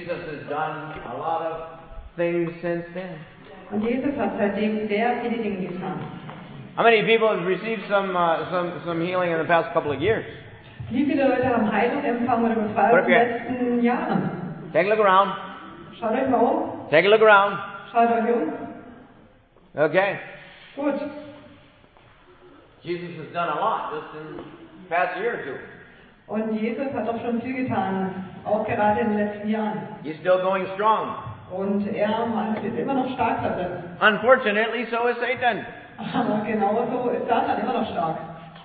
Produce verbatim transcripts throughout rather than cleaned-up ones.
Jesus has done a lot of things since then. Und Jesus hat seitdem sehr viele Dinge getan. How many people have received some uh, some some healing in the past couple of years? Wie viele Leute haben Heilung empfangen oder Befreiung in den letzten Jahren? Take a look around. Schaut euch mal um. Take a look around. Schaut euch um. Okay. Gut. Jesus has done a lot just in the past year or two. Und Jesus hat auch schon viel getan, auch gerade in den letzten Jahren. He's still going strong. Und er ist immer noch stark da drin. Unfortunately, so is Satan. Aber genauso ist Satan immer noch stark.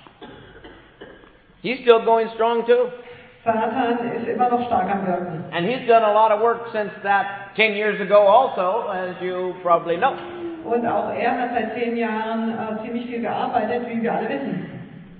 He's still going strong too. Satan ist immer noch stark am Wirken. And he's done a lot of work since that ten years ago also, as you probably know. Und auch er hat seit zehn Jahren äh, ziemlich viel gearbeitet, wie wir alle wissen.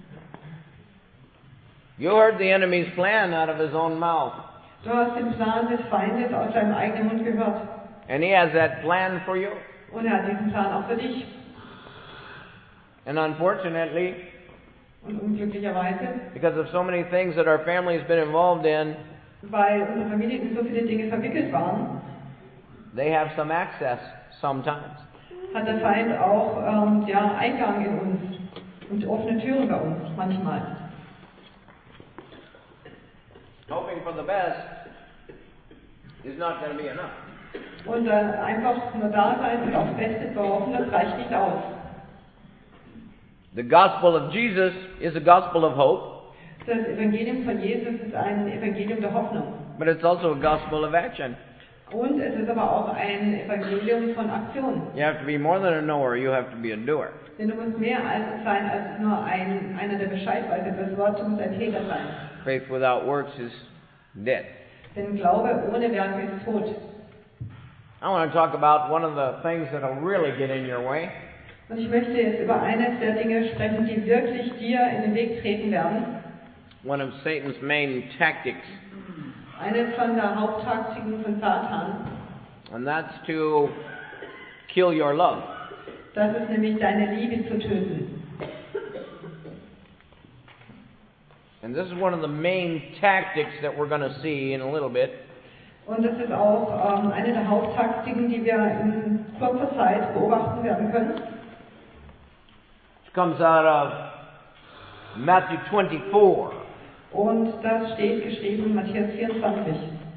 You heard the enemy's plan out of his own mouth. Du hast den Plan des Feindes aus seinem eigenen Mund gehört. And he has that plan for you. Und er hat diesen Plan auch für dich. And unfortunately, Und unglücklicherweise, because of so many things that our family has been involved in, weil unsere Familie in so viele Dinge verwickelt waren, they have some access sometimes. hat der Feind auch ähm, ja, Eingang in uns und offene Türen bei uns manchmal. Hoping for the best is not going to be enough. Und äh, einfach nur da sein und aufs Beste zu hoffen, das reicht nicht aus. The gospel of Jesus is a gospel of hope. Das Evangelium von Jesus ist ein Evangelium der Hoffnung. But it's also a gospel of action. Und es ist aber auch ein Evangelium von Aktion. You have to be more than a knower, you have to be a doer. Denn du musst mehr als sein als nur ein, einer, der Bescheid weiß über das Wort, du musst ein Täter sein. Faith without works is dead. Denn Glaube ohne Werke ist tot. I want to talk about one of the things that will really get in your way. Und ich möchte jetzt über eines der Dinge sprechen, die wirklich dir in den Weg treten werden. One of Satan's main tactics. Eine von der Haupttaktiken von Satan. And that's to kill your love. Das ist nämlich deine Liebe zu töten. And this is one of the main tactics that we're going to see in a little bit. Und das ist auch ähm, eine der Haupttaktiken, die wir in kurzer Zeit beobachten werden können. It comes out of Matthew twenty-four. Und das steht geschrieben in Matthäus vierundzwanzig.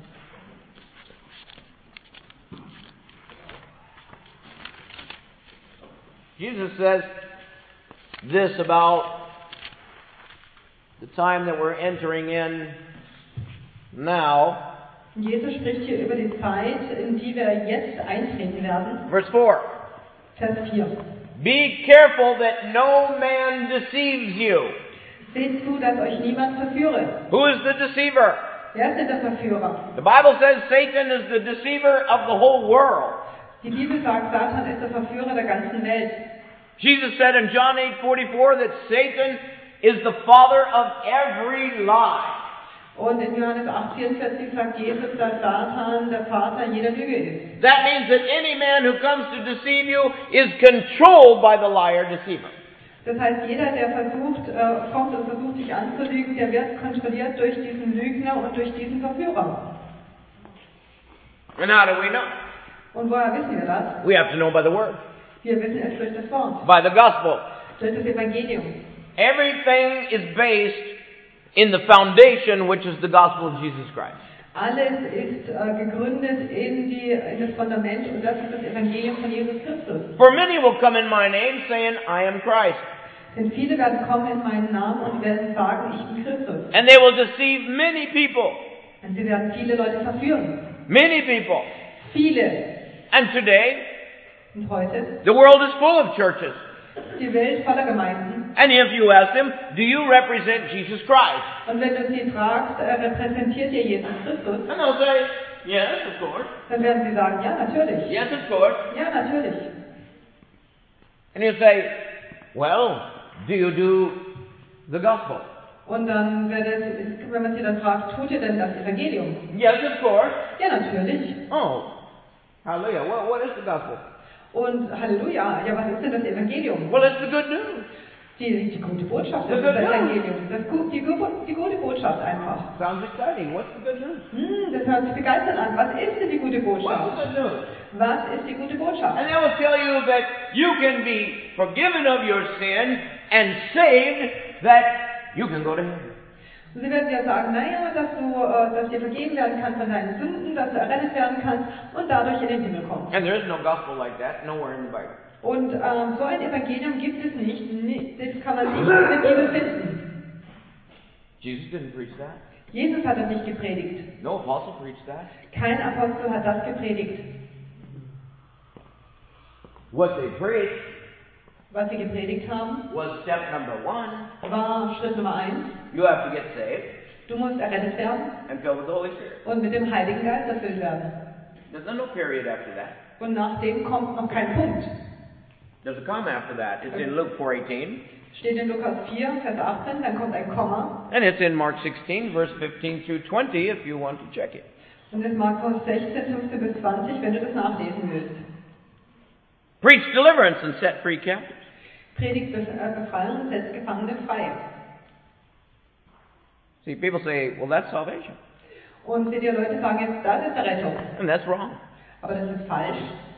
Jesus says this about the time that we're entering in now. Jesus spricht hier über die Zeit, in die wir jetzt eintreten werden. Verse four. Vers vier. Be careful that no man deceives you. Seht zu, dass euch niemand verführe. Who is the deceiver? Wer ist denn der Verführer? The Bible says Satan is the deceiver of the whole world. Die Bibel sagt, Satan ist der Verführer der ganzen Welt. Jesus said in John eight forty-four that Satan is the father of every lie. Und in Johannes acht vierundvierzig sagt Jesus, dass Satan der Vater jeder Lüge ist. That means that any man who comes to deceive you is controlled by the liar deceiver. Das heißt, jeder, der versucht, äh, kommt und versucht, sich anzulügen, der wird kontrolliert durch diesen Lügner und durch diesen Verführer. And how do we know? Und woher wissen wir das? We have to know by the word, Wir wissen es durch das Wort, by the gospel. durch das Evangelium. Everything is based in the foundation, which is the gospel of Jesus Christ. Alles ist äh, gegründet in, die, in das Fundament und das ist das Evangelium von Jesus Christus. For many will come in my name, saying, I am Christ. Denn viele werden kommen in meinen Namen und werden sagen, ich bin Christus. And they will deceive many people. Und sie werden viele Leute verführen. Many people. Viele. And today, Und heute? the world is full of churches. Die Welt voller Gemeinden. And if you ask them, do you represent Jesus Christ? Und wenn du sie fragst, äh, repräsentiert ihr Jesus Christus? And they'll say, yes, of course. Dann werden sie sagen, ja, natürlich. Yes, of course. Ja, natürlich. And you say, well, do you do the gospel? Und dann wird es, wenn man sie dann fragt, tut ihr denn das Evangelium? Yes, of course. Ja, natürlich. Oh, hallelujah. Well, what is the gospel? Und Halleluja, ja, was ist denn das Evangelium? Well, it's the good news. Die, die gute Botschaft, The das good ist das news. Evangelium. Das, gu- die, gu- die gute Botschaft einfach. Sounds exciting. What's the good news? Hm, das hört sich begeisternd an. Was ist denn die gute What's the Botschaft? good news? Was ist die gute Botschaft? And they will tell you that you can be forgiven of your sin and saved, that you can go to heaven. Und sie werden ja sagen, naja, dass du, äh, dass dir vergeben werden kann von deinen Sünden, dass du errettet werden kannst und dadurch in den Himmel kommst. And there is no gospel like that nowhere in the Bible. Und ähm, so ein Evangelium gibt es nicht. Ni- Das kann man nicht in der Bibel finden. Jesus didn't preach that. Jesus hat das nicht gepredigt. No apostle preached that. Kein Apostel hat das gepredigt. What they preached Was sie gepredigt haben, was step number one. war Schritt Nummer eins. You have to get saved Du musst errettet werden and filled with the Holy Spirit. und mit dem Heiligen Geist erfüllt werden. There's no period after that. Und nach dem kommt noch kein Punkt. There's a comma after that. It's in Luke four eighteen. Steht in Lukas vier, Vers achtzehn, dann kommt ein Komma. And it's in Mark sixteen, verse fifteen through twenty, if you want to check it. Und es Markus sechzehn, fünfzehn bis zwanzig, wenn du das nachlesen willst. Preach deliverance and set free captives. Predigt Bef- äh, Befreiung und setzt Gefangene frei. See, people say, well, that's salvation. Und die Leute sagen jetzt, das ist Errettung. And that's wrong. Aber das ist falsch.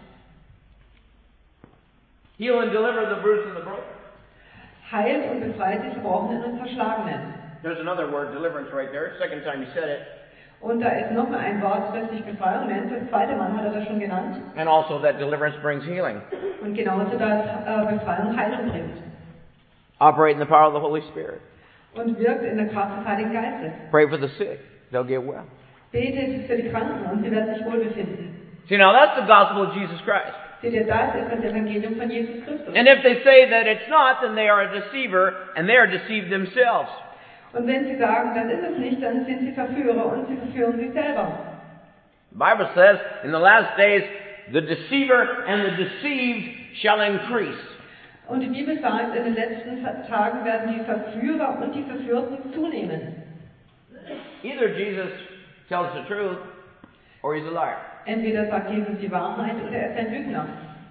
Heal and deliver the bruised and the broken. Heilt und befreit die Zerbrochenen und Zerschlagenen. There's another word, deliverance, right there. Second time he said it. Und da ist noch mal ein Wort, das sich Befreiung nennt. Das zweite Mal hat er das schon genannt. And also that deliverance brings healing. Und genauso, dass äh, Befreiung Heilung bringt. Operate in the power of the Holy Spirit. Und wirkt in der Kraft des Heiligen Geistes. Pray for the sick. They'll get well. Betet für die Kranken und sie werden sich wohlbefinden. See, now that's the gospel of Jesus Christ. Seht ihr, das ist das Evangelium von Jesus Christus. And if they say that it's not, then they are a deceiver, and they are deceived themselves. Und wenn sie sagen, das ist es nicht, dann sind sie Verführer und sie verführen sich selber. The Bible says, in the last days, the deceiver and the deceived shall increase. Und die Bibel sagt, in den letzten Tagen werden die Verführer und die Verführten zunehmen. Either Jesus tells the truth, or he's a liar. Entweder sagt Jesus die Wahrheit oder er ist ein Lügner.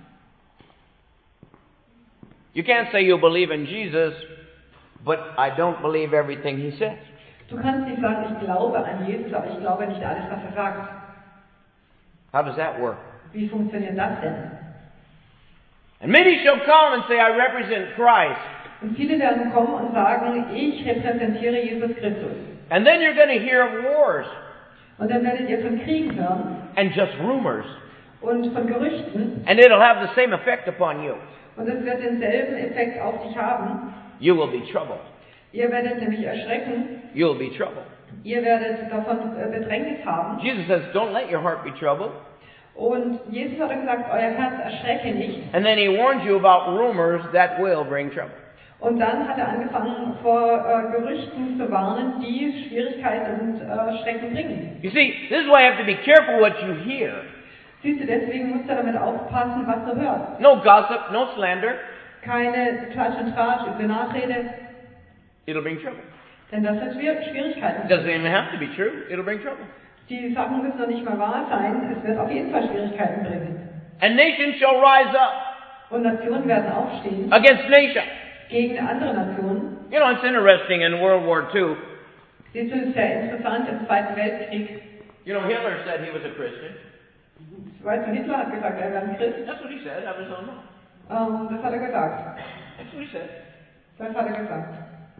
You can't say you believe in Jesus, but I don't believe everything he says. Du kannst nicht sagen, ich glaube an Jesus, aber ich glaube nicht alles, was er sagt. How does that work? Wie funktioniert das denn? And many shall come and say, I represent Christ. Und viele werden kommen und sagen, ich repräsentiere Jesus Christus. And then you're going to hear of wars Und dann werdet ihr von Kriegen hören and just rumors. und von Gerüchten. And it'll have the same effect upon you. Und es wird denselben Effekt auf dich haben. You will be troubled. Ihr werdet nämlich erschrecken. You'll be troubled. Ihr werdet davon äh, Bedrängnis haben. Jesus says, don't let your heart be troubled. Und Jesus hat gesagt, euer Herz erschrecke nicht. And then he warns you about rumors that will bring trouble. Und dann hat er angefangen, vor äh, Gerüchten zu warnen, die Schwierigkeit und äh, Schrecken bringen. You see, this is why you have to be careful what you hear. Siehst du, deswegen musst du damit aufpassen, was du hörst. No gossip, no slander. Keine Klatsch und Tratsch, üble Nachrede, It'll bring trouble. denn das wird Schwier- Schwierigkeiten. It doesn't even have to be true. It'll bring trouble. Die Sachen müssen noch nicht mal wahr sein, es wird auf jeden Fall Schwierigkeiten bringen. And nation shall rise up Und Nationen werden aufstehen against nation. gegen andere Nationen. You know, it's interesting in World War Two. Siehst du, es ist sehr interessant im Zweiten Weltkrieg. You know, Hitler said he was a Christian. Weißt du, Hitler hat gesagt, er wäre ein Christ. That's what he said. I was on know. Ähm, das hat er gesagt. That's what he said. Das hat er gesagt.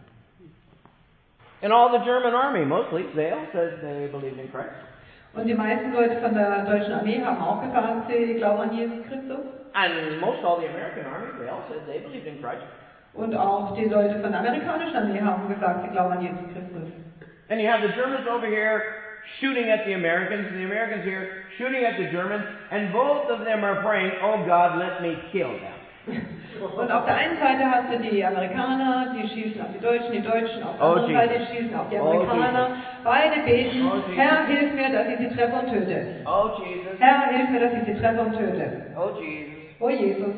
And all the German army, mostly, they all said they believed in Christ. Und die meisten Leute von der deutschen Armee haben auch gesagt, sie glauben an Jesus Christus. And most all the American army, they all said they believed in Christ. Und auch die Leute von der amerikanischen Armee haben gesagt, sie glauben an Jesus Christus. And you have the Germans over here shooting at the Americans, and the Americans here shooting at the Germans, and both of them are praying, oh God, let me kill them. Und auf der einen Seite hast du die Amerikaner, die schießen auf die Deutschen, die Deutschen auf der Oh, anderen Seite schießen auf die Oh, Amerikaner. Beide beten, Oh, Jesus. Herr, hilf mir, dass ich sie treffe und töte. Oh Jesus. Herr, hilf mir, dass ich sie treffe und töte. Oh Jesus. Oh Jesus.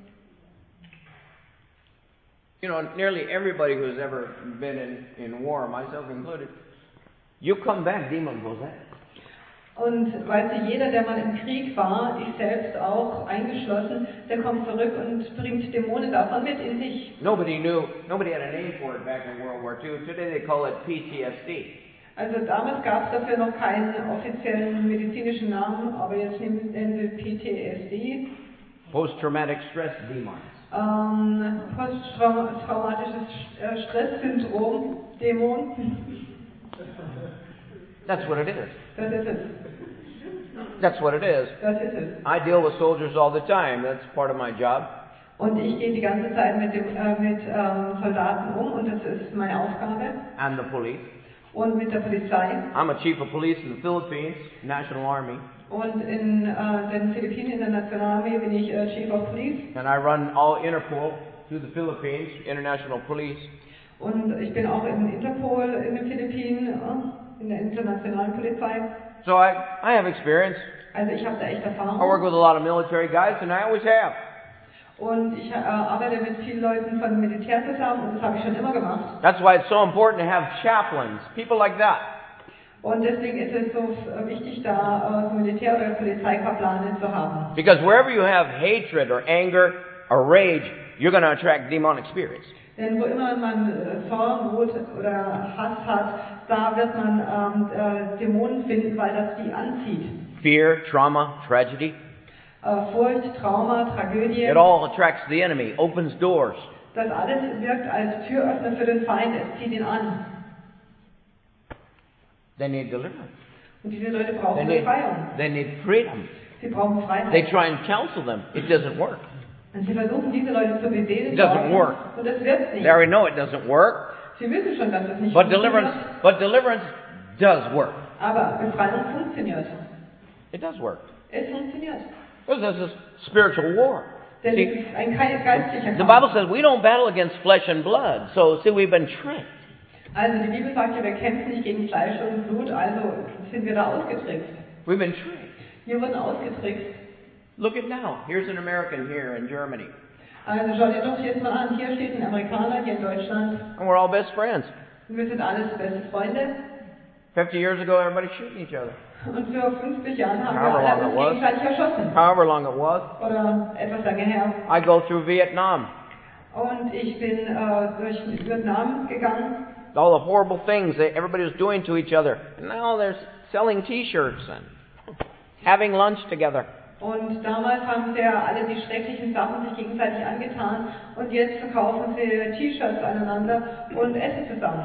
You know, nearly everybody who's ever been in, in war, myself included, you come back demon possessed. Und weißt du, jeder, der mal im Krieg war, ich selbst auch eingeschlossen, der kommt zurück und bringt Dämonen davon mit in sich. Nobody knew, nobody had a name for it back in World War Two. Today they call it P T S D. Also damals gab es dafür noch keinen offiziellen medizinischen Namen, aber jetzt nennen wir P T S D. Post-traumatic stress demons. Ähm, posttraumatisches Stresssyndrom, Dämon. That's what it is. Das ist es. That's what it is. Das ist es. I deal with soldiers all the time. That's part of my job. Und ich gehe die ganze Zeit mit, dem, äh, mit ähm, Soldaten um und das ist meine Aufgabe. And the police. Und mit der Polizei. I'm a chief of police in the Philippines, National Army. Und in äh, den Philippinen, in der Nationalarmee, bin ich äh, Chief of Police. And I run all Interpol through the Philippines, International Police. Und ich bin auch in Interpol in den Philippinen, äh, in der internationalen Polizei. So I, I have experience. Also ich habe da echt Erfahrung. I work with a lot of military guys, and I always have. Und ich äh, arbeite mit vielen Leuten von Militär zusammen und das habe ich schon immer gemacht. That's why it's so important to have chaplains, people like that. Und deswegen ist es so wichtig, da äh, so Militär- oder Polizeikaplanen zu haben. Because wherever you have hatred or anger or rage, you're going to attract demonic spirits. Denn wo immer man äh, Zorn, Wut oder Hass hat, da wird man ähm, äh, Dämonen finden, weil das die anzieht. Fear, trauma, tragedy. Äh, Furcht, Trauma, Tragödie. It all attracts the enemy, opens doors. Das alles wirkt als Türöffner für den Feind, es zieht ihn an. They need deliverance. Und diese Leute They brauchen need, Befreiung. they need freedom. Sie brauchen They Freiheit. try and counsel them. It doesn't work. Und sie versuchen diese Leute zu befehlen. It doesn't work. Und es wird nicht. They already know it doesn't work. Sie wissen schon, dass es nicht But funktioniert. deliverance, but deliverance does work. Aber Befreiung funktioniert. It does work. Es funktioniert. Because this is spiritual war. Denn es See, ist ein geistlicher the Kampf. Bible says we don't battle against flesh and blood. So, see, we've been tricked. Also die Bibel sagt ja, wir kämpfen nicht gegen Fleisch und Blut, also sind wir da ausgetrickst. We've been tricked. Wir wurden ausgetrickst. Look at now. Here's an American here in Germany. Also schau dir doch jetzt mal an, hier steht ein Amerikaner, hier in Deutschland. And we're all best friends. Und wir sind alles beste Freunde. Fifty years ago, everybody's shooting each other. Und für fünfzig Jahren haben However wir alle long uns it was. gegenseitig erschossen. However long it was. Oder etwas lange her. I go through Vietnam. Und ich bin äh, durch Vietnam gegangen. All the horrible things that everybody was doing to each other. And now they're selling T-shirts and having lunch together. Und damals haben sie ja alle die schrecklichen Sachen sich gegenseitig angetan. Und jetzt verkaufen sie T-Shirts aneinander und essen zusammen.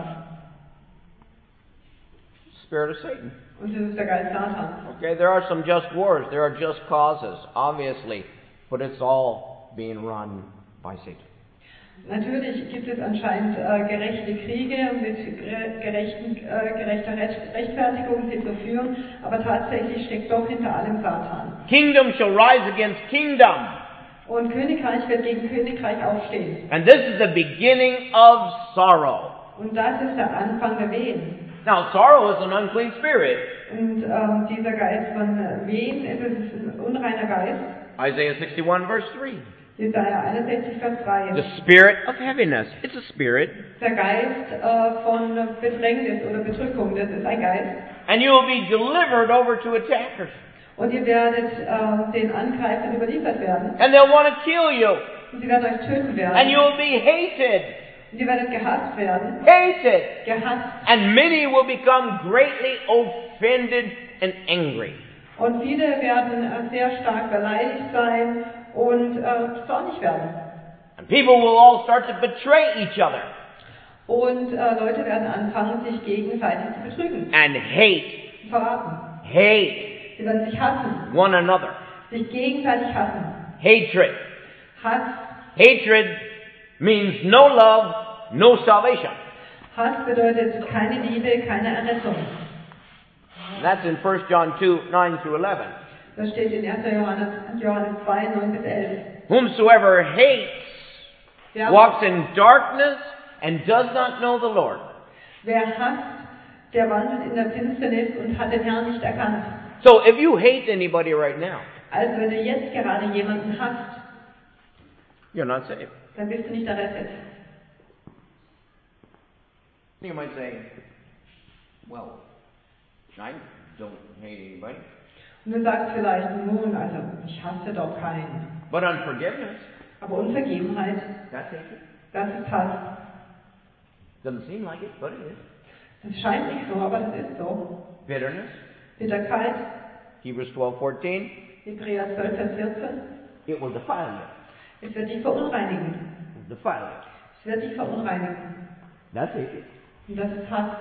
Spirit of Satan. Und das ist der Geist Satan. Okay, there are some just wars. There are just causes, obviously. But it's all being run by Satan. Natürlich gibt es anscheinend äh, gerechte Kriege mit gerechten, äh, gerechter Recht, Rechtfertigung, sie zu führen, aber tatsächlich steckt doch hinter allem Satan. Kingdom shall rise against kingdom. Und Königreich wird gegen Königreich aufstehen. And this is the beginning of sorrow. Und das ist der Anfang der Wehen. Now, sorrow is an unclean spirit. Und ähm, dieser Geist von Wehen ist es ein unreiner Geist. Isaiah sixty-one, verse three. Jesaja einundsechzig, Vers drei. The spirit of heaviness. It's a spirit. Der Geist äh, von Bedrängnis oder Bedrückung, das ist ein Geist. And you will be delivered over to attackers. Und ihr werdet äh, den Angreifern überliefert werden. And they'll want to kill you. Und sie werden euch töten werden. And you will be hated. Und ihr werdet gehasst werden. Hated. Gehasst. And many will become greatly offended and angry. Und viele werden äh, sehr stark beleidigt sein und äh, zornig werden. And people will all start to betray each other. Und äh, Leute werden anfangen, sich gegenseitig zu betrügen. And hate. Zu verraten. Hate Sie werden sich hassen. one another. Sich gegenseitig hassen. Hatred. Hass. Hatred means no love, no salvation. Hass bedeutet keine Liebe, keine Errettung. And that's in First John two, nine through eleven. Das steht in erster Johannes, Johannes zwei, neun bis elf. Whomsoever hates Wer, walks in darkness and does not know the Lord. wer hasst, der wandelt in der Finsternis und hat den Herrn nicht erkannt. So if you hate anybody right now, Also wenn du jetzt gerade jemanden hasst, you're not saved. dann bist du nicht errettet. You might say, well, I don't hate anybody. Und du sagst vielleicht, nun, also ich hasse doch keinen. But unforgiveness, Aber Unvergebenheit, that's hatred. das ist Hass. Doesn't seem like it, but it is. Das scheint nicht so, aber das ist so. Bitterness, Bitterkeit, Hebrews twelve fourteen, Hebräer zwölf, Vers vierzehn. it will defile you. Es wird dich verunreinigen. It will defile you. Es wird dich verunreinigen. That's hatred. Und das ist Hass.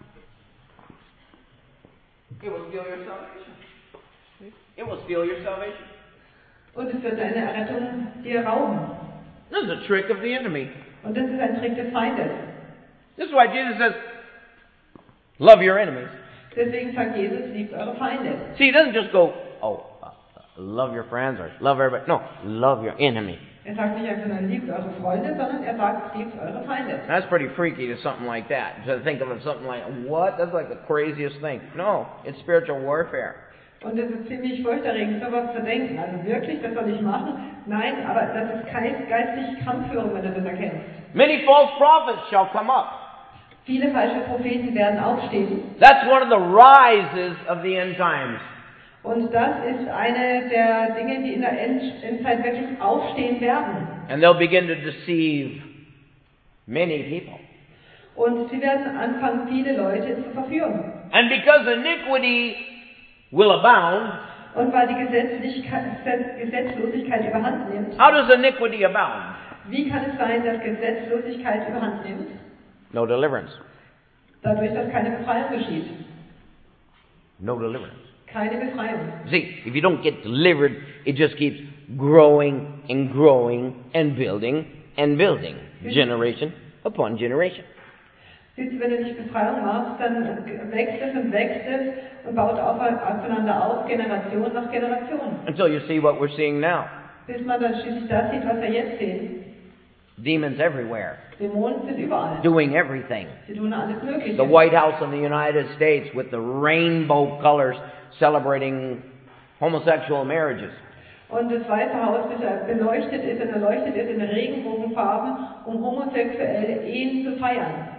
It will steal your salvation. It will steal your salvation. Und es wird deine Errettung dir rauben. This is a trick of the enemy. Und das ist ein Trick des Feindes. This is why Jesus says, love your enemies. Deswegen sagt Jesus, liebt eure Feinde. See, he doesn't just go, oh, uh, love your friends or love everybody. No, love your enemy. Er sagt nicht einfach nur, liebt eure Freunde, sondern er sagt, liebt eure Feinde. That's pretty freaky to something like that. To think of it something like, what? That's like the craziest thing. No, it's spiritual warfare. Und es ist ziemlich furchterregend, sowas zu denken. Also wirklich, das soll ich machen? Nein, aber das ist kein geistliche Kampfführung, wenn du das erkennst. Many false prophets shall come up. Viele falsche Propheten werden aufstehen. That's one of the rises of the end times. Und das ist eine der Dinge, die in der End Endzeit wirklich aufstehen werden. And they'll begin to deceive many people. Und sie werden anfangen, viele Leute zu verführen. And because iniquity will abound. Und weil die Gesetzlichkeit, Gesetzlosigkeit überhand nimmt. How does iniquity abound? Wie kann es sein, dass Gesetzlosigkeit überhand nimmt? No deliverance. Dadurch, dass keine Befreiung geschieht. No deliverance. Keine Befreiung. See, if you don't get delivered, it just keeps growing and growing and building and building. Generation upon generation. Siehst du, wenn du nicht Befreiung machst, dann wächst es und wächst es und baut auf, aufeinander auf, Generation nach Generation. Until you see what we're seeing now. Bis man dann schließlich das sieht, was wir jetzt sehen. Demons everywhere. Dämonen sind überall. Doing everything. Sie tun alles Mögliche. The White House in the United States with the rainbow colors celebrating homosexual marriages. Und das Weiße Haus, das beleuchtet ist und erleuchtet ist in Regenbogenfarben, um homosexuelle Ehen zu feiern.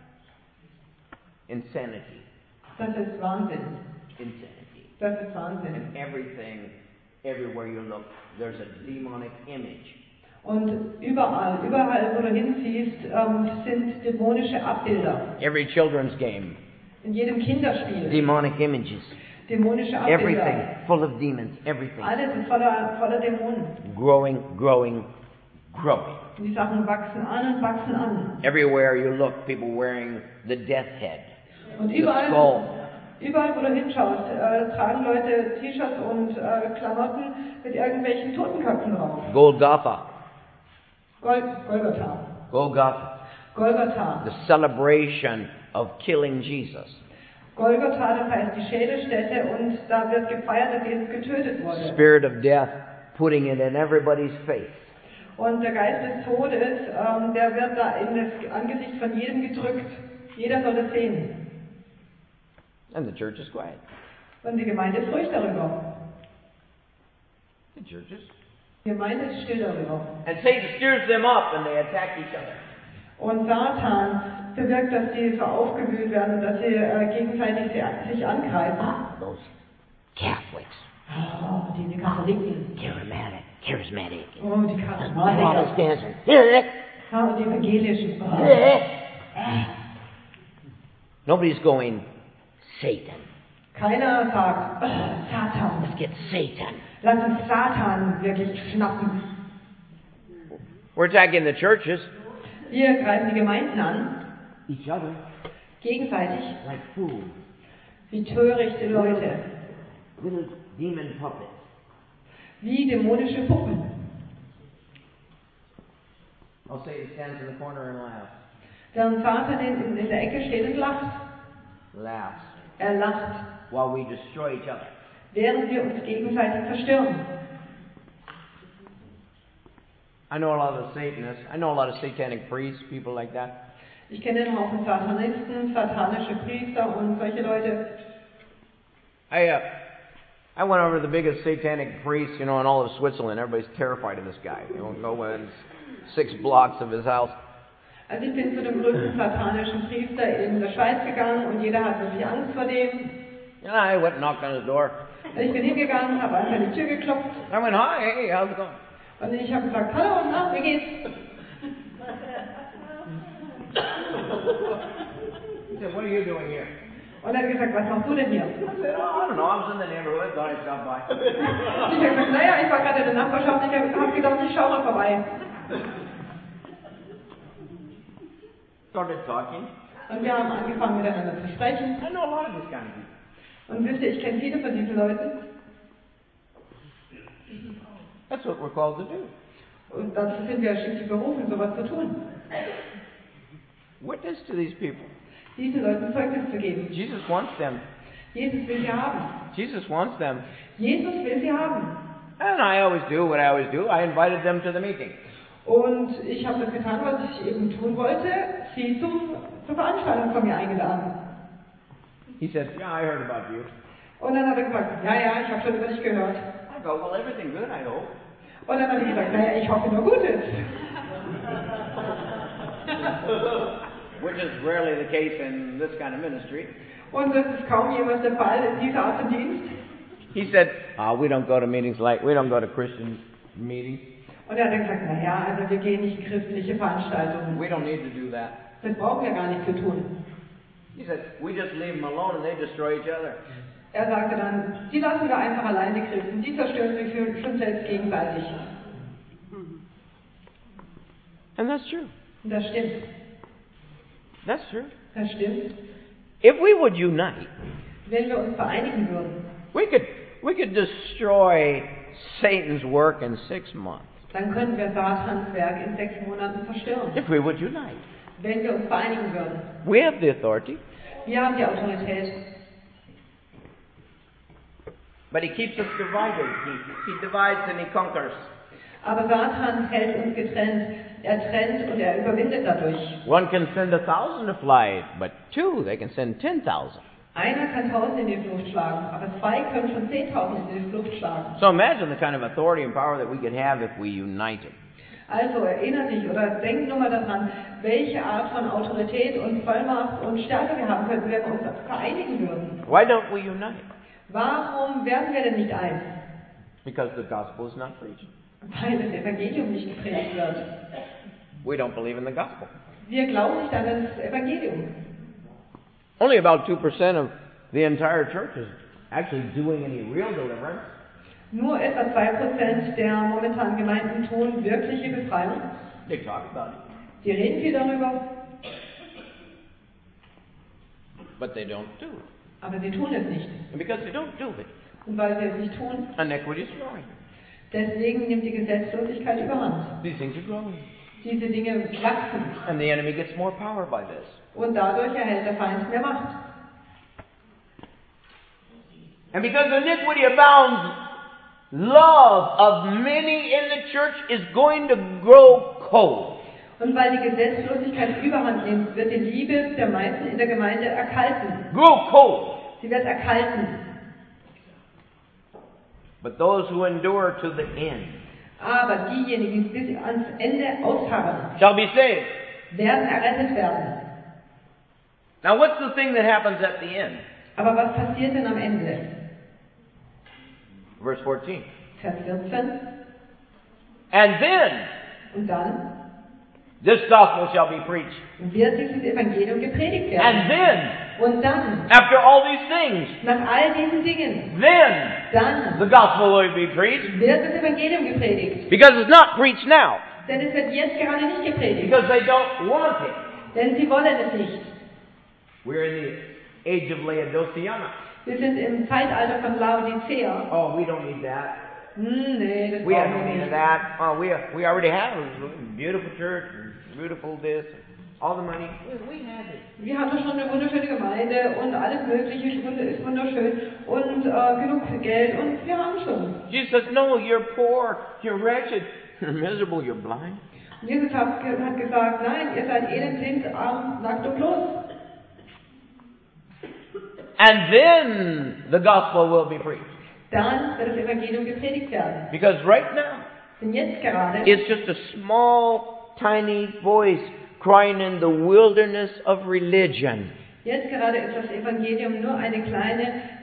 Insanity. Das ist Wahnsinn. Insanity. Das ist Wahnsinn. And everything, everywhere you look, there's a demonic image. Und überall, überall, wo du hinziehst, ähm, sind dämonische Abbilder. Every children's game. In jedem Kinderspiel. Demonic images. Dämonische Abbilder. Everything full of demons. Everything. Alles ist voller, voller Dämonen. Growing, growing, growing. Und die Sachen wachsen an und wachsen an. Everywhere you look, people wearing the death head. Und The überall, skull. überall, wo du hinschaust, äh, tragen Leute T-Shirts und äh, Klamotten mit irgendwelchen Totenköpfen drauf. Golgotha. Gol Golgotha. Golgotha. Golgotha. The celebration of killing Jesus. Golgotha, das heißt die Schädelstätte, und da wird gefeiert, dass Jesus getötet wurde. Spirit of death, putting it in everybody's face. Und der Geist des Todes, ähm, der wird da in das Angesicht von jedem gedrückt. Jeder soll das sehen. And the church is quiet. Und die Gemeinde ist ruhig darüber. The church is. Die Gemeinde ist still darüber. And Satan stirs them up and they attack each other. Und Satan bewirkt, dass sie so aufgewühlt werden, dass sie äh, gegenseitig sie, sich angreifen. Those Catholics. Oh, diese Katholiken. Charismatic. Charismatic. Oh, die Charismatiker. Protestants. Ah, und die Evangelischen. Oh. Nobody's going, Satan. Keiner sagt, oh, Satan. Let's get Satan. Lass uns Satan wirklich schnappen. We're attacking the churches. Wir greifen die Gemeinden an. Each other. Gegenseitig. Like fools. Wie törichte Leute. Little demon puppets. Wie dämonische Puppen. I'll say he stands in the corner and laughs. Während Satan in, in der Ecke steht und lacht. Laughs. Er lacht. While we destroy each other. Während wir uns gegenseitig zerstören. I know a lot of the Satanists. I know a lot of satanic priests, people like that. Ich kenne einen Haufen Satanisten, satanische Priester und solche Leute. I uh, I went over to the biggest satanic priest, you know, in all of Switzerland. Everybody's terrified of this guy. You don't go within six blocks of his house. Also ich bin zu dem größten satanischen Priester in der Schweiz gegangen und jeder hat wirklich Angst vor dem. And I went and knocked on his door. Ich bin hingegangen, habe einfach an die Tür geklopft. I went, hi, hey, how's it going? Und ich habe gesagt, hallo, na, wie geht's? He said, what are you doing here? Und er hat gesagt, was machst du denn hier? I said, oh, I don't know, I was in the neighborhood, thought I'd stop by. Ich habe gesagt, naja, ich war gerade in der Nachbarschaft, ich habe gedacht, ich schau mal vorbei. Started talking. Und wir haben angefangen miteinander zu sprechen. I know a lot of these kind of people. Und wisst ihr, ich kenne viele von diesen Leuten. That's what we're called to do. Und dazu sind wir schließlich berufen, sowas zu tun. Witness to these people. Diesen Leuten Zeugnis zu geben. Jesus wants them. Jesus will sie haben. Jesus wants them. Jesus will sie haben. And I always do what I always do. I invited them to the meeting. Und ich habe das getan, was ich eben tun wollte, sie zum, zur Veranstaltung von mir eingeladen. He said, yeah, I heard about you. Und dann hat er gesagt, ja, ja, ich habe schon über dich gehört. I go, well, everything good, I hope. Und dann hat er gesagt, naja, ich hoffe nur Gutes. Which is rarely the case in this kind of ministry. Und das ist kaum jemals der Fall in dieser Art von Dienst. He said, oh, we don't go to meetings like, we don't go to Christian meetings. Und er hat dann gesagt, naja, also wir gehen nicht in christliche Veranstaltungen. We don't need to do that. Das brauchen wir gar nicht zu tun. He said, we just leave them alone and they destroy each other. Er sagte dann, die lassen wir einfach allein, die Christen, die zerstören sich schon selbst gegenseitig. And that's true. Und das stimmt. That's true. Das stimmt. If we would unite, Wenn wir uns vereinigen würden, we could we could destroy Satan's work in six months. dann könnten wir Satans Werk in sechs Monaten zerstören. If we would unite. Wenn wir uns vereinigen würden. We have the authority. Wir haben die Autorität. But he keeps us divided. He, he divides and he conquers. Aber Satan hält uns getrennt. Er trennt und er überwindet dadurch. One can send a thousand to fly, but two, they can send ten thousand. Einer kann tausend in die Flucht schlagen, aber zwei können schon zehntausend in die Flucht schlagen. So imagine the kind of authority and power that we could have if we united. Also erinnere dich oder denk nur mal daran, welche Art von Autorität und Vollmacht und Stärke wir haben könnten, wenn wir uns vereinigen würden. Why don't we unite? Warum werden wir denn nicht eins? Because the gospel is not preached. Weil das Evangelium nicht gepredigt wird. We don't believe in the gospel. Wir glauben nicht an das Evangelium. Only about two percent of the entire church is actually doing any real deliverance. Nur etwa zwei Prozent der momentanen Gemeinden tun wirkliche Befreiung. They talk about it, Die reden viel darüber, but they don't do it. aber sie tun es nicht. And because they don't do it, Und weil sie es nicht tun, iniquity is growing. deswegen nimmt die Gesetzlosigkeit überhand. These things are growing. Diese Dinge wachsen. And the enemy gets more power by this. Und dadurch erhält der Feind mehr Macht. And because iniquity abounds, love of many in the church is going to grow cold. Und weil die Gesetzlosigkeit überhand nimmt, wird die Liebe der meisten in der Gemeinde erkalten. Grow cold. Sie wird erkalten. But those who endure to the end Aber diejenigen, die bis ans Ende ausharren, shall be saved. werden errettet werden. Now what's the thing that happens at the end? Aber was passiert denn am Ende? Verse fourteen. Vers vierzehn. And then Und dann this gospel shall be preached. wird dieses Evangelium gepredigt And werden. then, Und dann, after all these things, nach all diesen Dingen, then dann the gospel will be preached. wird das Evangelium gepredigt. Because it's not preached now. Denn es wird jetzt gerade nicht gepredigt. Because they don't want it. Denn sie wollen es nicht. We're in the age of Laodicea. Wir sind im Zeitalter von Laodicea. Oh, we don't need that. Hm, nee, das We have brauchen no wir need of nicht. that. Oh, we we already have a beautiful church, beautiful this, all the money. We we have it. Wir haben doch schon eine wunderschöne Gemeinde und alles Mögliche ist wunderschön und äh, genug Geld und wir haben schon. Jesus says, no, you're poor, you're wretched, you're miserable, you're blind. Jesus hat, hat gesagt, nein, ihr seid elend, blind, arm, nackt und los. And then the gospel will be preached. Dann wird das Evangelium gepredigt werden. Because right now, Denn jetzt gerade it's just a small, tiny voice crying in the wilderness of religion. Jetzt gerade ist das Evangelium nur eine kleine,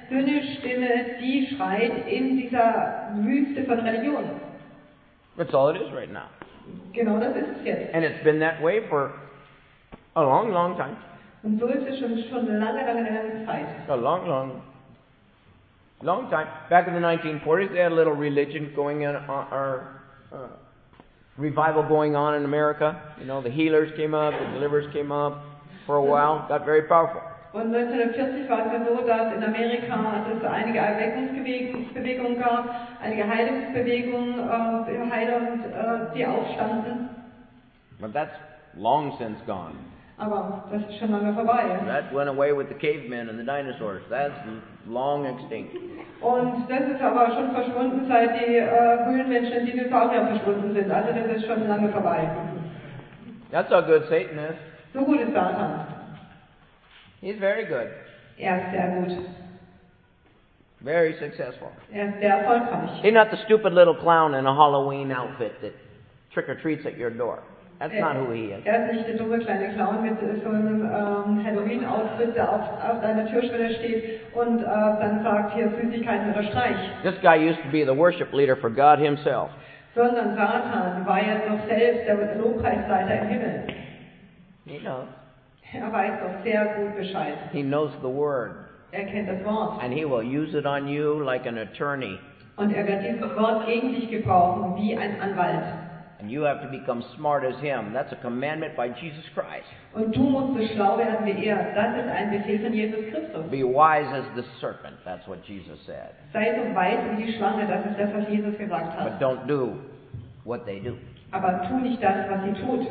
dünne Stimme, die schreit in dieser Wüste von Religion. That's all it is right now. Genau das ist es jetzt. And it's been that way for a long, long time. Und so ist es schon, schon lange, lange, lange Zeit. A long, long, long time. Back in the nineteen forties, they had a little religion going on, or uh, revival going on in America. You know, the healers came up, the deliverers came up for a while, got very powerful. Und neunzehnhundertvierzig war es ja so, dass in Amerika es einige Erweckungsbewegungen gab, einige Heilungsbewegungen, äh, Heiler, äh, die aufstanden. But that's long since gone. Aber das ist schon lange vorbei. That went away with the cavemen and the dinosaurs. That's long extinct. Und das ist aber schon verschwunden, seit die äh, Höhlenmenschen und Dinosaurier verschwunden sind. Also das ist schon lange vorbei. That's how good Satan is. So gut ist Satan. He's very good. Er ist sehr gut. Very successful. Er ist sehr erfolgreich. He's not the stupid little clown in a Halloween outfit that trick or treats at your door. That's er, not who he is. Er ist nicht der dumme kleine Clown mit so einem ähm, Halloween-Outfit, der auf, auf deiner Türschwelle steht und äh, dann sagt, hier Süßigkeiten oder Streich. This guy used to be the worship leader for God himself. Sondern Satan war ja doch selbst der Lobpreisleiter im Himmel. He knows. Er weiß doch sehr gut Bescheid. He knows the word. Er kennt das Wort. And he will use it on you like an attorney. Und er wird dieses Wort gegen dich gebrauchen, wie ein Anwalt. And you have to become smart as him. That's a commandment by Jesus Christ. Und du musst so schlau werden wie er. Das ist ein Befehl von Jesus Christus. Be wise as the serpent. That's what Jesus said. Sei so weit wie die Schlange. Das ist das, was Jesus gesagt hat. But don't do what they do. Aber tu nicht das, was sie tut.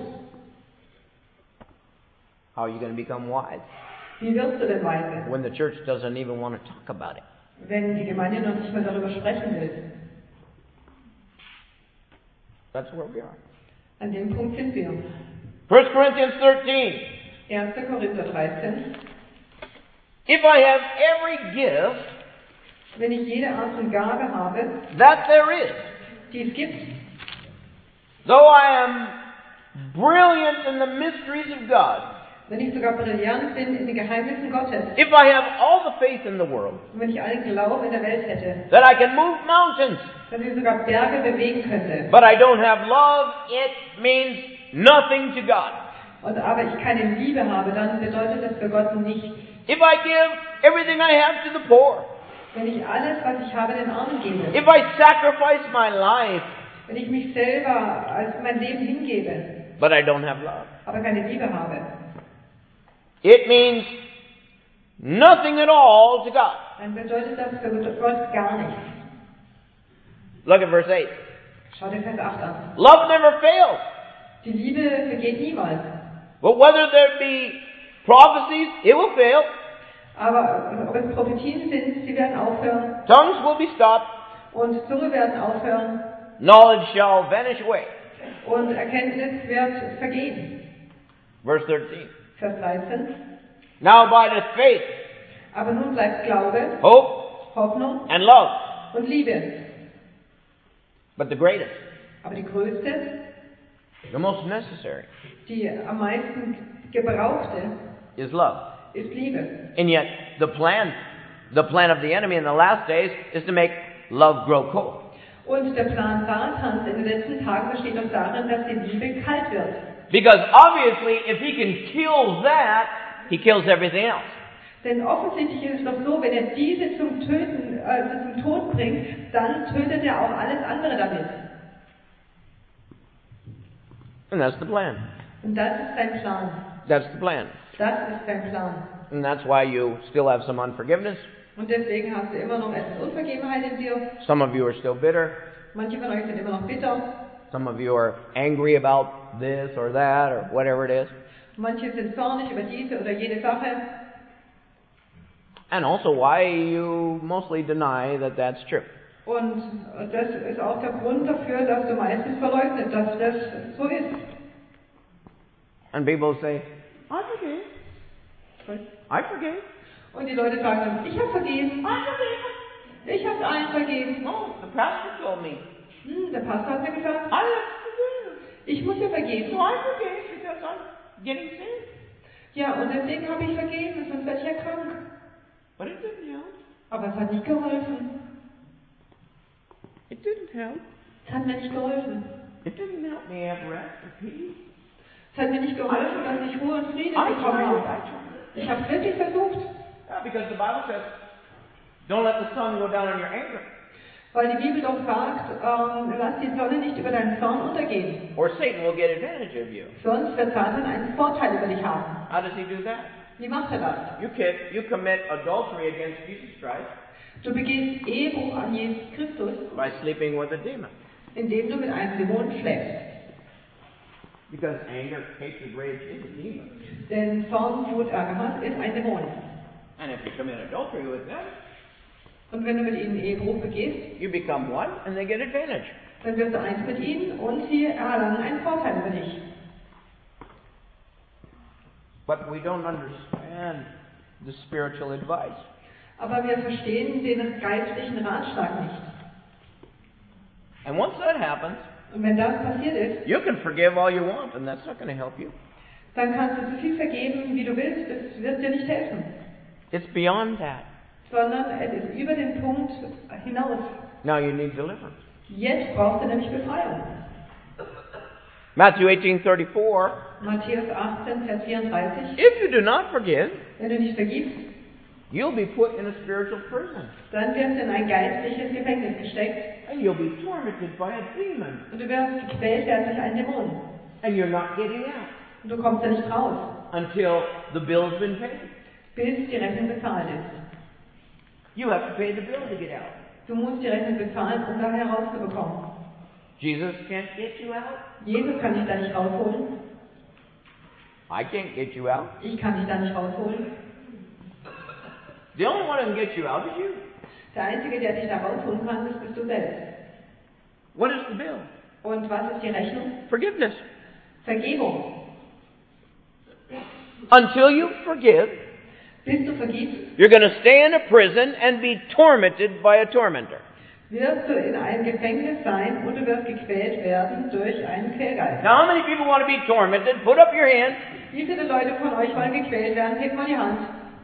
How are you going to become wise? Wie wirst du denn weise? When the church doesn't even want to talk about it. Wenn die Gemeinde noch nicht mehr darüber sprechen will. That's where we are. An dem Punkt sind wir. First Corinthians thirteen. erster Korinther dreizehn. If I have every gift Wenn ich jede Art von Gabe habe, that there is, die es gibt, though I am brilliant in the mysteries of God, wenn ich sogar brillant bin in den Geheimnissen Gottes, if I have all the faith in the world, und wenn ich allen Glauben in der Welt hätte, that I can move mountains, dass ich sogar Berge bewegen könnte, but I don't have love, it means nothing to God. und aber ich keine Liebe habe, dann bedeutet das für Gott nichts. If I give everything I have to the poor, Wenn ich alles, was ich habe, den Armen gebe, if I sacrifice my life, wenn ich mich selber als mein Leben hingebe, but I don't have love, aber keine Liebe habe, it means nothing at all to God. dann bedeutet das für Gott gar nichts. Look at verse eight. Schau dir Vers acht an. Love never fails. Die Liebe vergeht niemals. But whether there be prophecies, it will fail. Aber ob es Prophetien sind, sie werden aufhören. Tongues will be stopped. Und Zunge werden aufhören. Knowledge shall vanish away. Und Erkenntnis wird vergehen. Verse thirteen. Vers dreizehn. Now abideth faith, Aber nun bleibt Glaube, hope, Hoffnung and love. und Liebe. But the greatest, Aber die größte, the most necessary, die am meisten gebrauchte, is love. ist Liebe. And yet, the plan, the plan of the enemy in the last days is to make love grow cold. Und der Plan Satans in den letzten Tagen besteht auch darin, dass die Liebe kalt wird. Because obviously, if he can kill that, he kills everything else. Denn offensichtlich ist es doch so, wenn er diese zum Töten, äh, zum Tod bringt, dann tötet er auch alles andere damit. And that's the plan. Und das ist sein Plan. That's the plan. Das ist sein Plan. And that's why you still have some unforgiveness. Und deswegen hast du immer noch etwas Unvergebenheit in dir. Some of you are still bitter. Manche von euch sind immer noch bitter. Some of you are angry about this or that or whatever it is. Manche sind zornig über diese oder jene Sache. And also why you mostly deny that that's true. Und das ist auch der Grund dafür, dass du meistens verleugnest, dass das so ist. And people say, I forgive. I forgive. Und die Leute sagen dann, ich habe vergeben. Ich habe allen vergeben. Oh, the pastor told me. Hm, der Pastor hat mir gesagt, I have to forgive. ich muss ja vergeben. So I forgive because I'm getting sick. Ja, und deswegen habe ich vergeben, sonst werde ich ja krank. But it didn't help. Aber es hat nicht geholfen. It didn't help. Es hat mir nicht geholfen. It didn't help me have rest or peace. Es hat mir nicht geholfen, dass ich Ruhe und Frieden I bekommen tried it. habe. I tried it. Ich habe es wirklich versucht. Yeah, because the Bible says, don't let the sun go down on your anger. Weil die Bibel doch sagt, ähm, lass die Sonne nicht über deinen Zorn untergehen. Or Satan will get advantage of you. Sonst wird Satan einen Vorteil über dich haben. How does he do that? Wie macht er das? You, can, you commit adultery against Jesus Christ Du begehst Ehebruch an Jesus Christus, by sleeping with a demon. indem du mit einem Dämon schläfst. Because anger, hatred, rage is a demon. Denn Zorn, Wut, Ärger, Hass ist ein Dämon. And if you commit adultery with them, Und wenn du mit ihnen Ehebruch begehst, you become one and they get advantage. dann wirst du eins mit ihnen und sie erlangen einen Vorteil über dich. But we don't understand the spiritual advice. Aber wir verstehen den geistlichen Ratschlag nicht. And once that happens, Und wenn das passiert ist, you can forgive all you want, and that's not going to help you. dann kannst du so viel vergeben, wie du willst, das wird dir nicht helfen. It's beyond that. Sondern es ist über den Punkt hinaus. Now you need deliverance. Jetzt brauchst du nämlich Befreiung. Matthew eighteen thirty-four. Matthäus achtzehn, Vers vierunddreißig. If you do not forgive, Wenn du nicht vergibst, you'll be put in a spiritual prison, dann wirst du in ein geistliches Gefängnis gesteckt and you'll be tormented by a demon, und du wirst gequält werden durch einen Dämon. and you're not getting out Und du kommst da nicht raus, until the bill's been paid. bis die Rechnung bezahlt ist. You have to pay the bill to get out. Du musst die Rechnung bezahlen, um da herauszubekommen. Jesus can't get you out. Jesus kann dich da nicht rausholen. I can't get you out. Ich kann dich da nicht rausholen. The only one who can get you out is you. Der Einzige, der dich da rausholen kann, das bist du selbst. What is the bill? Und was ist die Rechnung? Forgiveness. Vergebung. Until you forgive, Bis du vergibst, you're going to stay in a prison and be tormented by a tormentor. wirst du in einem Gefängnis sein und du wirst gequält werden durch einen Quälgeist. Now, how many people want to be tormented? Put up your hand. Wie viele Leute von euch wollen gequält werden? Hebt mal die Hand.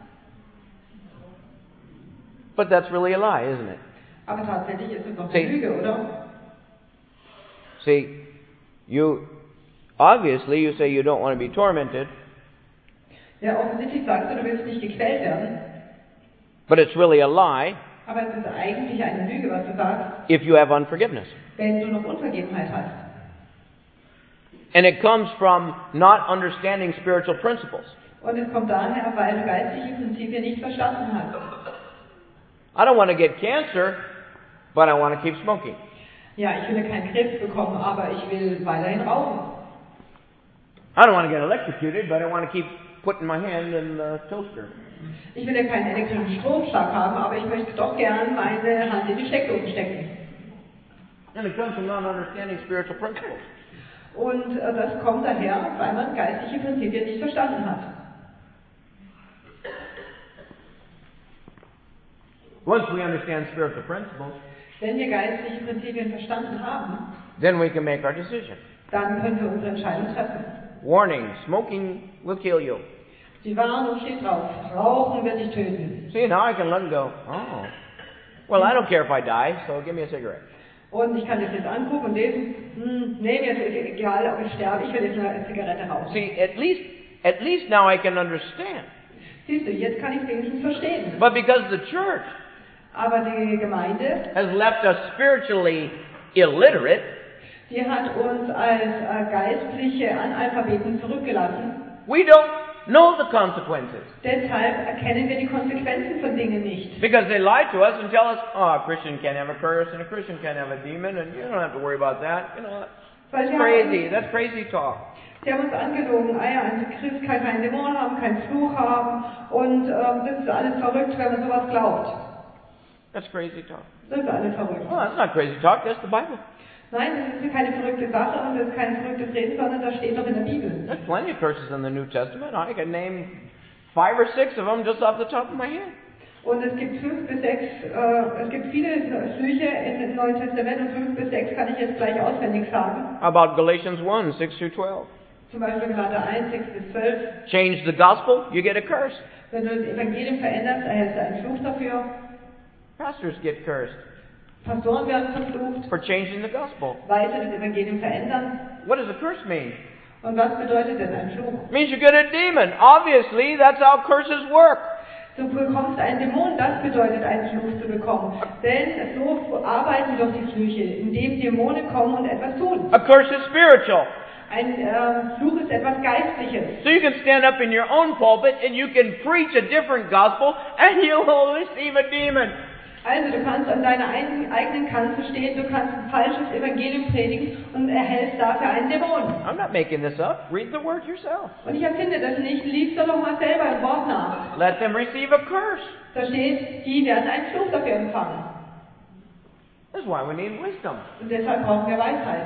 But that's really a lie, isn't it? Aber tatsächlich ist es doch See. eine Lüge, oder? See, you obviously you say you don't want to be tormented, Ja, offensichtlich sagst du, du willst nicht gequält werden. but it's really a lie Aber es ist eigentlich eine Lüge, was du sagst, if you have unforgiveness. wenn du noch Unvergebenheit hast. And it comes from not understanding spiritual principles. Und es kommt daher, weil du geistliche Prinzipien nicht verstanden hast. I don't want to get cancer, but I want to keep smoking. Ja, ich will keinen Krebs bekommen, aber ich will weiterhin rauchen. I don't want to get electrocuted, but I want to keep putting my hand in the toaster. Ich will ja keinen elektrischen Stromschlag haben, aber ich möchte doch gern meine Hand in die Steckdose stecken. And it comes from not understanding spiritual principles. Und äh, das kommt daher, weil man geistliche Prinzipien nicht verstanden hat. Once we understand spiritual principles, Wenn wir geistliche Prinzipien verstanden haben, then we can make our decision. dann können wir unsere Entscheidung treffen. Warning, smoking will kill you. Die Warnung steht drauf, Rauchen wird dich töten. See, now I can let go. Oh. Well, I don't care if I die, so give me a cigarette. Und ich kann das jetzt angucken und lesen, hm, nee, mir ist egal, ob ich sterbe, ich will jetzt eine Zigarette rauchen. See, at least, at least now I can understand. Siehst du, jetzt kann ich es wenigstens verstehen. But because the church Aber die Gemeinde, has left us spiritually illiterate, die hat uns als äh, geistliche Analphabeten zurückgelassen. we don't know the consequences. Deshalb erkennen wir die Konsequenzen von Dingen nicht. Because they lie to us and tell us, oh, a Christian can't have a curse and a Christian can't have a demon and you don't have to worry about that. You know, Weil that's sie crazy. haben, That's crazy talk. sie haben uns angelogen, ah ja, ein Christ kann keinen Dämon haben, keinen Fluch haben und ähm, das ist alles verrückt, wenn man sowas glaubt. That's crazy talk. Das ist alles verrückt. Well, that's not crazy talk. That's the Bible. Nein, das ist keine verrückte Sache und das ist kein verrücktes Reden, sondern das steht doch in der Bibel. There's plenty of curses in the New Testament. I can name five or six of them just off the top of my head. Und es gibt fünf bis sechs, äh, es gibt viele Flüche im Neuen Testament und fünf bis sechs kann ich jetzt gleich auswendig sagen. How about Galatians one, six through twelve? Zum Beispiel Galater eins, sechs bis zwölf. Change the gospel, you get a curse. Wenn du das Evangelium veränderst, erhältst du einen Fluch dafür. Pastors get cursed Pastoren werden verflucht, for changing the gospel. weil sie das Evangelium verändern. What does a curse mean? Und was bedeutet denn ein Fluch? It means you get a demon. Obviously, that's how curses work. Du bekommst einen Dämon, das bedeutet einen Fluch zu bekommen. Denn so arbeiten doch die Flüche, indem Dämonen kommen und etwas tun. A curse is spiritual. Ein äh, Fluch ist etwas Geistliches. So you can stand up in your own pulpit and you can preach a different gospel and you will receive a demon. Also du kannst an deiner eigenen Kanzel stehen, du kannst ein falsches Evangelium predigen und erhältst dafür einen Dämon. I'm not making this up. Read the word yourself. Und ich erfinde das nicht, lies doch mal selber im Wort nach. Let them receive a curse. Da steht, die werden einen Fluch dafür empfangen. That's why we need wisdom. Und deshalb brauchen wir Weisheit.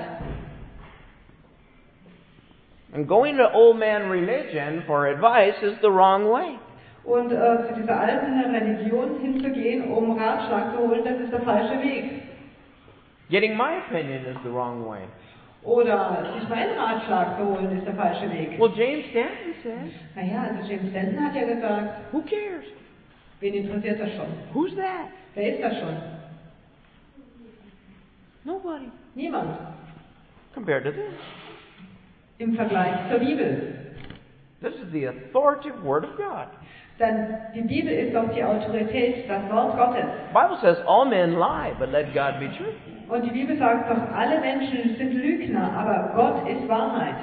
And going to old man religion for advice is the wrong way. Und äh, zu dieser alten Religion hinzugehen, um Ratschlag zu holen, das ist der falsche Weg. Getting my opinion is the wrong way. Oder sich meinen Ratschlag zu holen, ist der falsche Weg. Well, James Stanton says, Naja, also James Stanton hat ja gesagt, who cares? wen interessiert das schon? Who's that? Wer ist das schon? Nobody. Niemand. Compared to this. Im Vergleich zur Bibel. This is the authoritative Word of God. Denn die Bibel ist doch die Autorität, das Wort Gottes. The Bible says all men lie, but let God be true. Und die Bibel sagt doch, alle Menschen sind Lügner, aber Gott ist Wahrheit.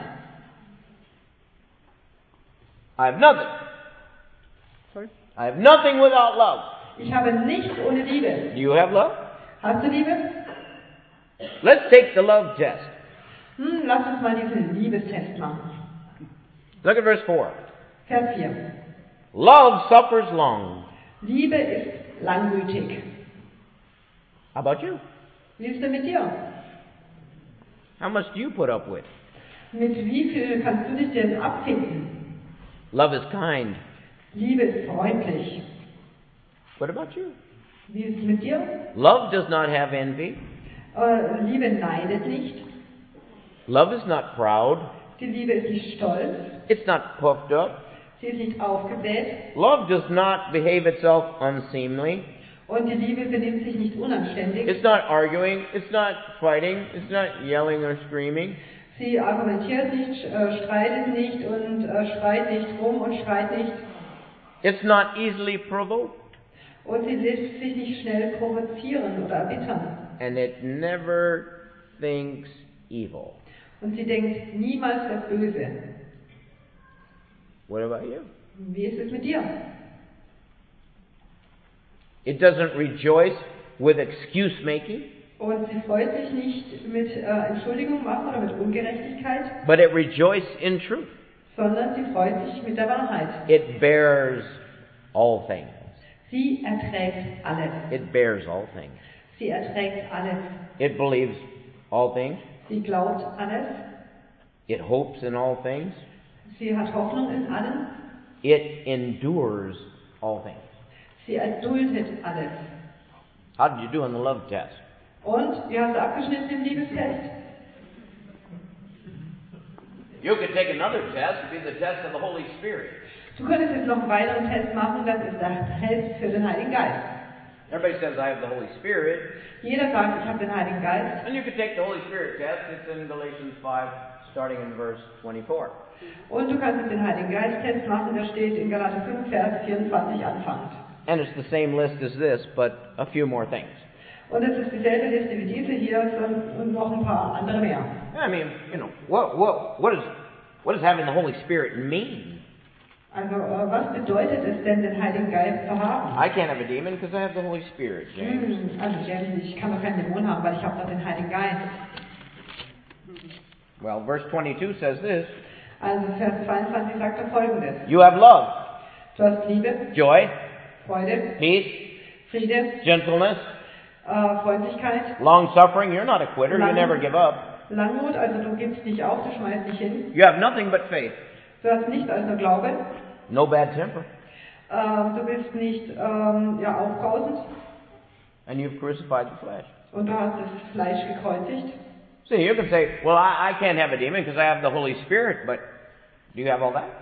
I have nothing. Sorry? I have nothing without love. Ich habe nichts ohne Liebe. Do you have love? Hast du Liebe? Let's take the love test. Hm, lass uns mal diesen Liebestest machen. Look at verse four. Vers vier. Love suffers long. Liebe ist langmütig. How about you? Wie ist denn mit dir? How much do you put up with? Mit wie viel kannst du dich denn abfinden? Love is kind. Liebe ist freundlich. What about you? Wie ist es mit dir? Love does not have envy. Äh, Liebe neidet nicht. Love is not proud. Die Liebe ist nicht stolz. It's not puffed up. Sie ist nicht aufgebläht. Love does not behave itself unseemly. Und die Liebe benimmt sich nicht unanständig. It's not arguing. It's not fighting. It's not yelling or screaming. Sie argumentiert nicht, äh, streitet nicht und äh, schreit nicht rum und schreit nicht. It's not easily provoked. Und sie lässt sich nicht schnell provozieren oder erbittern. And it never thinks evil. Und sie denkt niemals das Böse. What about you? Wie ist es mit dir? It doesn't rejoice with excuse making, Und sie freut sich nicht mit äh, Entschuldigung machen oder mit Ungerechtigkeit, but it rejoices in truth. sondern sie freut sich mit der Wahrheit. It bears all things. Sie erträgt alles. It bears all things. Sie erträgt alles. It believes all things. Sie glaubt alles. It hopes in all things. Sie hat Hoffnung in allem. It endures all things. Sie erduldet alles. How did you do on the love test? Und wie hast du abgeschnitten im Liebestest? You could take another test, it'd be the test of the Holy Spirit. Du könntest jetzt noch einen weiteren Test machen, das ist der Test für den Heiligen Geist. Everybody says, I have the Holy Spirit. Jeder sagt, ich habe den Heiligen Geist. And you could take the Holy Spirit test. It's in Galatians five, starting in verse twenty-four. Und du kannst jetzt den Heiligen Geist-Test machen, der steht in Galater fünf, Vers vierundzwanzig anfangend. And it's the same list as this, but a few more things. Und es ist dieselbe Liste wie diese hier, sondern- und noch ein paar andere mehr. I mean, you know, what, what, what, is, what does having the Holy Spirit mean? Also, äh, was bedeutet es denn, den Heiligen Geist zu haben? I can't have a demon because I have the Holy Spirit, James. Hm, also James, ich kann doch keinen Dämon haben, weil ich habe doch den Heiligen Geist. Well, verse twenty-two says this. Also Vers zweiundzwanzig sagt er Folgendes. You have love, Du hast Liebe, joy, Freude, peace, Friede, gentleness, äh, Freundlichkeit, long suffering. You're not a quitter. You never give up. Langmut, also du gibst nicht auf, du schmeißt nicht hin. You have nothing but faith. Du hast nichts als nur Glaube. No bad temper. Ähm, du bist nicht ähm, ja, aufbrausend And you've crucified the flesh. und du hast das Fleisch gekreuzigt. See, you can say, well, I, I can't have a demon because I have the Holy Spirit, but do you have all that?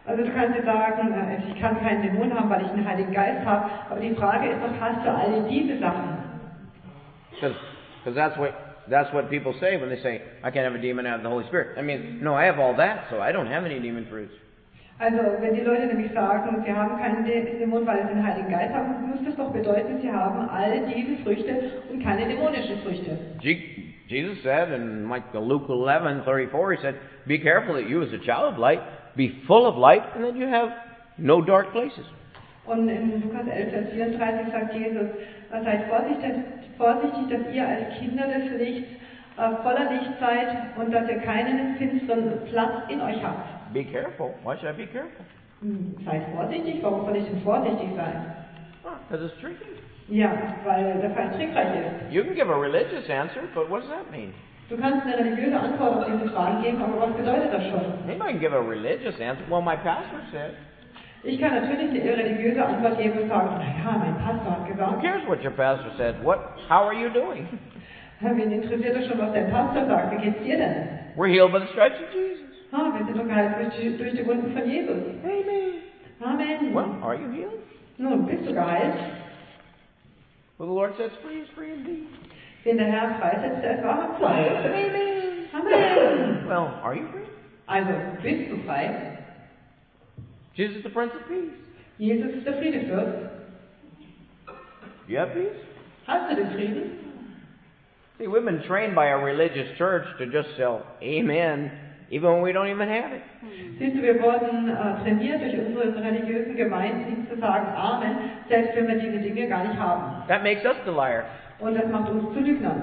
Also du kannst dir sagen, äh, ich kann keinen Dämon haben, weil ich einen Heiligen Geist habe, aber die Frage ist doch, hast du alle diese Sachen? Because that's what that's what people say when they say, I can't have a demon, I have the Holy Spirit. I mean, no, I have all that, so I don't have any demon fruits. Also, wenn die Leute nämlich sagen, sie haben keinen Dämon, weil sie den Heiligen Geist haben, muss das doch bedeuten, sie haben all diese Früchte und keine dämonischen Früchte. Jesus said in like the Luke eleven thirty-four, he said, be careful that you as a child of light be full of light and that you have no dark places. Und in Lukas elf, Vers vierunddreißig sagt Jesus, seid vorsichtig, vorsichtig, dass ihr als Kinder des Lichts äh, voller Licht seid und dass ihr keinen finsteren Platz in euch habt. Be careful. Why should I be careful? Hm, seid vorsichtig. Warum soll ich denn vorsichtig sein? Because it's tricky. Ja, weil der Feind trickreich ist. You can give a religious answer, but what does that mean? Du kannst eine religiöse Antwort auf diese Fragen geben, aber was bedeutet das schon? Anybody can give a religious answer. Well, my pastor said. Ich kann natürlich eine religiöse Antwort geben und sagen, naja, mein Pastor hat Who gesagt. cares what your pastor said? What? How are you doing? Wen interessiert das schon, was dein Pastor sagt? Wie geht's dir denn? We're healed by the stripes of Jesus. Ah, wir sind doch geheilt durch die, durch die Wunden von Jesus. Amen. Amen. Well, are you healed? Nun, bist du geheilt? Well, the Lord sets free is free indeed. Wen der Herr freisetzt, der ist wahrhaft frei. Amen. Amen. Well, are you free? Also, bist du frei? Jesus is the Prince of Peace. Jesus ist der Friedefürst. You have peace? Hast du den Frieden? See, we've been trained by a religious church to just sell amen, even when we don't even have it. Siehst du, wir wurden äh, trainiert durch unsere religiösen Gemeinden zu sagen Amen, selbst wenn wir diese Dinge gar nicht haben. That makes us the liar. Und das macht uns zu Lügnern.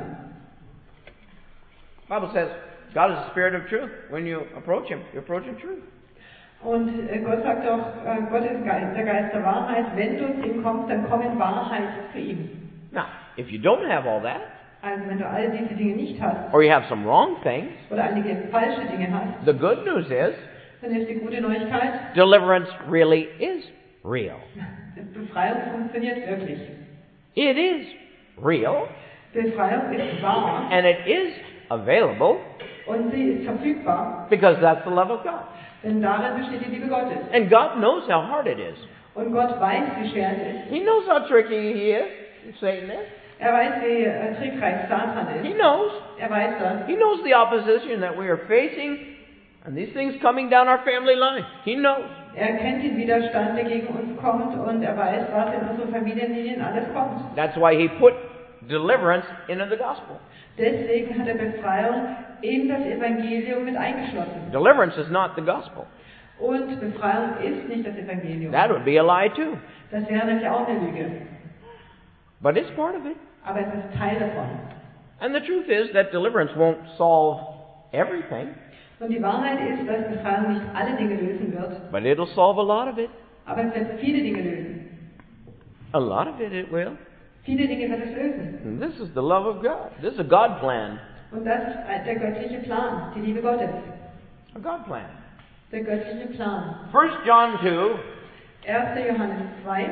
The Bible says God is the Spirit of truth. When you approach Him, you approach Him truth. Und äh, Gott sagt auch, äh, Gott ist Geist, der Geist der Wahrheit. Wenn du zu ihm kommst, dann komm in Wahrheit zu ihm. Now, if you don't have all that, Also wenn du all diese Dinge nicht hast, or you have some wrong things, oder einige falsche Dinge hast, the good news is dann ist die gute Neuigkeit, deliverance really is real. Befreiung funktioniert wirklich. It is real, Befreiung ist wahr and it is available und sie ist verfügbar, because that's the love of God. denn darin besteht die Liebe Gottes. And God knows how hard it is. Und Gott weiß, wie schwer es ist. He knows how tricky He is, Satan is. Er weiß, wie äh, trickreich Satan He ist. knows. Er weiß das. He knows the opposition that we are facing and these things coming down our family line. He knows. Er kennt den Widerstand, der gegen uns kommt, und er weiß, was in unseren Familienlinien alles kommt. That's why He put deliverance into the gospel. Deswegen hat er Befreiung in das Evangelium mit eingeschlossen. Deliverance is not the gospel. Und Befreiung ist nicht das Evangelium. That would be a lie too. Das wäre nämlich auch eine Lüge. But it's part of it. Aber es ist Teil davon. And the truth is that deliverance won't solve everything, Und die Wahrheit ist, dass Befreiung nicht alle Dinge lösen wird, but it'll solve a lot of it. aber es wird viele Dinge lösen. A lot of it it will. Viele Dinge wird es lösen. And this is the love of God. This is a God plan. Und das ist der göttliche Plan, die Liebe Gottes. A God plan. Der göttliche Plan. First John two, erster Johannes zwei,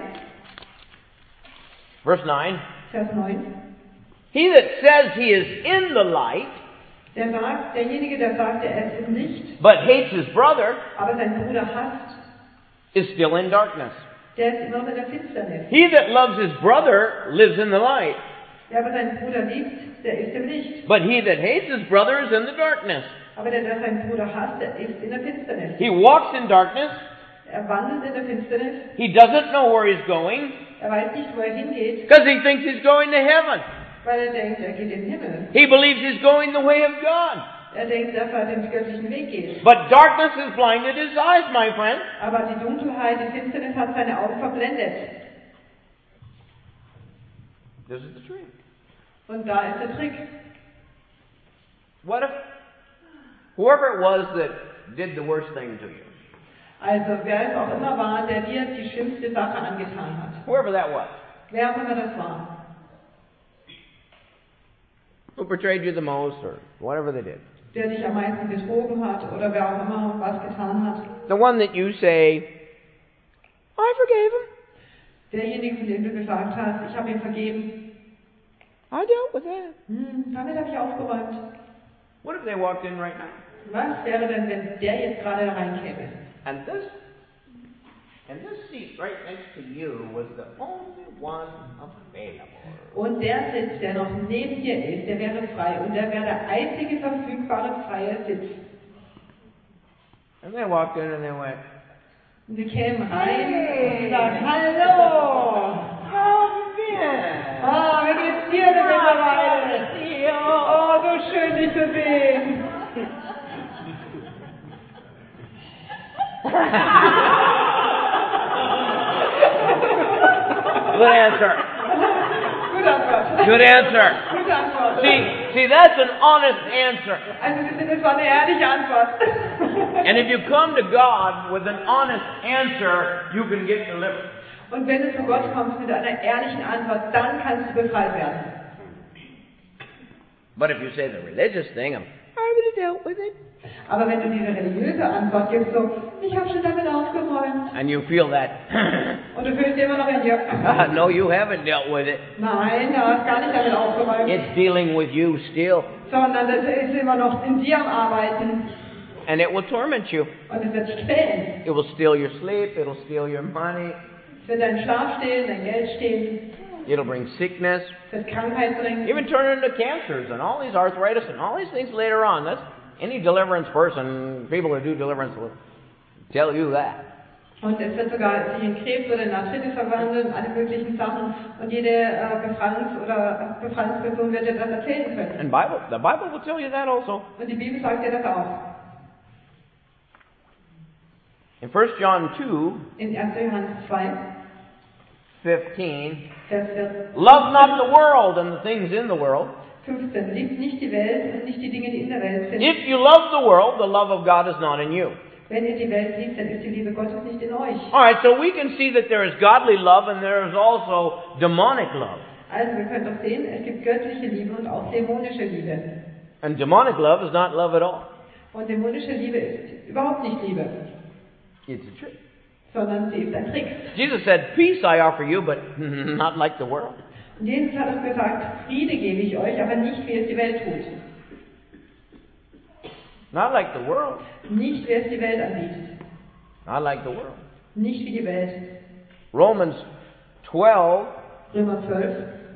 verse nine. Vers neun. He that says he is in the light, Der sagt, derjenige, der sagt, er ist es nicht, but hates his brother, aber seinen Bruder hasst, is still in darkness. der ist immer noch in der Finsternis. He that loves his brother lives in the light, Der aber seinen Bruder liebt, der ist im Licht. but he that hates his brother is in the darkness. Aber der, der seinen Bruder hasst, der ist in der Finsternis. He walks in darkness. Er wandelt in der Finsternis. He doesn't know where he's going Er weiß nicht, wo er hingeht, because he thinks he's going to heaven. weil er denkt, er geht in den Himmel. He believes he's going the way of God. Er denkt, dass er den göttlichen Weg geht. But darkness has blinded his eyes, my friend. Aber die Dunkelheit, die Finsternis hat seine Augen verblendet. This is the trick. Und da ist der Trick. What if whoever it was that did the worst thing to you, Also, wer es auch immer war, der dir die schlimmste Sache angetan hat. whoever that was, Wer auch immer das war. who betrayed you the most or whatever they did, Der dich am meisten betrogen hat oder wer auch immer was getan hat. the one that you say, I forgave him, Derjenige, von dem du gesagt hast, ich habe ihm vergeben. I dealt with that. Hm, damit habe ich aufgeräumt. What if they walked in right now Was wäre denn, wenn der jetzt gerade da reinkäme? and this And this seat right next to you was the only one available. Und der Sitz, der noch neben dir ist, der wäre frei. Und der wäre der einzige verfügbare freie Sitz. And they walked in and they went, Und sie kämen rein Hey. und sagten, hallo! Come in. Ah, wie geht's dir denn mittlerweile? Oh, so schön, dich zu sehen. Good answer. Gute Antwort. Good answer. Gute Antwort. See, see, that's an honest answer. Also, das war eine ehrliche Antwort. And if you come to God with an honest answer, you can get delivered. Und wenn du zu Gott kommst mit einer ehrlichen Antwort, dann kannst du befreit werden. But if you say the religious thing, I'm, I already dealt with it. Aber wenn du diese religiöse Antwort gibst, so, ich habe schon damit aufgeräumt. And you feel that, Und du fühlst immer noch in dir, ah, no, you haven't dealt with it. nein, du hast gar nicht damit aufgeräumt. It's dealing with you still. Sondern das ist immer noch in dir am Arbeiten. And it will torment you. Und es wird dich quälen. It will steal your sleep. It'll steal your money. Es wird deinen Schlaf stehlen, dein Geld stehlen. It'll bring sickness. Es wird Krankheit bringen. Even turn into cancers and all these arthritis and all these things later on. That's any deliverance person, people who do deliverance will tell you that. Und es wird sogar sich in Krebs oder in Arthritis verwandeln, alle möglichen Sachen. Und jede äh, Befreiungs- oder Befreiungsperson wird dir das erzählen können. And Bible, the Bible will tell you that also. Und die Bibel sagt dir das auch. In First John two, In erster Johannes zwei, fifteen, Vers vierzehn. love not the world and the things in the world. fünfzehn. Liebt nicht die Welt und nicht die Dinge, die in der Welt sind. If you love the world, the love of God is not in you. Wenn ihr die Welt liebt, dann ist die Liebe Gottes nicht in euch. Alright, so we can see that there is godly love and there is also demonic love. Also wir können doch sehen, es gibt göttliche Liebe und auch dämonische Liebe. And demonic love is not love at all. Und dämonische Liebe ist überhaupt nicht Liebe, It's a trick. sondern sie ist ein Trick. Jesus said, peace I offer you, but not like the world. Und Jesus hat uns gesagt, Friede gebe ich euch, aber nicht wie es die Welt tut. Not like the world. Nicht wie es die Welt anbietet. Not like the world. Nicht wie die Welt. Romans twelve, Römer zwölf,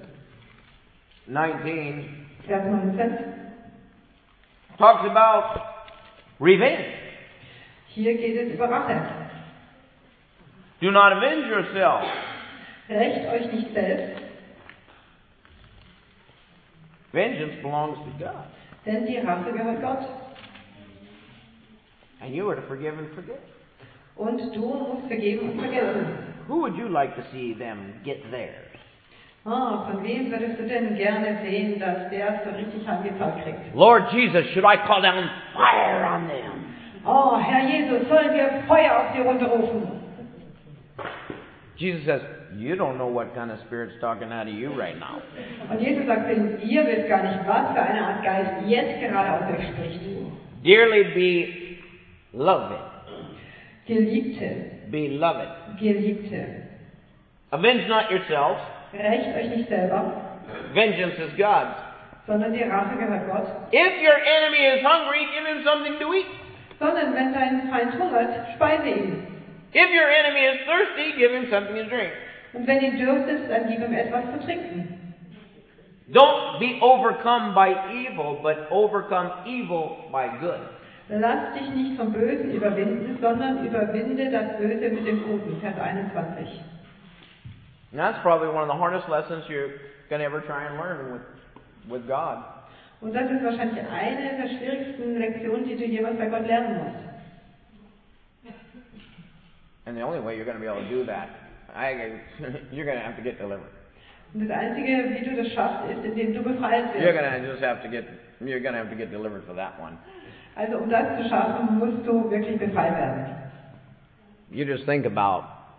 nineteen Vers neunzehn. talks about revenge. Hier geht es über Rache. Do not avenge yourself. Rächt euch nicht selbst, Vengeance belongs to God. denn die Rache gehört Gott. And you are to forgive and forget. Und du musst vergeben und vergessen. Who would you like to see them get theirs? Ah, von wem würdest du denn gerne sehen, dass der es so richtig heimgezahlt kriegt? Lord Jesus, should I call down fire on them? Oh, Herr Jesus, sollen wir Feuer auf sie runterrufen? Jesus says, you don't know what kind of spirit's talking out of you right now. Und Jesus sagt ihnen, ihr wisst gar nicht, was für eine Art Geist jetzt gerade aus euch spricht. Dearly beloved. Geliebte, Beloved. Geliebte, Avenge not yourselves. rächt euch nicht selber, Vengeance is God's. sondern die Rache gehört Gott. If your enemy is hungry, give him something to eat. Sondern wenn dein Feind hungert, speise ihn. If your enemy is thirsty, give him something to drink. Und wenn ihn dürstet, dann gib ihm etwas zu trinken. Don't be overcome by evil, but overcome evil by good. Lass dich nicht vom Bösen überwinden, sondern überwinde das Böse mit dem Guten. Vers einundzwanzig. And that's probably one of the hardest lessons you're going to ever try and learn with, with God. Und das ist wahrscheinlich eine der schwierigsten Lektionen, die du jemals bei Gott lernen musst. And the only way you're going to be able to do that, I, you're going to have to get delivered. Und das Einzige, wie du das schaffst, ist, indem du befreit You're wirst. going to just have to get, you're going to have to get delivered for that one. Also um das zu schaffen, musst du wirklich befreit werden. You just think about,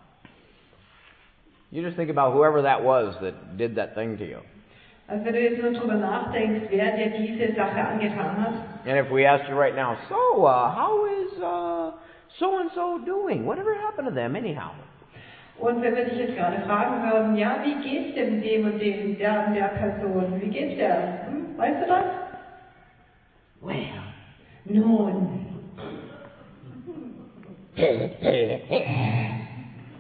you just think about whoever that was that did that thing to you. Also wenn du jetzt nur drüber nachdenkst, wer dir diese Sache angetan hat. And if we asked you right now, so uh, how is uh, so and so doing? Whatever happened to them anyhow? Und wenn wir dich jetzt gerade fragen würden, ja, wie geht's denn dem und dem, der und der Person? Wie geht's der? Hm? Weißt du das? Well, Nun.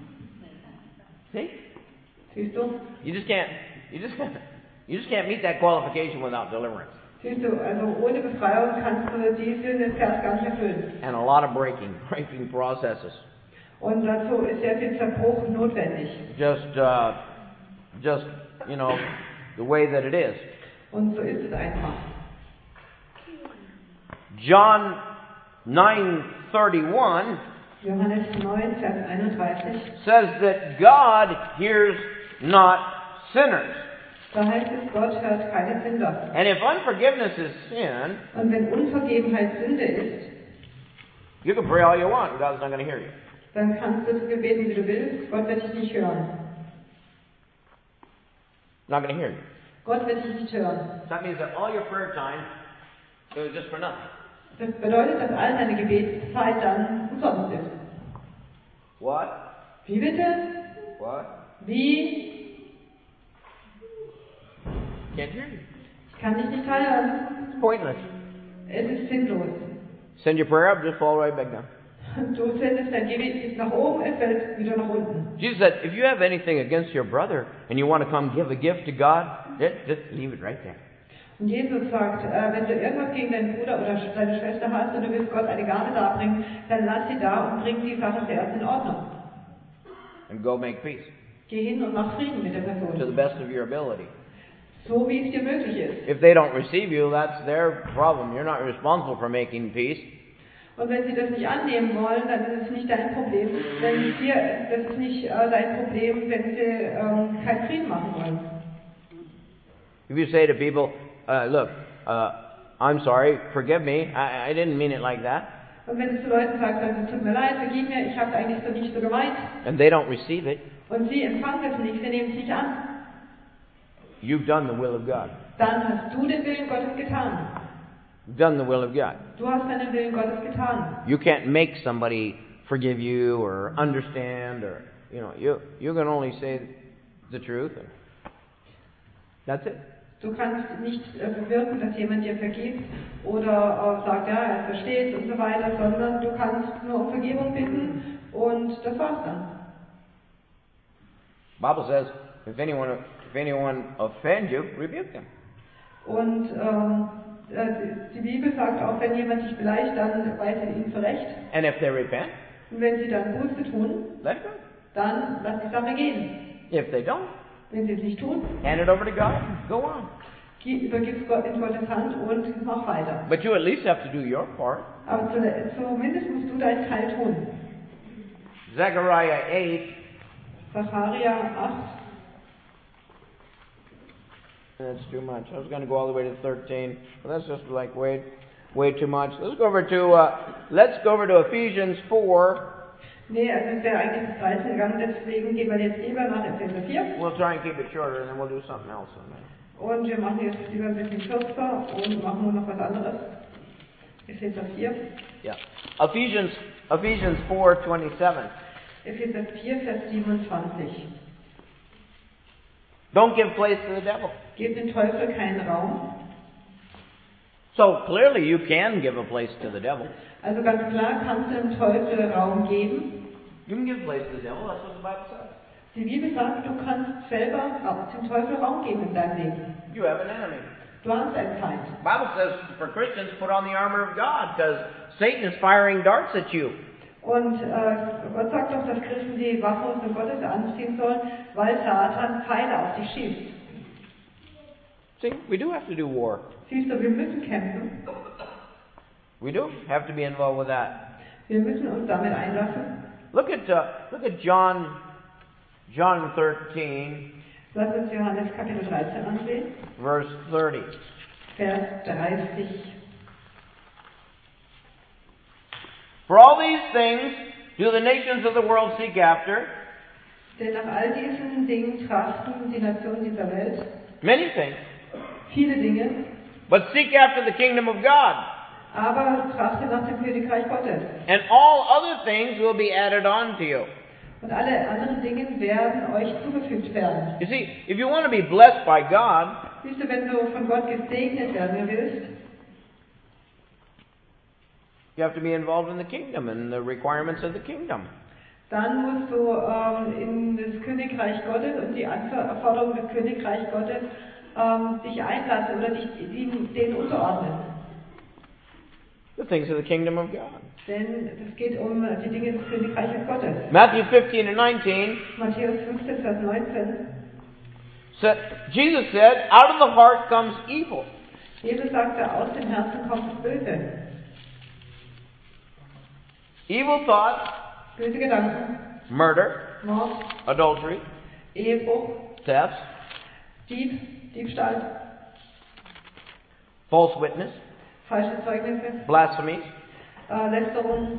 See? Siehst du? You just can't. You just can't. You just can't meet that qualification without deliverance. Siehst du, also ohne Befreiung kannst du diesen Vers gar nicht erfüllen. And a lot of breaking, breaking processes. Und dazu ist sehr viel Zerbruch notwendig. Just, uh, just, you know, the way that it is. Und so ist es einfach. John nine thirty-one Johannes neun, Vers einunddreißig says that God hears not sinners. Da heißt es, Gott hört keine Sünder. And if unforgiveness is sin, Und wenn Unvergebenheit Sünde ist, you can pray all you want, and God's not going to hear you. dann kannst du so viel beten, wie du willst. Gott wird dich nicht hören. Not going to hear you. Gott wird dich nicht hören. So that means that all your prayer time is just for nothing. Das bedeutet, dass all deine Gebetszeit dann umsonst ist. What? Wie bitte? What? Wie? Can't hear you. Ich kann dich nicht hören. It's pointless. Es ist sinnlos. Send your prayer up, just fall right back down. Du sendest dein Gebet nach oben, es fällt wieder nach unten. Jesus said, if you have anything against your brother and you want to come give a gift to God, just, just leave it right there. Und Jesus sagt, äh, wenn du irgendwas gegen deinen Bruder oder deine Schwester hast und du willst Gott eine Gabe darbringen, dann lass sie da und bring die Sache zuerst in Ordnung. And go make peace Geh hin und mach Frieden mit der to the Person. best of your ability. So wie es dir möglich ist. If they don't receive you, that's their problem. You're not responsible for making peace. Und wenn sie das nicht annehmen wollen, dann ist es nicht dein Problem. Wenn dir, das ist nicht äh, dein Problem, wenn sie ähm, keinen Frieden machen wollen. If you say to people, uh, look, uh, I'm sorry, forgive me, I, I didn't mean it like that, Und wenn du zu Leuten sagst, also, es tut mir leid, vergib mir, ich habe es eigentlich so nicht so gemeint, and they don't receive it, und sie empfangen es nicht, sie nehmen es nicht an, you've done the will of God. dann hast du den Willen Gottes getan. You've done the will of God. Du hast deinen Willen Gottes getan. You can't make somebody forgive you or understand, or, you know, you, you can only say the truth, and that's it. Du kannst nicht äh, bewirken, dass jemand dir vergibt oder äh, sagt, ja, er versteht und so weiter, sondern du kannst nur um Vergebung bitten und das war's dann. Bible says, if anyone, if anyone offends you, rebuke them. Und ähm, äh, die Bibel sagt auch, wenn jemand dich beleidigt, dann weise ihn zurecht. And if they repent, Und wenn sie dann Buße tun, let it go. dann lass die Sache gehen. If they don't, Wenn sie es nicht tun, hand it over to God. Go on. übergib Gott in Gottes Hand und mach weiter. But you at least have to do your part. Aber zumindest musst du deinen Teil tun. Zechariah eight. Zacharia acht. That's too much. I was going to go all the way to thirteen, but that's just like way, way too much. Let's go over to uh, let's go over to Ephesians four. Nee, also es wäre eigentlich bis dreizehn gegangen, deswegen gehen wir jetzt lieber nach Epheser vier. We'll try and keep it shorter, and then we'll do something else on that. Und wir machen jetzt lieber ein bisschen kürzer und machen nur noch was anderes. Epheser vier. Yeah. Ephesians Ephesians four twenty-seven. Epheser vier, Vers siebenundzwanzig. Don't give place to the devil. Gebt dem Teufel keinen Raum. So clearly you can give a place to the devil. Also ganz klar kannst du dem Teufel Raum geben. You can give place to the devil. That's what the Bible says. Die Bibel sagt, du kannst selber dem Teufel Raum geben in deinem Leben. You have an enemy. Du hast einen Feind. The Bible says for Christians, put on the armor of God, because Satan is firing darts at you. Und äh, Gott sagt doch, dass Christen die Waffenrüstung Gottes anziehen sollen, weil Satan Pfeile auf dich schießt. See, we do have to do war. Siehst du, wir müssen kämpfen. We do have to be involved with that. Wir müssen uns damit einlassen. Look at uh, look at John John thirteen, Lass uns Johannes Kapitel dreizehn ansehen. verse thirty. Vers dreißig. For all these things do the nations of the world seek after. Denn nach all diesen Dingen trachten die Nationen dieser Welt Many things. viele Dinge, But seek after the kingdom of God. aber trachtet nach dem Königreich Gottes. And all other things will be added on to you. Und alle anderen Dinge werden euch zugefügt werden. You see, if you want to be blessed by God, Siehst du, wenn du von Gott gesegnet werden willst, you have to be involved in the kingdom and the requirements of the kingdom. dann musst du ähm, in das Königreich Gottes und die Anforderungen des Königreichs Gottes ähm, dich einlassen oder dich denen, denen unterordnen. The things of the kingdom of God. Denn es geht um die Dinge des Königreiches Gottes. Matthew fifteen and nineteen. Matthäus fünfzehn, Vers neunzehn. So, Jesus said, out of the heart comes evil. Jesus sagte, aus dem Herzen kommt das Böse. Evil thoughts, Böse Gedanken, murder, Mord, adultery, Ehebruch, theft, Dieb, Diebstahl, false witness, falsche Zeugnisse, blasphemies. äh, Lästerung.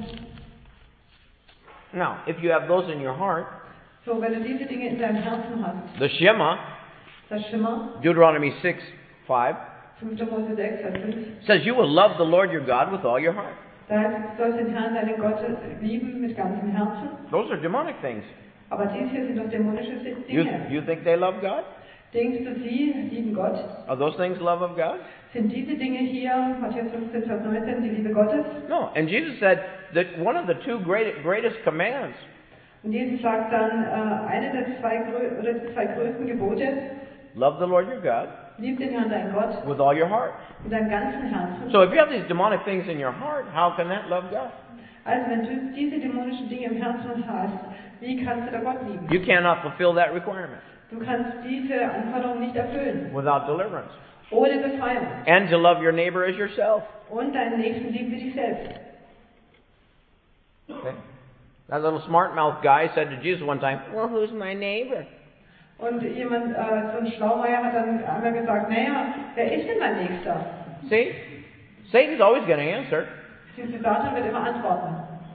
Now, if you have those in your heart, So, wenn du diese Dinge in deinem Herzen hast, the Shema, das Schimmer, Deuteronomy six five, fünfter Mose sechs, Vers fünf, says you will love the Lord your God with all your heart. da heißt es, du sollst den Herrn, deinen Gott, lieben mit ganzem Herzen. Those are demonic things. Aber dies hier sind doch dämonische You, Dinge. you think they love God? Denkst du, sie lieben Gott? Are those things love of God? Sind diese Dinge hier, Matthäus fünfzehn, Vers neunzehn, die Liebe Gottes? No. And Jesus said that one of the two great, greatest commands Und Jesus sagt dann, äh, eine der zwei, grö- oder die zwei größten Gebote, love the Lord your God lieb den Herrn, deinen Gott, with all your heart. mit deinem ganzen Herzen. So if you have these demonic things in your heart, how can that love God? Also wenn du diese dämonischen Dinge im Herzen hast, wie kannst du da Gott lieben? You cannot fulfill that requirement Du kannst diese Anforderung nicht erfüllen, without deliverance. ohne Befreiung. And to love your neighbor as yourself. Und deinen Nächsten lieben wie dich selbst. Okay? That little smart mouth guy said to Jesus one time, well, who's my neighbor? Und jemand, äh, so ein Schlaumeier hat dann einmal gesagt, naja, wer ist denn mein Nächster? See? Satan's always going to answer. Siehst du, Satan wird immer antworten.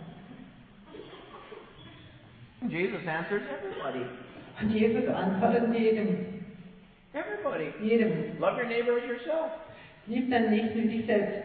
Jesus answers everybody. Und Jesus antwortet jedem. Everybody. Jedem. Love your neighbor as yourself. Lieb deinen Nächsten wie dich selbst.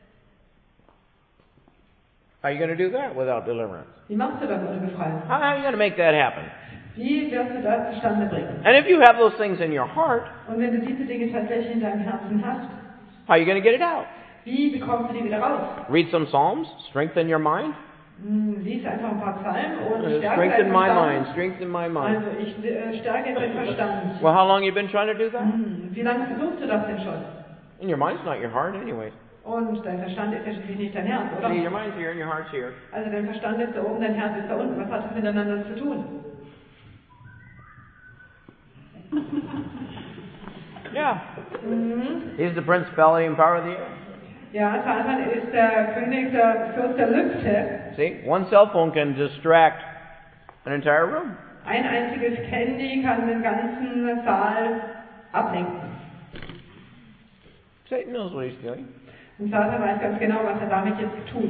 How are you going to do that without deliverance? Wie machst du das ohne Befreiung? How are you going to make that happen? Wie wirst du das zustande bringen? And if you have those things in your heart, Und wenn du diese Dinge tatsächlich in deinem Herzen hast, how are you going to get it out? wie bekommst du die wieder raus? Read some Psalms, strengthen your mind. Hm, lies einfach ein paar Psalmen und Uh, stärke strengthen deinen my Verstand. mind, strengthen my mind. Also ich äh, stärke deinen Verstand. Well, how long have you been trying to do that? Hm, wie lange versuchst du das denn schon? And your mind's not your heart anyway. Und dein Verstand ist ja schließlich nicht dein Herz, oder? See, your mind's here and your heart's here. Also dein Verstand ist da oben, dein Herz ist da unten. Was hat das miteinander zu tun? Yeah. Mhm. He's the principality and power of the air. Ja, Satan ist der König, der Fürst der Lüfte. See, one cell phone can distract an entire room. Ein einziges Handy kann den ganzen Saal ablenken. Satan knows what he's doing. Und Satan weiß ganz genau, was er damit jetzt tut.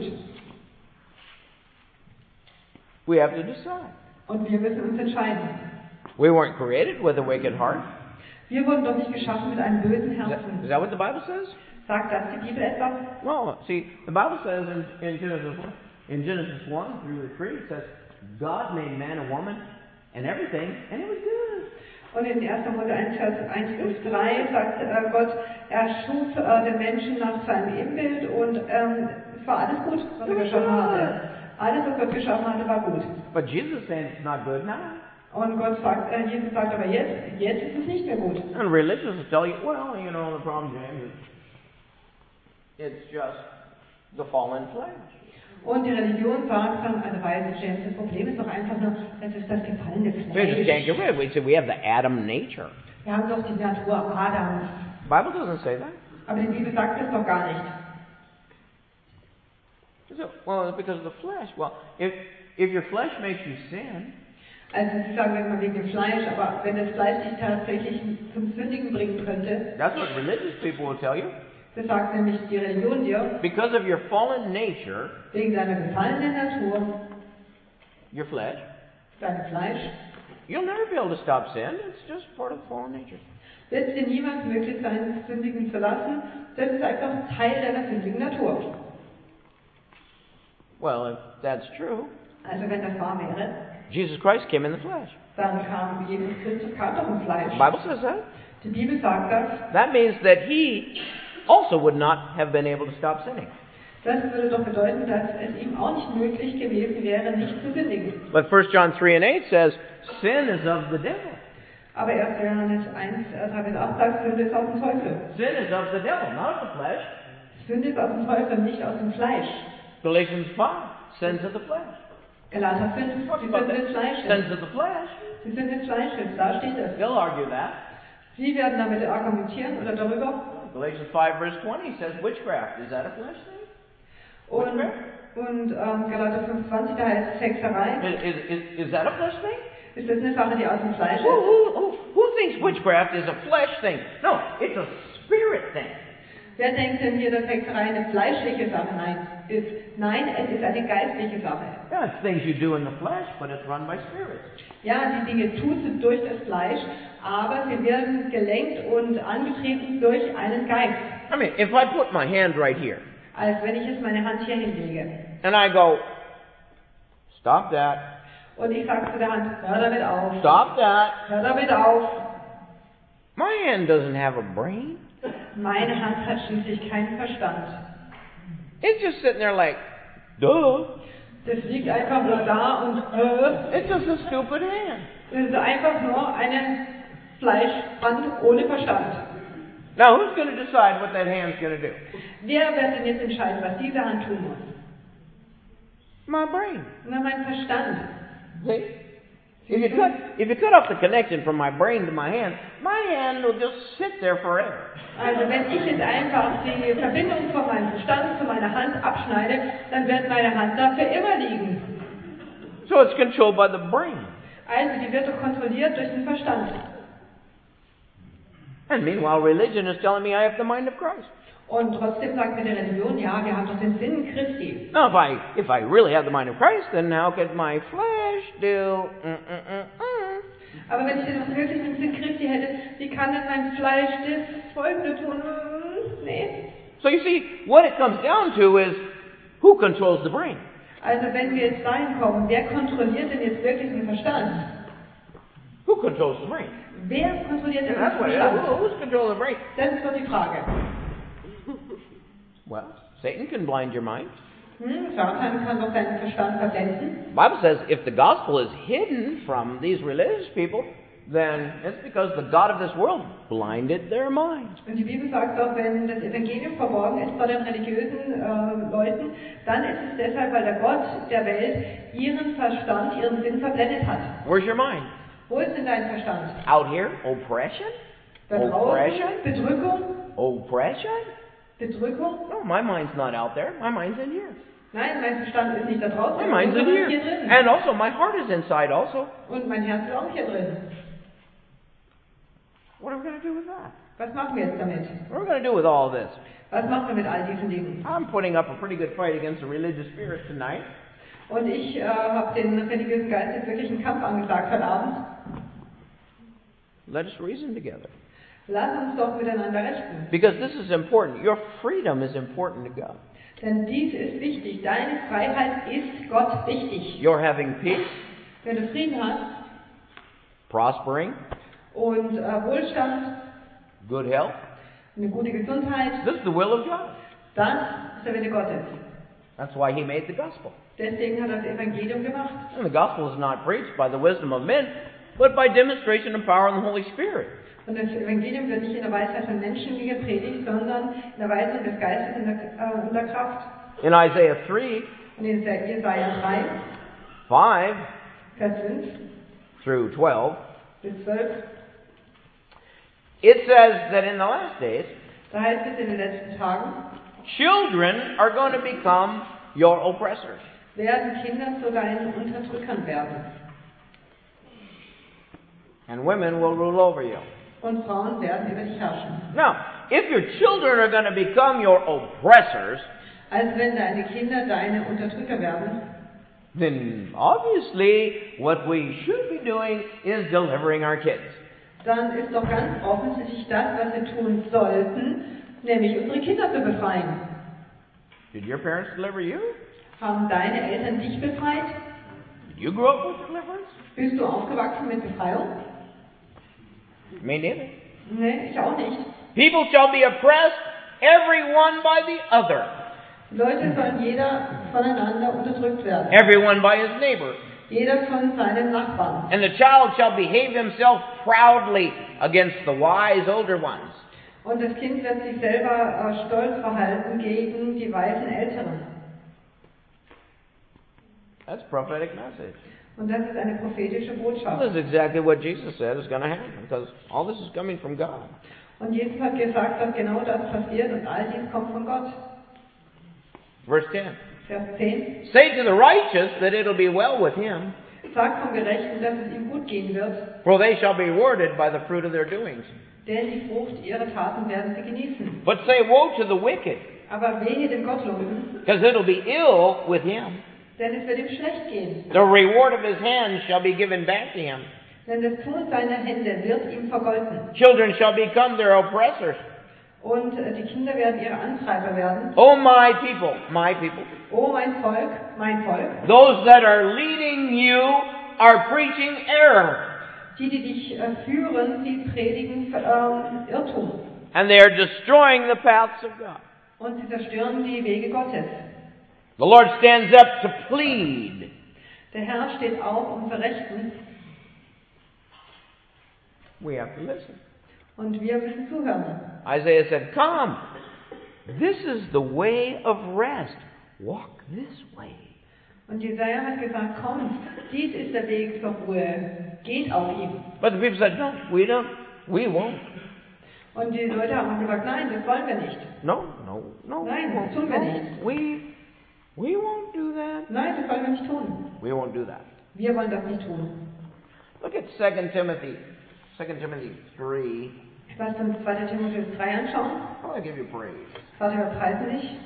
We have to decide. Und wir müssen uns entscheiden. We weren't created with a wicked heart. Wir wurden doch nicht geschaffen mit einem bösen Is that, Herzen. is that what the Bible says? Sagt das die Bibel etwas? No. See, the Bible says in, in Genesis one, in Genesis one through the three, it says God made man and woman and everything, and it was good. Und in erster Mose eins, Vers eins bis drei sagt äh, Gott, er schuf äh, den Menschen nach seinem Ebenbild und ähm, es war alles gut, was er geschaffen hatte. Alles, was Gott geschaffen hatte, war gut. But Jesus is saying it's not good now. Und Gott sagt, äh, Jesus sagt aber jetzt, jetzt ist es nicht mehr gut. And religious will tell you, well, you know, the problem, James, is it's just the fallen flesh. Und die Religion sagt dann, also weiß James, das Problem ist doch einfach nur, es ist das gefallene We just can't get Fleisch. rid of it. We say we have the Adam nature. Wir haben doch die Natur Adams. The Bible doesn't say that. Aber die Bibel sagt das doch gar nicht. So, well, it's because of the flesh. Well, if if your flesh makes you sin, Also sie sagen immer wegen dem Fleisch, aber wenn das Fleisch dich tatsächlich zum Sündigen bringen könnte, that's what religious people will tell you. das sagt nämlich die Religion dir, Because of your fallen nature, wegen deiner gefallenen Natur, your flesh, dein Fleisch, you'll never be able to stop sin. It's just part of the fallen nature. wird es dir niemals möglich sein, Sündigen zu lassen. Das ist einfach Teil deiner sündigen Natur. Well, if that's true, Also wenn das wahr wäre, Jesus Christ came in the flesh. dann kam Jesus Christus kam doch im Fleisch. The Bible says that. Die Bibel sagt das. That means that he also would not have been able to stop sinning. Das würde doch bedeuten, dass es ihm auch nicht möglich gewesen wäre, nicht zu sündigen. But First John three and eight says, sin is of the devil. Aber erster Johannes eins, drei bis acht sagt, Sünde ist aus dem Teufel. Sin is of the devil, not of the flesh. Sünde ist aus dem Teufel, nicht aus dem Fleisch. Galatians five, sins of the flesh. Galater fünf, die Sünde des Fleisches. Sins of the flesh. Die Sünde des Fleisches, da steht es. They'll argue that. Sie werden damit argumentieren oder darüber. Galatians five verse twenty says witchcraft. Is that a flesh thing? Und, und ähm, Galater fünf zwanzig, da heißt Hexerei. Is, is, is, is that a flesh thing? Ist das eine Sache, die aus dem Fleisch Who, ist? who, who, who thinks witchcraft is a flesh thing? No, it's a spirit thing. Wer denkt denn hier, dass Hexerei eine fleischliche Sache nein, ist? Nein, es ist eine geistliche Sache. Yeah, it's things you do in the flesh, but it's run by spirits. Ja, die Dinge tust du durch das Fleisch, aber sie werden gelenkt und angetrieben durch einen Geist. I mean, if I put my hand right here, Als wenn ich jetzt meine Hand hier hinlege. and I go, stop that, Und ich sage zu der Hand, hör damit auf. stop that, Hör damit auf. my hand doesn't have a brain. Meine Hand hat schließlich keinen Verstand. It's just sitting there like, duh. Das liegt einfach nur da und äh, It's just a stupid hand. es ist einfach nur eine Fleischhand ohne Verstand. Now, who's going to decide what that hand's going to do? Wer wird denn jetzt entscheiden, was diese Hand tun muss? My brain. Na, mein Verstand. See? If you cut, if you cut off the connection from my brain to my hand, my hand will just sit there forever. Also wenn ich jetzt einfach die Verbindung von meinem Verstand zu meiner Hand abschneide, dann wird meine Hand da für immer liegen. So it's controlled by the brain. Also die wird doch kontrolliert durch den Verstand. And meanwhile, religion is telling me I have the mind of Christ. Und trotzdem sagt mir die Religion, ja, wir haben doch den Sinn Christi. Now, if I if I really have the mind of Christ, then how could my flesh do? Mm, mm, mm, mm. Aber wenn ich denn noch wirklich den Sinn Christi hätte, wie kann denn mein Fleisch das Folgende tun? Hm, nee. So you see, what it comes down to is who controls the brain. Also wenn wir jetzt dahin kommen, wer kontrolliert denn jetzt wirklich den Verstand? Who controls the brain? Wer kontrolliert denn den That's what it is. Verstand? Who- Who's controlling the brain? Das ist doch die Frage. Well, Satan can blind your mind. Hm, Satan kann doch deinen Verstand verblenden. The Bible says if the gospel is hidden from these religious people, then it's because the God of this world blinded their mind. Und die Bibel sagt doch, wenn das Evangelium verborgen ist vor den religiösen äh, Leuten, dann ist es deshalb, weil der Gott der Welt ihren Verstand, ihren Sinn verblendet hat. Where's your mind? Wo ist denn dein Verstand? Out here? Oppression? Da draußen? Oppression? Bedrückung? Oppression? Bedrückung? No, my mind's not out there. My mind's in here. Nein, mein Verstand ist nicht da draußen, My mind's in sondern here. hier drin. And also, my heart is inside also. Und mein Herz ist auch hier drin. What are we going to do with that? Was machen wir jetzt damit? What are we going to do with all this? Was machen wir mit all diesen Dingen? I'm putting up a pretty good fight against the religious spirit tonight. Und ich äh, habe den religiösen Geist jetzt wirklich einen Kampf angesagt heute Abend. Let us reason together. Lass uns doch miteinander rechten. Because this is important. Your freedom is important to God. Denn dies ist wichtig. Deine Freiheit ist Gott wichtig. You're having peace, Wenn du Frieden hast prospering, und äh, Wohlstand, good health. eine gute Gesundheit, This is the will of God. dann ist der Wille Gottes. That's why He made the gospel. Deswegen hat er das Evangelium gemacht. And the gospel is not preached by the wisdom of men, but by demonstration and power in the Holy Spirit. Und das Evangelium wird nicht in der Weisheit von Menschen gepredigt, sondern in der Weisheit des Geistes in der, äh, in der Kraft. In Isaiah three, Und in Jesaja drei, five Vers fünf through twelve, bis zwölf, it says that in the last days, da heißt es in den letzten Tagen, children are going to become your oppressors. werden Kinder zu deinen Unterdrückern werden. And women will rule over you. Und Frauen werden über dich herrschen. Now, if your children are going to become your oppressors, Als wenn deine Kinder deine Unterdrücker werden, then obviously what we should be doing is delivering our kids. dann ist doch ganz offensichtlich das, was wir tun sollten, nämlich unsere Kinder zu befreien. Did your parents deliver you? Haben deine Eltern dich befreit? Did you grow up with deliverance? Bist du aufgewachsen mit Befreiung? Me neither. Nee, ich auch nicht. People shall be oppressed, every one by the other. Die Leute sollen jeder voneinander unterdrückt werden. everyone by his neighbor. Jeder von seinem Nachbarn. And the child shall behave himself proudly against the wise older ones. Und das Kind wird sich selber äh, stolz verhalten gegen die weisen Älteren. That's a prophetic message. Und das ist eine prophetische Well, Botschaft. this is exactly what Jesus said is going to happen, because all this is coming from God. Und Jesus hat gesagt, dass genau das passiert und all dies kommt von Gott. Verse ten. Vers zehn. Say to the righteous that it'll be well with him, Sagt vom Gerechten, dass es ihm gut gehen wird, for they shall be rewarded by the fruit of their doings. denn die Frucht ihrer Taten werden sie genießen. But say woe to the wicked, Aber wehe dem Gottlosen, because it'll be ill with him. denn es wird ihm schlecht gehen. The reward of his hands shall be given back to him. Denn das Tun seiner Hände wird ihm vergolten. Children shall become their oppressors. Und äh, die Kinder werden ihre Antreiber werden. O my people, my people, O mein Volk, mein Volk, those that are leading you are preaching error, die, die dich äh, führen, sie predigen ähm, Irrtum. and they are destroying the paths of God. Und sie zerstören die Wege Gottes. The Lord stands up to plead. Der Herr steht auf, um zu rechten. We have to listen. Und wir müssen zuhören. Isaiah said, come, this is the way of rest. Walk this way. Und Jesaja hat gesagt, komm, dies ist der Weg zur Ruhe. Geht auf ihm. But the people said, no, we don't, we won't. Und die Leute haben gesagt, nein, das wollen wir nicht. No, no, no. Nein, we won't. das tun wir No, nicht. We, we won't do that. Nein, das wollen wir nicht tun. We won't do that. Wir wollen das nicht tun. Look at Second Timothy, Second Timothy three. Lasst uns zweiter Timotheus drei anschauen. I want to give you praise. Vater, wir preisen dich.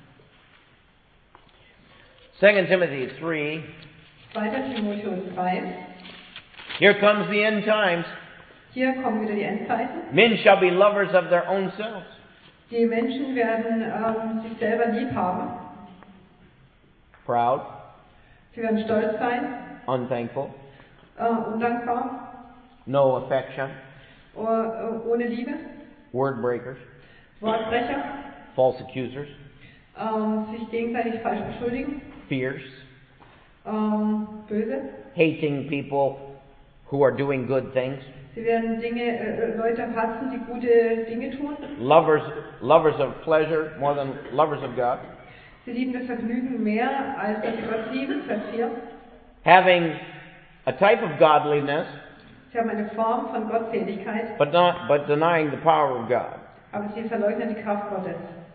Second Timothy three. zweiter Timotheus drei. Here comes the end times. Hier kommen wieder die Endzeiten. Men shall be lovers of their own selves, Die Menschen werden ähm, sich selber lieb haben. proud, Sie werden stolz sein, unthankful, äh, undankbar, no affection, oh, äh, ohne Liebe, word breakers, Wortbrecher, false accusers, ähm, sich gegenseitig falsch beschuldigen, fierce, ähm, böse. hating people who are doing good things, Sie werden Dinge, äh, Leute hassen, die gute Dinge tun. lovers, lovers of pleasure more than lovers of God, Sie lieben das Vergnügen mehr, als dass sie Gott lieben. Vers vier. having a type of godliness, Sie haben eine Form von Gottseligkeit, but not, but denying the power of God. aber sie verleugnen die Kraft Gottes.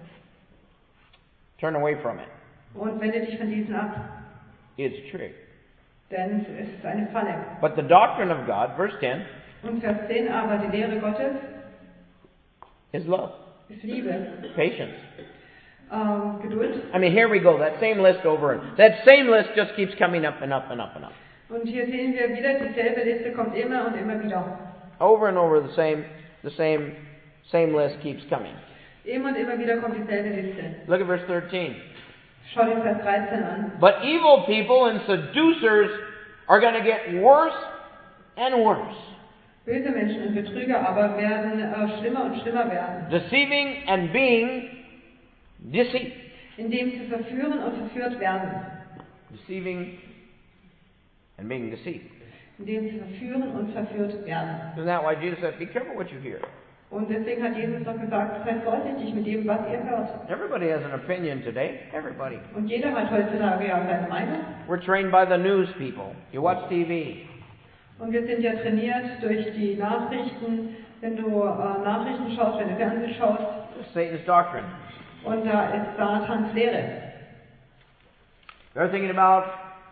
Turn away from it. Und wende dich von diesen ab, It's a trick. denn es ist eine Falle. But the doctrine of God, verse ten, Und Vers zehn, aber die Lehre Gottes is love, ist Liebe, patience. ähm, Geduld. I mean, here we go. That same list over and that same list just keeps coming up and up and up and up. Und hier sehen wir wieder, dieselbe Liste kommt immer und immer wieder. Over and over, the same, the same, same list keeps coming. Immer und immer wieder kommt dieselbe Liste. Look at verse thirteen. Schau dir Vers dreizehn an. But evil people and seducers are going to get worse and worse, Böse Menschen und Betrüger aber werden äh, schlimmer und schlimmer werden, deceiving and being deceived. indem sie verführen und verführt werden. Deceiving and being deceived. Indem sie verführen und verführt werden. Isn't that why Jesus said, be careful what you hear? Und deswegen hat Jesus doch gesagt, seid vorsichtig mit dem, was ihr hört. Everybody has an opinion today. Everybody. Und jeder hat heutzutage ja seine Meinung. We're trained by the news people. You watch T V. Und wir sind ja trainiert durch die Nachrichten, wenn du äh, Nachrichten schaust, wenn du Fernsehen schaust. It's Satan's doctrine. Und da ist Satans Lehre. They're thinking about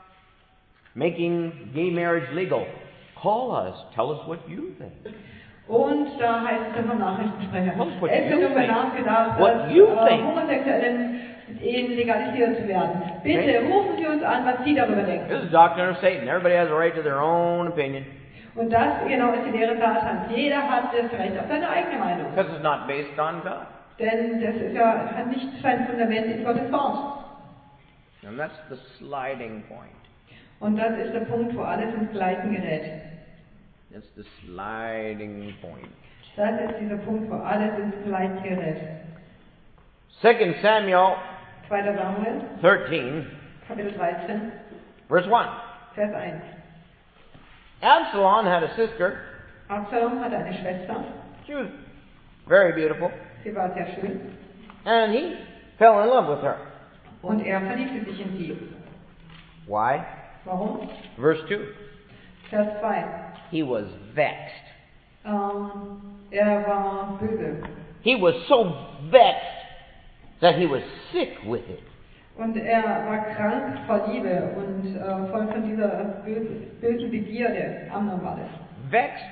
making gay marriage legal. Call us. Tell us what you think. Und da heißt es dann vom Nachrichtensprecher. What Es wird you darüber think. nachgedacht, What dass you äh, think. homosexuellen Ehen legalisiert werden. Bitte Okay. rufen Sie uns an, was Sie darüber denken. This is the doctrine of Satan. Everybody has a right to their own opinion. Und das genau ist die Lehre Satans. Jeder hat das Recht auf seine eigene Meinung. Because it's not based on God. Denn das ist ja, hat nicht sein Fundament in Gottes Wort. And that's the sliding point. Und das ist der Punkt, wo alles ins Gleiten gerät. That's the sliding point. Das ist dieser Punkt, wo alles ins Gleiten gerät. Second Samuel zweiter Samuel, thirteen, Kapitel dreizehn, verse one. Vers eins. Absalom had a sister. Absalom hatte eine Schwester, She was very beautiful. sie war sehr schön, And he fell in love with her. und er verliebte sich in sie. Why? Warum? Verse two. Vers zwei. He was vexed. Ähm, er war böse. He was so vexed that he was sick with it. Und er war krank vor Liebe und äh, voll von dieser böse, bösen Begierde. Amnon war das. Vexed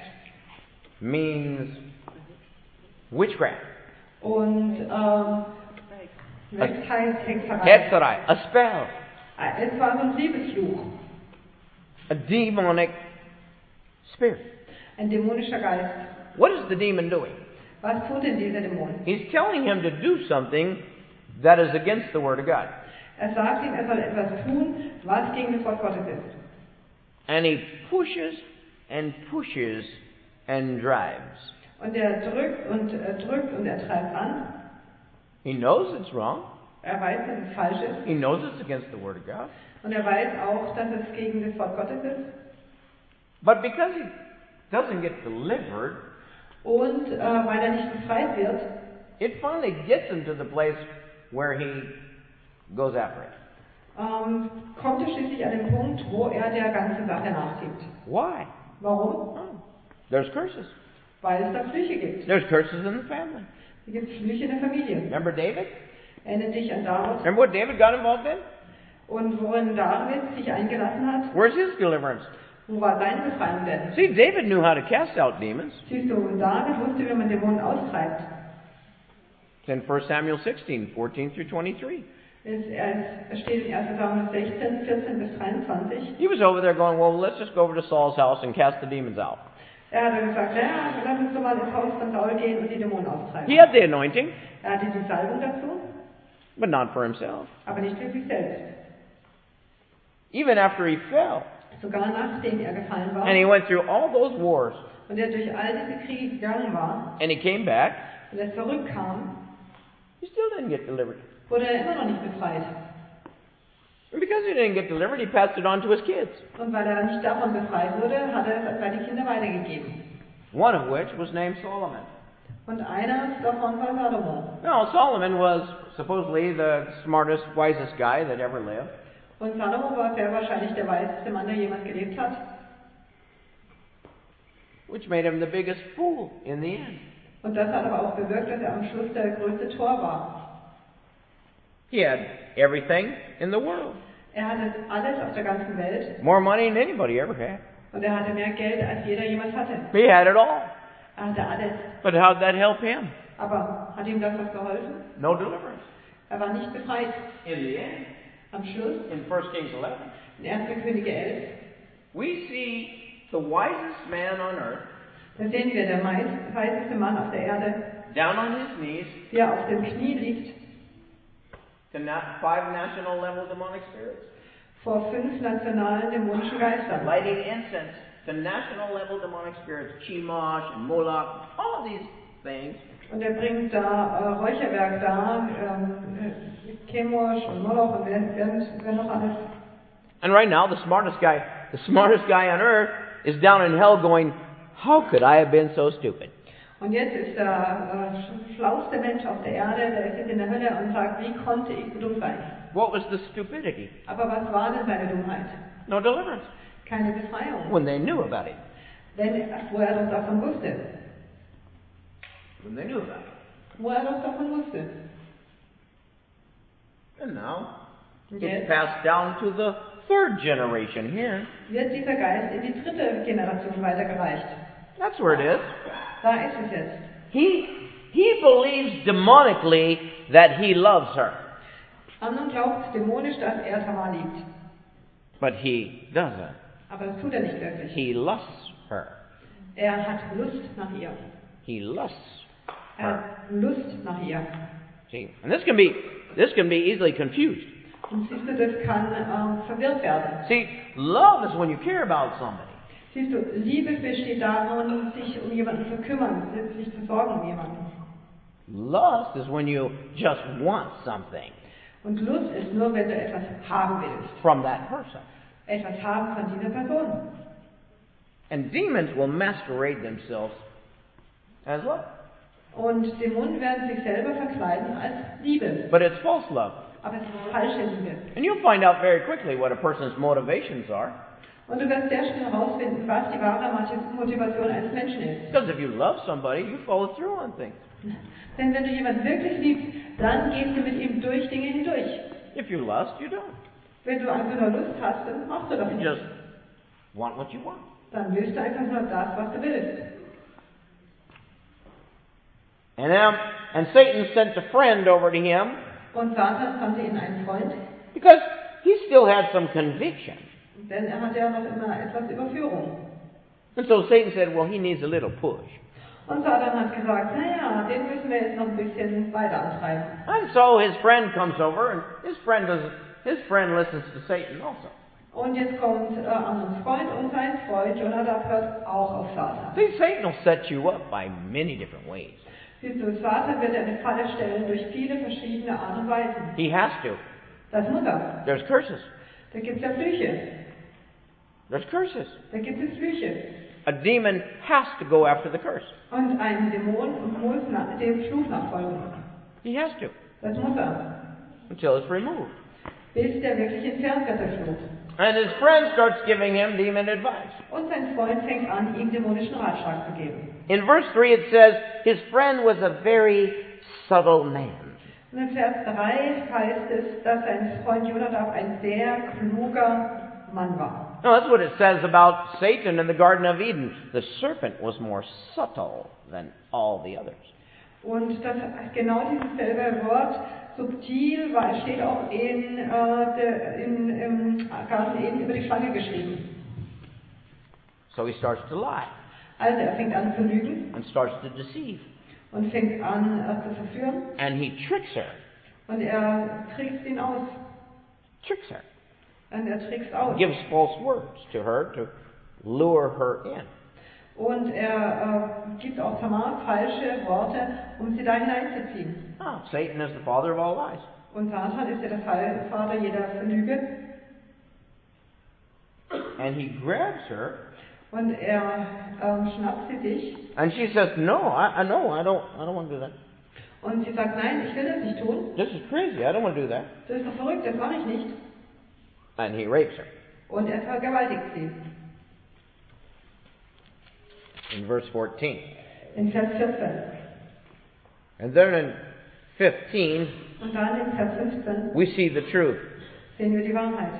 means witchcraft. Und ähm, Vex heißt Hexerei. Hexerai, a spell, Es war so ein Liebesfluch, a demonic spirit. ein dämonischer Geist. What is the demon doing? Was tut denn dieser Dämon? He's telling him to do something that is against the Word of God. Er sagt ihm, er soll etwas tun, was gegen das Wort Gottes ist. And he pushes and pushes and drives. Und er drückt und er drückt und er treibt an. He knows it's wrong. Er weiß, dass es falsch ist. He knows it's against the Word of God. Und er weiß auch, dass es gegen das Wort Gottes ist. But because he doesn't get delivered, Und äh, weil er nicht befreit wird, it finally gets him to the place where he goes after it. ähm, kommt er schließlich an den Punkt, wo er der ganzen Sache nachzieht. Why? Warum? Oh, there's curses. Weil es da Flüche gibt. There's curses in the family. Es gibt Flüche in der Familie. Remember David? Erinnert dich an David. Remember what David got involved in? Und worin David sich eingelassen hat. Where's his deliverance? Wo war seine Befreiung denn? See, David knew how to cast out demons. Siehst du, David wusste, wie man Dämonen austreibt. It's in First Samuel sixteen, fourteen through twenty-three. Es, es steht in erster Samuel sechzehn, vierzehn bis dreiundzwanzig. He was over there going, well, let's just go over to Saul's house and cast the demons out. Er hat gesagt, naja, lass uns doch mal ins Haus von Saul gehen und die Dämonen austreiben. He had the anointing, Er hatte die Salbung dazu, but not for himself. aber nicht für sich selbst. Even after he fell, Sogar nachdem er gefallen war and he went through all those wars, und er durch all diese Kriege gegangen war and he came back, und er zurückkam, he still didn't get delivered. wurde er immer noch nicht befreit. And because he didn't get delivered, he passed it on to his kids. Und weil er nicht davon befreit wurde, hat er es an seine Kinder weitergegeben. One of which was named Solomon. Und einer davon war Salomo. Now, Solomon was supposedly the smartest, wisest guy that ever lived. Und Salomo war sehr wahrscheinlich der weiseste Mann, der jemals gelebt hat. Which made him the biggest fool in the end. Und das hat aber auch bewirkt, dass er am Schluss der größte Tor war. He had everything in the world. Er hatte alles auf der ganzen Welt More money than anybody ever had. und er hatte mehr Geld, als jeder jemals hatte. He had it all. Er hatte alles. But how'd that help him? Aber hat ihm das was geholfen? No deliverance. Er war nicht befreit. In the end, Am Schluss, in First Kings eleven, in erster Könige elf, we see the wisest man on earth da sehen wir, der meist, weiseste Mann auf der Erde, down on his knees wie er auf dem Knie liegt, to na- five national level demonic spirits, vor fünf nationalen dämonischen Geistern. lighting incense to national level demonic spirits, Chemosh and Moloch, all of these things. Und er bringt da äh, Räucherwerk da, ähm, Chemosh und Moloch und wer, wer, wer noch alles. And right now, the smartest guy, the smartest guy on earth is down in hell going, how could I have been so stupid? Und jetzt ist der äh, schlauste Mensch auf der Erde, der ist jetzt in der Hölle und sagt, wie konnte ich so dumm sein? What was the stupidity? Aber was war denn seine Dummheit? No deliverance. Keine Befreiung. When they knew about it. Wenn, wo er doch davon wusste. When they knew about it. Wo er doch davon wusste. And now, Und it's jetzt passed down to the third generation here. wird dieser Geist in die dritte Generation weitergereicht. That's where it is. Da ist es jetzt. He, he believes demonically that he loves her. Amnon glaubt dämonisch, dass er Tamar liebt. But he doesn't. Aber das tut er nicht wirklich. He lusts her. Er hat Lust nach ihr. He lusts Er her. hat Lust nach ihr. See? And this can be, this can be easily confused. Und siehst du, das kann ähm, verwirrt werden. See, love is when you care about somebody. Siehst du, Liebe besteht darin, sich um jemanden zu kümmern, sich zu sorgen um jemanden. Lust is when you just want something. Und Lust ist nur, wenn du etwas haben willst. from that person. Etwas haben von dieser Person. And demons will masquerade themselves as love. Und Dämonen werden sich selber verkleiden als Liebe. But it's false love. Aber es ist falsche Liebe. And you'll find out very quickly what a person's motivations are. Und du wirst sehr schnell herausfinden, was die wahre Motivation eines Menschen ist. Because if you love somebody, you follow through on things. Denn wenn du jemanden wirklich liebst, dann gehst du mit ihm durch Dinge hindurch. If you lust, you don't. Wenn du einfach nur Lust hast, dann machst du das You nicht. just want what you want. Dann willst du einfach nur das, was du willst. And now, and Satan sent a friend over to him Und Satan sandte ihn einen Freund, because he still had some conviction. denn er hatte ja noch immer etwas Überführung. And so Satan said, well, he needs a little push. Und Satan hat gesagt, naja, den müssen wir jetzt noch ein bisschen weiter antreiben. And so his friend comes over, and his friend does, his friend listens to Satan also. Und jetzt kommt äh, Amnons Freund und sein Freund Jonadab hört auch auf Satan. See, Satan will set you up by many different ways. Siehst du, Satan wird eine Falle stellen durch viele verschiedene Art und Weisen. He has to. Das muss er. There's curses. Da gibt es ja Flüche. There's curses. Da gibt es Flüche. A demon has to go after the curse. Und ein Dämon muss nach, dem Fluch nachfolgen. He has to. Das muss er. Until it's removed. Bis der wirklich entfernt wird, der Fluch. And his friend starts giving him demon advice. Und sein Freund fängt an, ihm dämonischen Ratschlag zu geben. In verse three it says, his friend was a very subtle man. Und in Vers drei heißt es, dass sein Freund Jonadab ein sehr kluger Mann war. No, that's what it says about Satan in the Garden of Eden. The serpent was more subtle than all the others. Und das, genau dieses selbe Wort, subtil, war, steht auch in, äh, der, in, im Garten Eden über die Schlange geschrieben. So he starts to lie Also er fängt an zu lügen and starts to deceive. und fängt an äh, zu verführen. And he tricks her. Und er trickst ihn aus. Tricks her. Und er trickst aus. Gives false words to her to lure her in. Und er äh, gibt auch Tamar falsche Worte, um sie da hineinzuziehen. Oh, Satan is the father of all lies. Und Satan ist ja der Vater jeder Lüge. And he grabs her. Und er ähm, schnappt sie sich. And she says, no, I, I no, I don't, I don't want to do that. Und sie sagt, nein, ich will das nicht tun. This is crazy. I don't want to do that. Das ist doch verrückt, das mache ich nicht. And he rapes her. Und er vergewaltigt sie. In verse fourteen. In Vers vierzehn. And then in fifteen, Und dann in Vers fünfzehn we see the truth. sehen wir die Wahrheit.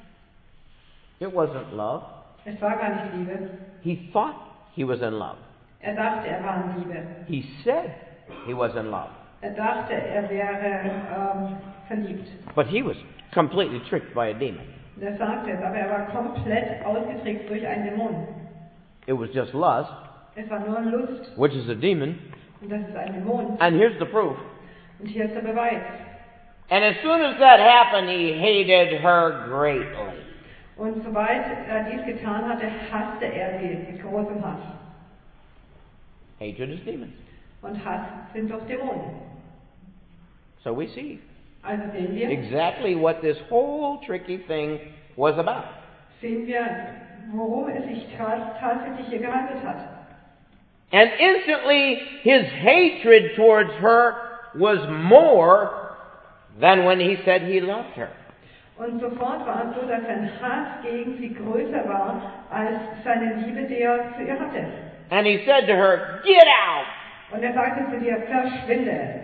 It wasn't love. Es war gar nicht Liebe. He thought he was in love. Er dachte, er war in Liebe. He said he was in love. Er dachte, er wäre ähm, verliebt. But he was completely tricked by a demon. Und er sagte es, aber er war komplett ausgetrickst durch einen Dämon. It was just lust, Es war nur Lust. which is a demon. Und das ist ein Dämon. And here's the proof. Und hier ist der Beweis. And as soon as that happened, he hated her greatly. Und sobald er dies getan hatte, hasste er sie mit großem Hass. Hatred is demons. Und Hass sind doch Dämonen. So we see Also sehen wir, exactly what this whole tricky thing was about. sehen wir, worum es sich tats- tatsächlich hier gehandelt hat. And instantly his hatred towards her was more than when he said he loved her. Und sofort war es so, dass sein Hass gegen sie größer war als seine Liebe, die er zu ihr hatte. And he said to her, "Get out!" Und er sagte zu dir, verschwinde.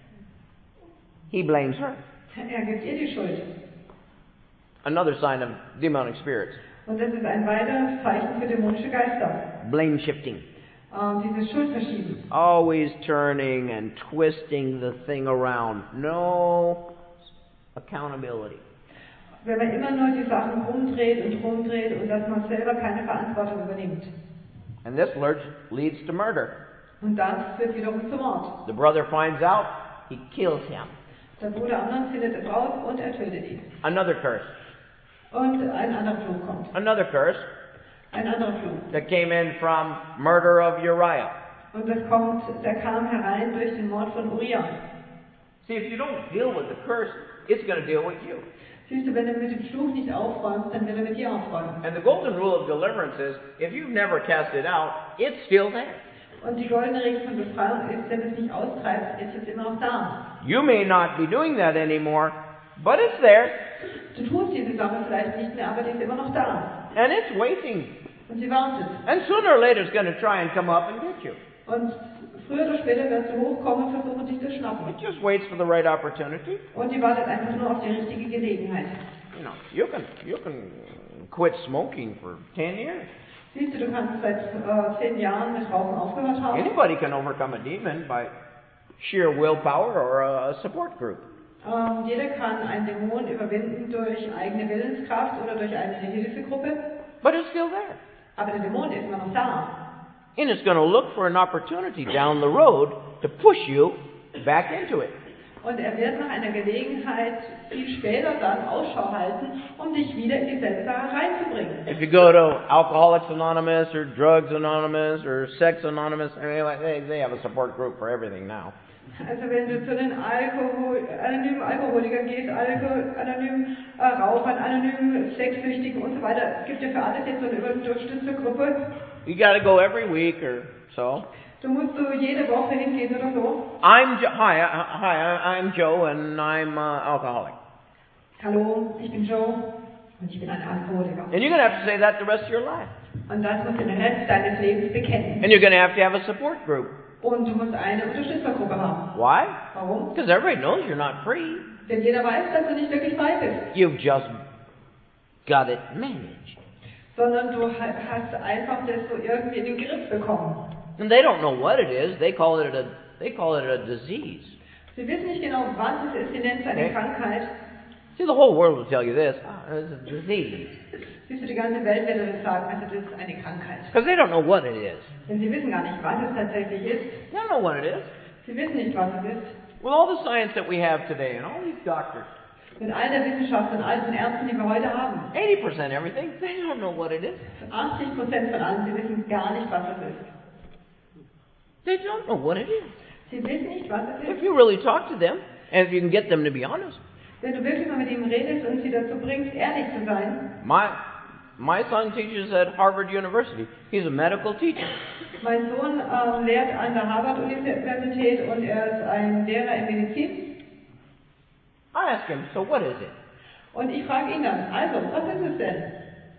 He blames her. Er gibt ihr die Schuld. Another sign of demonic spirits. Und das ist ein weiteres Zeichen für dämonische Geister. Blame shifting. Ähm, dieses Schuldverschieben. Always turning and twisting the thing around. No accountability. Wenn man immer nur die Sachen rumdreht und rumdreht und dass man selber keine Verantwortung übernimmt. And this leads to murder. Und das führt wiederum zum Mord. The brother finds out, he kills him. Der Bruder Amnon findet es raus und er tötet ihn. Another curse. Und ein anderer Fluch kommt. Another curse Ein anderer Fluch. that came in from murder of Uriah. Und das kommt, der kam herein durch den Mord von Uriah. See, if you don't deal with the curse, it's going to deal with you. Siehst du, wenn du mit dem Fluch nicht aufräumst, dann wird er mit dir aufräumen. And the golden rule of deliverance is, if you've never cast it out, it's still there. Und die goldene Regel von Befreiung ist, wenn du es nicht austreibst, ist es immer noch da. You may not be doing that anymore, but it's there. Du tust diese Sache vielleicht nicht mehr, aber die ist immer noch da. And it's waiting. Und sie wartet. And sooner or later it's going to try and come up and get you. Und früher oder später wird sie hochkommen und versuchen, dich zu schnappen. It just waits for the right opportunity. Und die wartet einfach nur auf die richtige Gelegenheit. You know, you can you can quit smoking for ten years. Siehst du, du kannst seit äh, zehn Jahren mit Rauchen aufgehört haben. Anybody can overcome a demon by sheer willpower or a support group. Ähm, jeder kann einen Dämon überwinden durch eigene Willenskraft oder durch eine Hilfegruppe. But it's still there. Aber der Dämon ist immer noch da. And it's going to look for an opportunity down the road to push you back into it. Und er wird nach einer Gelegenheit viel später dann Ausschau halten, um dich wieder in dieselbe Sache reinzubringen. If you go to Alcoholics Anonymous or Drugs Anonymous or Sex Anonymous, I mean, they, they have a support group for everything now. Also wenn du zu den Alkohol, anonymen Alkoholikern gehst, Alkohol, anonymen äh, Rauchern, anonymen Sexsüchtigen und so weiter, es gibt ja für alles jetzt so eine Unterstützergruppe. You got to go every week or so. Du musst so jede Woche hingehen oder so. I'm jo- hi, uh, hi, I'm Joe and I'm uh, alcoholic. Hallo, ich bin Joe und ich bin ein Alkoholiker. And you're going to have to say that the rest of your life. Und das musst du den Rest deines Lebens bekennen. And you're going to have to have a support group. Und du musst eine Unterstützergruppe haben. Why? Warum? Because everybody knows you're not free. Denn jeder weiß, dass du nicht wirklich frei bist. You've just got it managed. Sondern du hast einfach das so irgendwie in den Griff bekommen. And they don't know what it is. They call it a they call it a disease. Sie wissen nicht genau, was es ist. Sie nennen es eine Okay. Krankheit. See, the whole world will tell you this. Oh, it's a disease. Siehst du, die ganze Welt wird das sagen, also das ist eine Krankheit. Because they don't know what it is. Denn sie wissen gar nicht, was es tatsächlich ist. They don't know what it is. Sie wissen nicht, was es ist. With all the science that we have today and all these doctors, Mit all der Wissenschaft und all den Ärzten, die wir heute haben. eighty percent everything, they don't know what it is. achtzig Prozent von allen, sie wissen gar nicht, was es ist. They don't know what it is. Sie wissen nicht, was es If ist. you really talk to them, and if you can get them to be honest. Wenn du wirklich mal mit ihnen redest und sie dazu bringst, ehrlich zu sein. My my son teaches at Harvard University. He's a medical teacher. Mein Sohn ähm, lehrt an der Harvard-Universität und er ist ein Lehrer in Medizin. I ask him, so what is it? Und ich frage ihn dann, also, was ist es denn?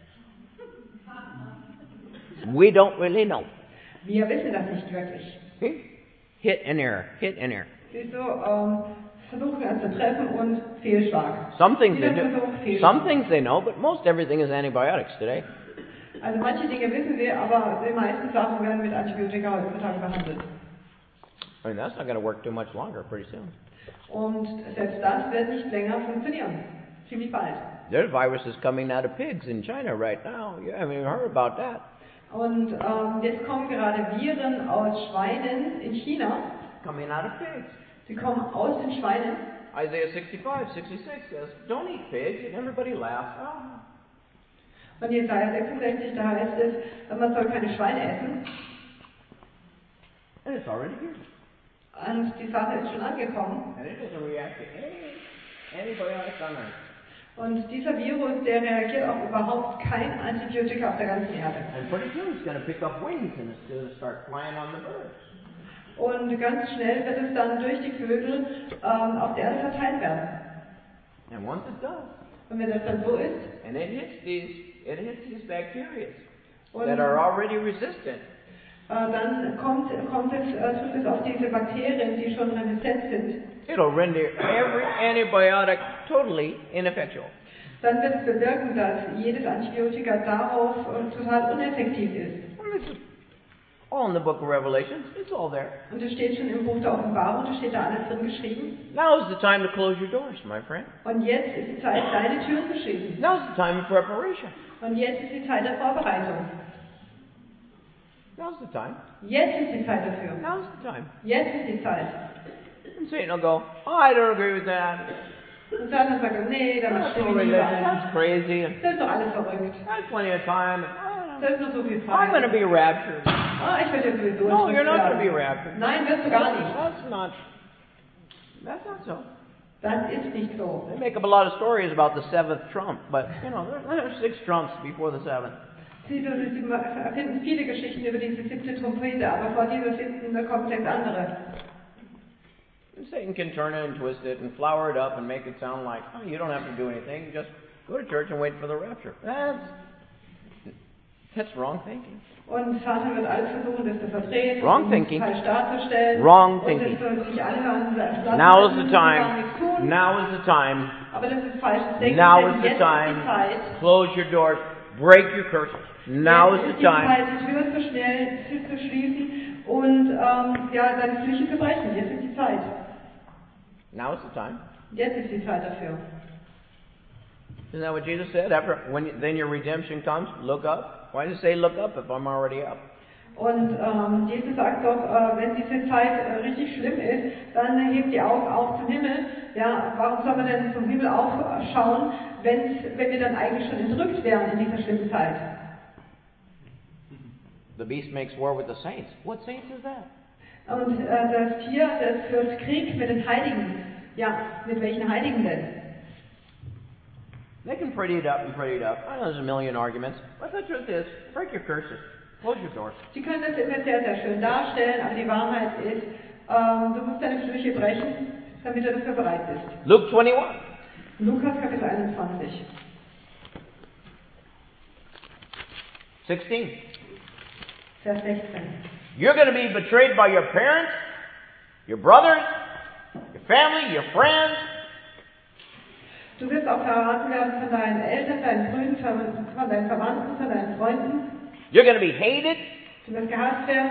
We don't really know. Wir wissen das nicht wirklich. See? Hit and error, hit and error. Siehst du, ähm, versuchen wir uns zu treffen und Fehlschlag. Some things they Wieder do, Versuch, Fehlschlag. some things they know, but most everything is antibiotics today. Also manche Dinge wissen wir, aber die meisten Sachen werden mit Antibiotika heutzutage behandelt. I mean, that's not going to work too much longer pretty soon. Und selbst das wird nicht länger funktionieren. Ziemlich bald. There's viruses coming out of pigs in China right now. You haven't even heard about that. Und ähm, jetzt kommen gerade Viren aus Schweinen in China. Coming out of pigs. Sie kommen aus den Schweinen. Isaiah sixty-five, sixty-six says, don't eat pigs, and everybody laughs. Oh. Und Jesaja sechsundsechzig, da heißt es, man soll keine Schweine essen. And it's already here. Und die Sache ist schon angekommen. And it doesn't react to any antibiotics on earth. Und dieser Virus, der reagiert auf überhaupt kein Antibiotika auf der ganzen Erde. And pretty soon it's going to pick up wings and it's going to start flying on the birds. Und ganz schnell wird es dann durch die Vögel ähm, auf der Erde verteilt werden. And once it does, Und wenn das dann so ist, and it hits these, it hits these bacteria und that äh, are already resistant. dann kommt, kommt es, äh, trifft es auf diese Bakterien, die schon resistent sind. It'll render every antibiotic totally ineffectual. Dann wird es bewirken, dass jedes Antibiotika darauf äh, total uneffektiv ist. And this is all in the book of Revelations. It's all there. Und es steht schon im Buch der Offenbarung, da steht da alles drin geschrieben. Now is the time to close your doors, my friend. Und jetzt ist die Zeit, deine Türen zu schließen. Now's the time of preparation. Und jetzt ist die Zeit der Vorbereitung. Now's the time. Jetzt ist die Zeit dafür. Now's the time. Jetzt ist die Zeit. And Satan will go, oh, I don't agree with that. Und Satan sagt, nee, da That's stimme no ich nicht religion. überein. That's crazy. And Das ist doch alles verrückt. I have plenty of time. And, oh, Da ist noch so viel I'm going to Zeit. be raptured. Ah, ich werde ja sowieso No, nicht you're not going to be werden. raptured. Nein, wirst du gar nicht. That's not. That's not so. Das ist nicht so. They make up a lot of stories about the seventh trump, but, you know, there, there are six trumps before the seventh. Sie, sie erfinden viele Geschichten über diese siebte Trompete, aber vor dieser siebten, da kommen sechs andere. And Satan can turn it and twist it and flower it up and make it sound like, oh, you don't have to do anything, just go to church and wait for the rapture. That's, that's wrong thinking. Und Satan wird alles versuchen, das zu verdrehen, Wrong und thinking. falsch darzustellen. Wrong und thinking. es soll sich alle hören, lassen, Now is müssen the sie gar time. nichts tun. Now is the time. Aber das ist falsches Denken, Now denn is the jetzt time. ist die Zeit. Close your doors. Break your curses. Now Jetzt is ist the die time. Zeit, die Tür zu schnell zu schließen und ähm, ja, deine Flüche zu brechen. Jetzt ist die Zeit. Now is the time. Jetzt ist die Zeit dafür. Isn't that what Jesus said? After when then your redemption comes, look up. Why does it say look up if I'm already up? Und ähm, Jesus sagt doch, äh, wenn diese Zeit äh, richtig schlimm ist, dann hebt die Augen auf zum Himmel. Ja, warum soll man denn zum Himmel aufschauen, wenn's, wenn wir dann eigentlich schon entrückt wären in dieser schlimmen Zeit? The beast makes war with the saints. What saints is that? Und äh, das Tier, das führt Krieg mit den Heiligen. Ja, mit welchen Heiligen denn? They can pretty it up and pretty it up. I know there's a million arguments, but the truth is, break your curses. Close your doors. Sie können das immer sehr, sehr schön darstellen, aber die Wahrheit ist, ähm, du musst deine Flüche brechen, damit du dafür bereit bist. Luke twenty-one. Lukas Kapitel einundzwanzig. sixteen. Vers sechzehn. You're going to be betrayed by your parents, your brothers, your family, your friends. Du wirst auch verraten werden von deinen Eltern, deinen Brüdern, von deinen Verwandten, von deinen Freunden. You're going to be hated. Du wirst gehasst werden.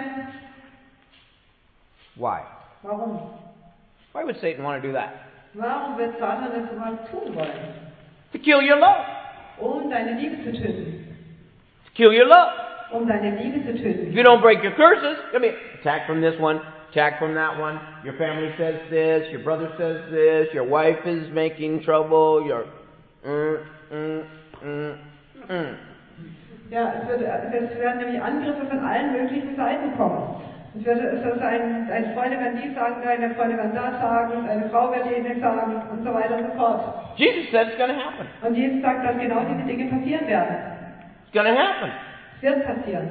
Why? Warum? Why would Satan want to do that? Warum wird Satan das sowas tun wollen? To kill your love. Um deine Liebe zu töten. To kill your love. Um deine Liebe zu If töten. you don't break your curses, I mean, attack from this one, attack from that one. Your family says this, your brother says this, your wife is making trouble, your... Mm, mm, mm, mm. Ja, es, wird, es werden nämlich Angriffe von allen möglichen Seiten kommen. Es wird es wird sein, deine Freunde werden dies sagen, deine Freunde werden das sagen, deine Frau wird jenes sagen und so weiter und so fort. Jesus said it's going to happen. Und Jesus sagt, dass genau diese Dinge passieren werden. It's going to happen. Es wird passieren.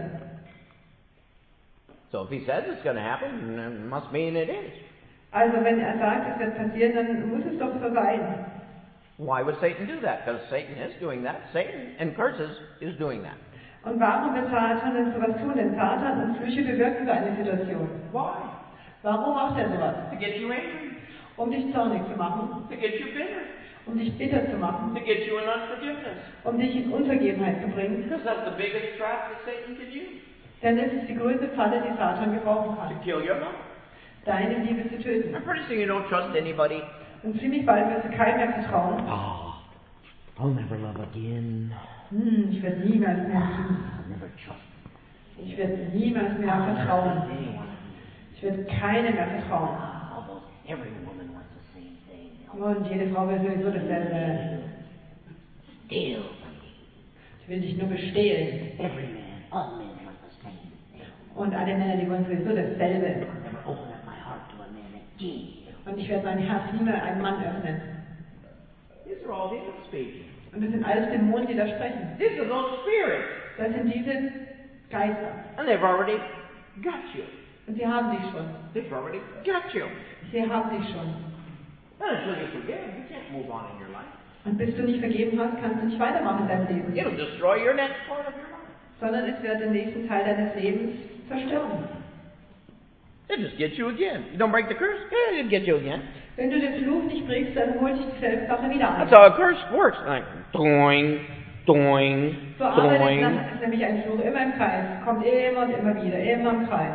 So if he says it's going to happen, it must mean it is. Also wenn er sagt, es wird passieren, dann muss es doch so sein. Why would Satan do that? Because Satan is doing that. Satan and curses is doing that. Und warum wird Satan denn sowas tun? Denn Satan und Flüche bewirken so eine Situation. Why? Warum macht er sowas? To get you angry. Um dich zornig zu machen, To get you bitter. um dich bitter zu machen, To get you in unforgiveness. um dich in Unvergebenheit zu bringen. Because that's the biggest trap that Satan can use. Denn es ist die größte Falle, die Satan gebrauchen To kann. kill your love. Deine Liebe zu töten. And pretty soon you don't trust anybody. Und ziemlich bald wirst du keinem mehr vertrauen. Oh, I'll never love again. Hm, ich werde niemals mehr lieben. I'll never trust Ich werde niemals mehr vertrauen. anyone. Ich werde keinem mehr vertrauen. Almost every woman wants the same thing. Und jede Frau will sowieso dasselbe. Steal. Ich will dich nur bestehlen. Every man, all men want the same thing. Und alle Männer, die wollen sowieso dasselbe. I'll never open up my heart to a man again. Und ich werde mein Herz nie mehr einem Mann öffnen. These are all demons speaking. Und das sind alles Dämonen, die da sprechen. These are those spirits. Das sind diese Geister. And they've already got you. Und sie haben dich schon. They've already got you. Sie haben dich schon. And until you forgive, you can't move on in your life. Und bis du nicht vergeben hast, kannst du nicht weitermachen in deinem Leben. It'll destroy your next part of your life. Sondern es wird den nächsten Teil deines Lebens zerstören. It'll just get you again. You don't break the curse, yeah, it'll get you again. Wenn du den Fluch nicht brichst, dann holt dich dieselbe Sache wieder an. That's how a curse works. Like, doing, doing, So arbeitet doing. nach- ist nämlich ein Fluch immer im Kreis. Kommt immer und immer wieder, immer im Kreis.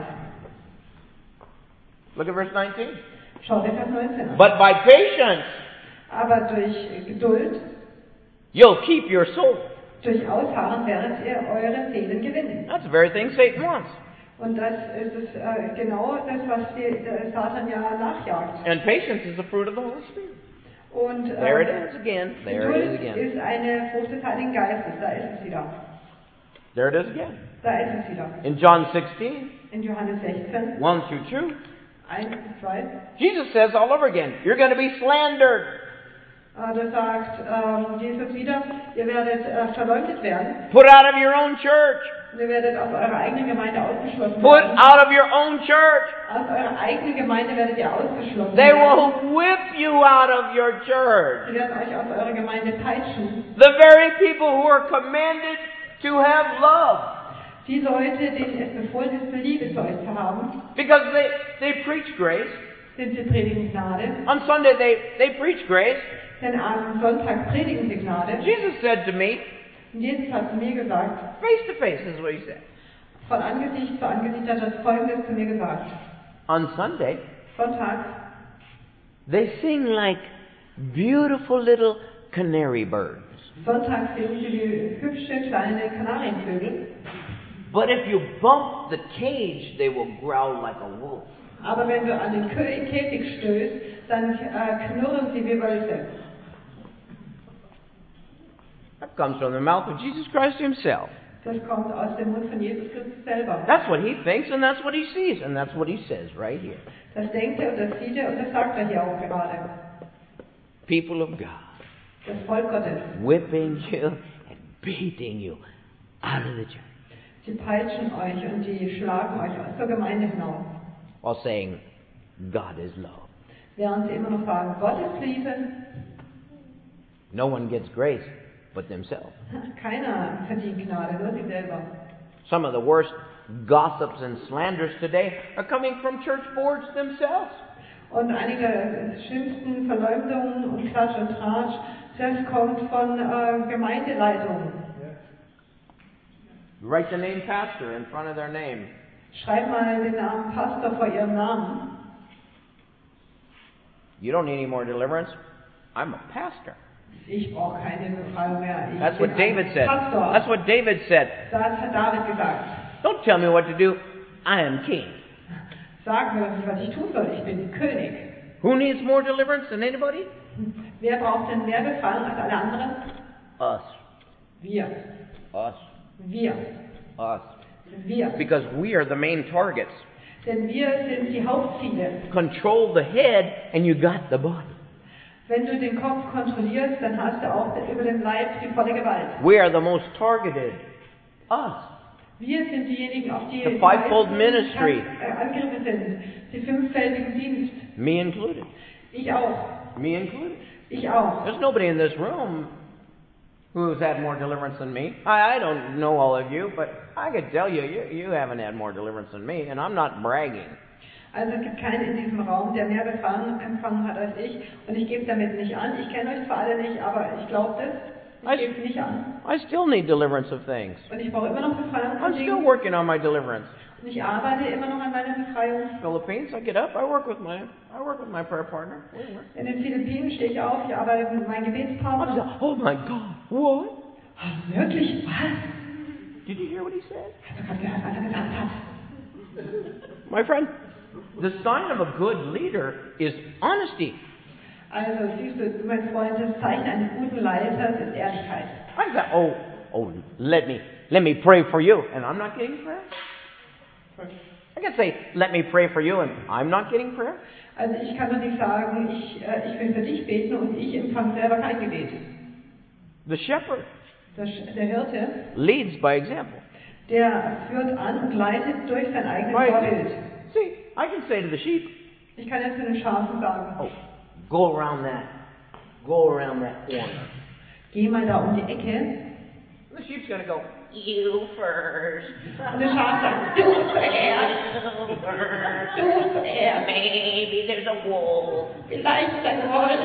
Look at verse nineteen. Schau dir Vers neunzehn an. But by patience, Aber durch Geduld, you'll keep your soul. durch Ausharren werdet ihr eure Seelen gewinnen. That's the very thing Satan wants. Und das ist es, äh, genau das, was die, der Satan ja nachjagt. And patience is the fruit of the Holy Spirit. Und äh, There it is again. There it is Geduld again. ist eine Frucht des Heiligen Geistes. Da ist es wieder. There it is again. Da ist es wieder. In John sixteen, In Johannes sechzehn, one through two, eins bis zwei. Jesus says all over again, you're going to be slandered. Uh, da sagt ähm, Jesus wieder, ihr werdet äh, verleumdet werden. Put out of your own church. Und ihr werdet aus eurer eigenen Gemeinde ausgeschlossen Put werden. out of your own church. Aus eurer eigenen Gemeinde werdet ihr ausgeschlossen They werden. will whip you out of your church. Sie werden euch aus eurer Gemeinde peitschen. The very people who are commanded to have love. Die Leute, denen es befohlen ist, Liebe zu euch zu haben, Because they, they preach grace. denn sie predigen Gnade. On Sunday they, they preach grace. Denn am Sonntag predigen sie Gnade. Jesus said to me, Und Jesus hat zu mir gesagt, face to face is what he said. von Angesicht zu Angesicht hat er Folgendes zu mir gesagt. On Sunday, Sonntags, they sing like beautiful little canary birds. Sonntags singen sie wie hübsche kleine Kanarienvögel. But if you bump the cage, they will growl like a wolf. Aber wenn du an den Kö- Käfig stößt, dann äh, knurren sie wie Wölfe. That comes from the mouth of Jesus Christ himself. Das kommt aus dem Mund von Jesus Christus selber. That's what he thinks and that's what he sees and that's what he says right here. Das denkt er und das sieht er und das sagt er hier auch gerade. People of God, Das Volk Gottes. whipping you and beating you out of the church Sie peitschen euch und die schlagen euch aus zur Gemeinde hinaus. while saying, God is love. Während sie immer noch sagen, Gott ist Liebe. No one gets grace but themselves. Keiner verdient Gnade, nur sie selber. Some of the worst gossips and slanders today are coming from church boards themselves. Und einige der schlimmsten Verleumdungen und Klatsch und Tratsch, das kommt von äh, Gemeindeleitungen. Write the name pastor in front of their name. Schreib mal den Namen Pastor vor ihrem Namen. You don't need any more deliverance. I'm a pastor. Ich brauche keine Befreiung mehr. Ich That's bin what David ein said. Pastor. That's what David said. Das hat David gesagt. Don't tell me what to do. I am king. Sag mir, was ich tun soll. Ich bin König. Who needs more deliverance than anybody? Wer braucht denn mehr Befreiung als alle anderen? Us. Wir. Us. Wir. Us. Wir. Because we are the main targets. Denn wir sind die Hauptziele. Control the head and you got the body. Wenn du den Kopf kontrollierst, dann hast du auch über den Leib die volle Gewalt. We are the most targeted. Us. Wir sind diejenigen, auf die The die fivefold meisten ministry. Kan- äh, Angriffe sind. Die fünffältigen Dienst. Me included. Ich auch. Me included. Ich auch. There's nobody in this room who's had more deliverance than me. I, I don't know all of you, but I could tell you, you, you haven't had more deliverance than me, and I'm not bragging. Also es gibt keinen in diesem Raum, der mehr Befreiung empfangen hat als ich. Und ich gebe damit nicht an. Ich kenne euch zwar alle nicht, aber ich glaube das. Ich gebe es nicht an. I still need deliverance of things. Und ich brauche immer noch Befreiung von I'm still Dingen. working on my deliverance. Und ich arbeite immer noch an meiner Befreiung. Philippines, I get up, I work with my, I work with my prayer partner. We work. In den Philippinen stehe ich auf, ich arbeite mit meinem I Gebetspartner. said, oh my God, what? Wirklich? Was? Did you hear what he said? Hast du gerade gehört, was er gesagt hat? My friend, the sign of a good leader is honesty. Also, siehst du, mein Freund, das Zeichen eines guten Leiters ist Ehrlichkeit. I said, oh, oh, let me, let me pray for you, and I'm not getting prayer. I can say, let me pray for you, and I'm not getting prayer. Also ich kann doch nicht sagen, ich, äh, ich will für dich beten und ich empfange selber kein Gebet. The shepherd Der, der Hirte, leads by example. der führt an und leitet durch sein eigenes By Vorbild. example. See, I can say to the sheep, Ich kann jetzt zu den Schafen sagen, oh, go around that, go around that corner. geh mal da um die Ecke. And the sheep's gonna go, you first. Und der Schaf sagt, du zuerst, You first. du zuerst, Maybe there's a wolf. vielleicht ist ein Wolf.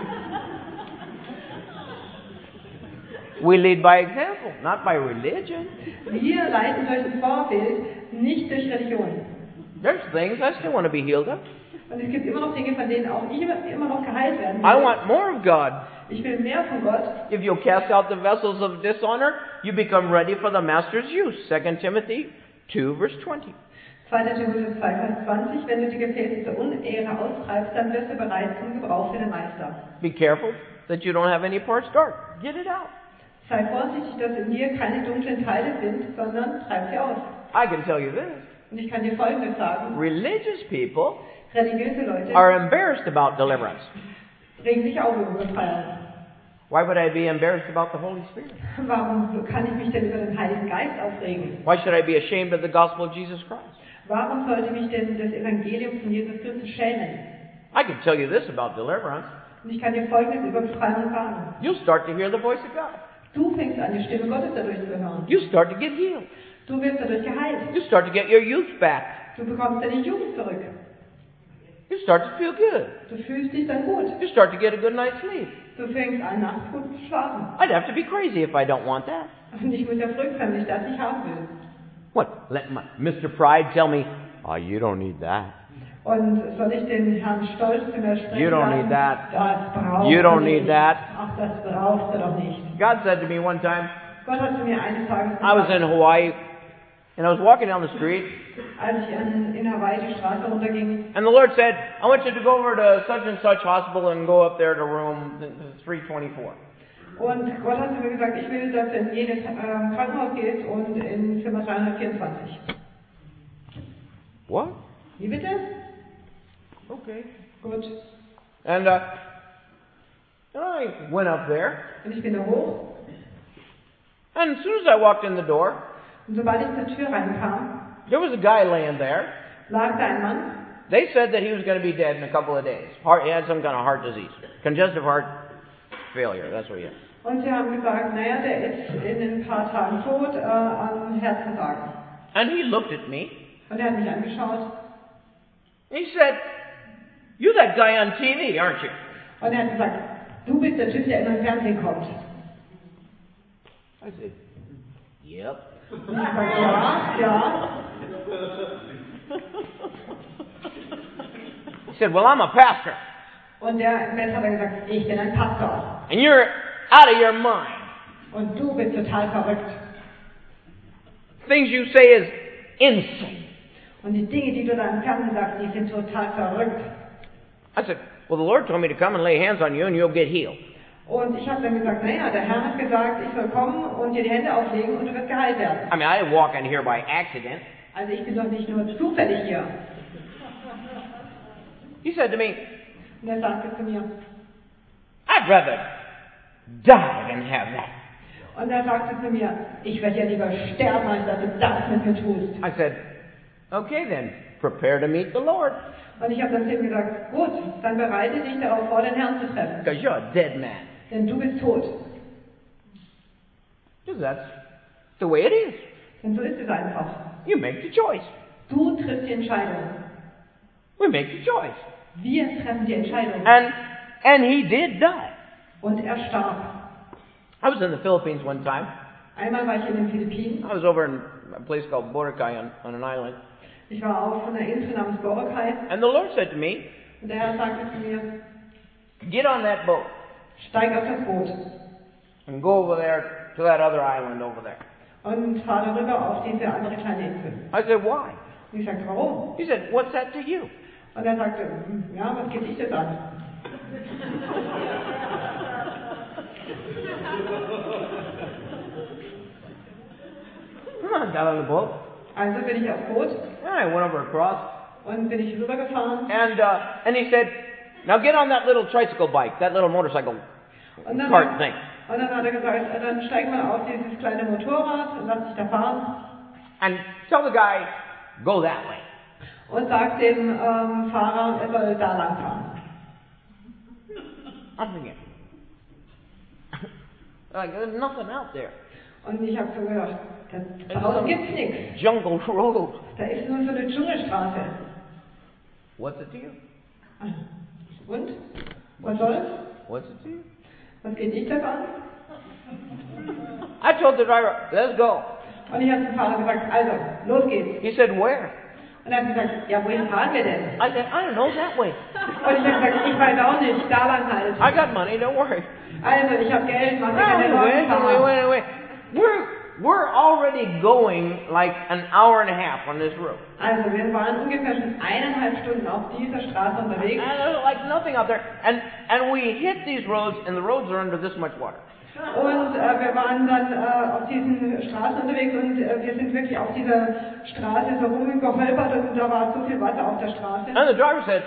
We lead by example, not by religion. Wir leiten durch ein Vorbild, nicht durch Religion. There's things I still want to be healed of. Und es gibt immer noch Dinge, von denen auch ich immer, immer noch geheilt werden I will. want more of God. Ich will mehr von Gott. If you'll cast out the vessels of dishonor, you become ready for the master's use. Second Timothy two, verse twenty. zweiter Timotheus zwei, Vers zwanzig, wenn du die Gefäße zur Unehre austreibst, dann wirst du bereit zum Gebrauch für den Meister. Be careful that you don't have any parts dark. Get it out. Sei vorsichtig, dass in dir keine dunklen Teile sind, sondern treib sie aus. I can tell you this. Und ich kann dir Folgendes sagen. Religious people Religiöse Leute are embarrassed about deliverance. regen sich auch über Befreiung. Why would I be embarrassed about the Holy Spirit? Warum kann ich mich denn über den Heiligen Geist aufregen? Why should I be ashamed of the gospel of Jesus Christ? Warum sollte mich denn das Evangelium von Jesus Christus schämen? I can tell you this about deliverance. Und ich kann dir Folgendes über Befreiung sagen. You'll start to hear the voice of God. Du fängst an, die Stimme Gottes dadurch zu hören. You'll start to get healed. Du wirst dadurch geheilt. You'll start to get your youth back. Du bekommst deine Jugend zurück. You'll start to feel good. Du fühlst dich dann gut. You'll start to get a good night's sleep. Du fängst an, nachts gut zu schlafen. I'd have to be crazy if I don't want that. Und ich muss ja verrückt sein, wenn ich das nicht haben will. What? Let my, Mister Pride tell me, oh, you don't need that. Und soll ich den Herrn Stolz zu mir sprechen? You don't sagen, need that. Das brauchst You don't du need nicht. that. Ach, das brauchst du doch nicht. God said to me one time, Gott hat zu mir eines Tages I was in gesagt, Hawaii, and I was walking down the street, als ich an, in Hawaii die Straße runterging, and the Lord said, I want you to go over to such and such hospital and go up there to room three twenty-four. und Gott hat zu mir gesagt, ich will, dass du in jedes ähm, Krankenhaus gehst und in Zimmer dreihundertvierundzwanzig. What? Wie bitte? Okay. Gut. And uh, I went up there, Und ich bin da hoch. and as soon as I walked in the door, Und sobald ich zur Tür reinkam, there was a guy laying there. lag da ein Mann. They said that he was going to be dead in a couple of days. Heart, he had some kind of heart disease, congestive heart failure. That's what he had. Und sie haben gesagt, naja, der ist in ein paar Tagen tot äh, an Herzversagen. And he looked at me. Und er hat mich angeschaut. He said, "You're that guy on T V, aren't you?" Und er hat gesagt, du bist der Typ, der immer im Fernsehen kommt. I said, "Yep." Und ich sagte, ja, ja. He said, "Well, I'm a pastor, Und der Mensch hat dann gesagt, ich bin ein Pastor. and you're out of your mind. Und du bist total verrückt. Things you say is insane." Und die Dinge, die du da im Fernsehen sagst, die sind total verrückt. I said, "Well, the Lord told me to come and lay hands on you, and you'll get healed." Und ich habe dann gesagt, naja, der Herr hat gesagt, ich soll kommen und dir die Hände auflegen und du wirst geheilt werden. I mean, I didn't walk in here by accident. Also ich bin doch nicht nur zufällig hier. He said to me, Und er sagte zu mir, "I'd rather die than have that." und er sagte zu mir, ich werde ja lieber sterben, als dass du das mit mir tust. I said, "Okay then, prepare to meet the Lord, Und ich habe dann zu ihm gesagt, gut, dann bereite dich darauf vor, den Herrn zu treffen. because you're a dead man." Denn du bist tot. Because that's the way it is. Denn so ist es einfach. You make the choice. Du triffst die Entscheidung. We make the choice. Wir treffen die Entscheidung. And and he did die. Und er starb. I was in the Philippines one time. Einmal war ich in den Philippinen. I was over in a place called Boracay on, on an island. Ich war auf einer Insel namens Boracay. And the Lord said to me, Und der Herr sagte zu mir, "Get on that boat steig auf das Boot and go over there to that other island over there." und fahr darüber auf diese andere kleine Insel. I said, "Why?" Und ich sagte, warum? He said, "What's that to you?" Und er sagte, "Hm, ja, was geht dich das an? I got on the boat. Also bin ich aufs Boot And I went over across. und bin ich rübergefahren. And uh, and he said, "Now get on that little tricycle bike, that little motorcycle Und dann, cart thing." und dann hat er gesagt, dann steig mal auf dieses kleine Motorrad und lass dich da fahren. And tell the guy, "Go that way." Und sagt dem ähm, Fahrer, er soll da lang fahren. I'm thinking, like, there's nothing out there. Und ich habe so gedacht, da It's draußen some gibt's nichts. jungle road. Da ist nur so eine Dschungelstraße. What's it to you? Und? Was soll's? What's it to you? Was geht dich das an? I told the driver, "Let's go." Und ich habe zum Fahrer gesagt, also, los geht's. He said, "Where?" Und er hat gesagt, ja, wohin fahren wir denn? I said, "I don't know, that way." Und ich habe gesagt, ich weiß auch nicht, da lang halt. I got money, don't worry. Also, ich habe Geld, mach dir Well, keine we Sorgen, went and we Fahrer. went and we We're we're already going like an hour and a half on this road. Also, wir waren ungefähr schon eineinhalb Stunden auf dieser Straße unterwegs. And there's like nothing out there. And and we hit these roads, and the roads are under this much water. Und äh, wir waren dann äh, auf diesen Straßen unterwegs und äh, wir sind wirklich auf dieser Straße so rumgeholpert und da war so viel Wasser auf der Straße. And the driver said,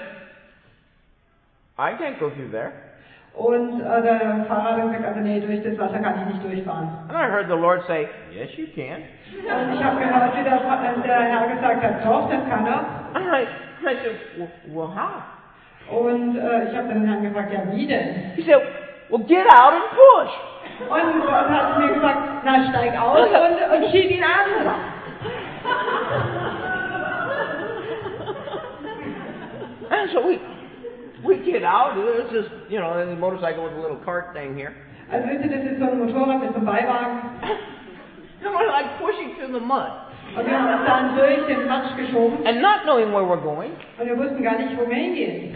I can't go through there. Und äh, der Fahrer hat gesagt, also nee, durch das Wasser kann ich nicht durchfahren. And I heard the Lord say, yes, you can. Und ich habe gehört, wie der, der Herr gesagt hat, doch, das kann er. And I, I said, well, well how? Und äh, ich habe dann den Herrn gefragt, ja wie denn? He said, well, get out and push. Und Gott hat mir gesagt, na steig aus und, und schieb ihn an. And so we we get out. There's this, you know, there's a motorcycle with a little cart thing here. Also wisst ihr, das ist so ein Motorrad mit so einem Beiwagen. And we're like pushing through the mud. Und wir haben uns dann durch den Matsch geschoben. And not knowing where we're going. Und wir wussten gar nicht, wo wir hingehen.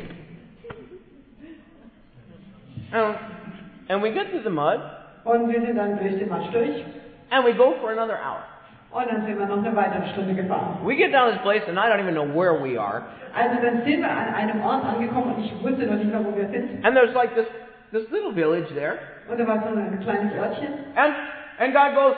And, and we get through the mud. Und wir sind dann durch den Matsch durch. And we go for another hour. Und dann sind wir noch eine weitere Stunde gefahren. We get down to this place and I don't even know where we are. Also dann sind wir an einem Ort angekommen und ich wusste noch nicht mehr, wo wir sind. And there's like this, this little village there. Und da war so ein kleines Örtchen. And, and God goes,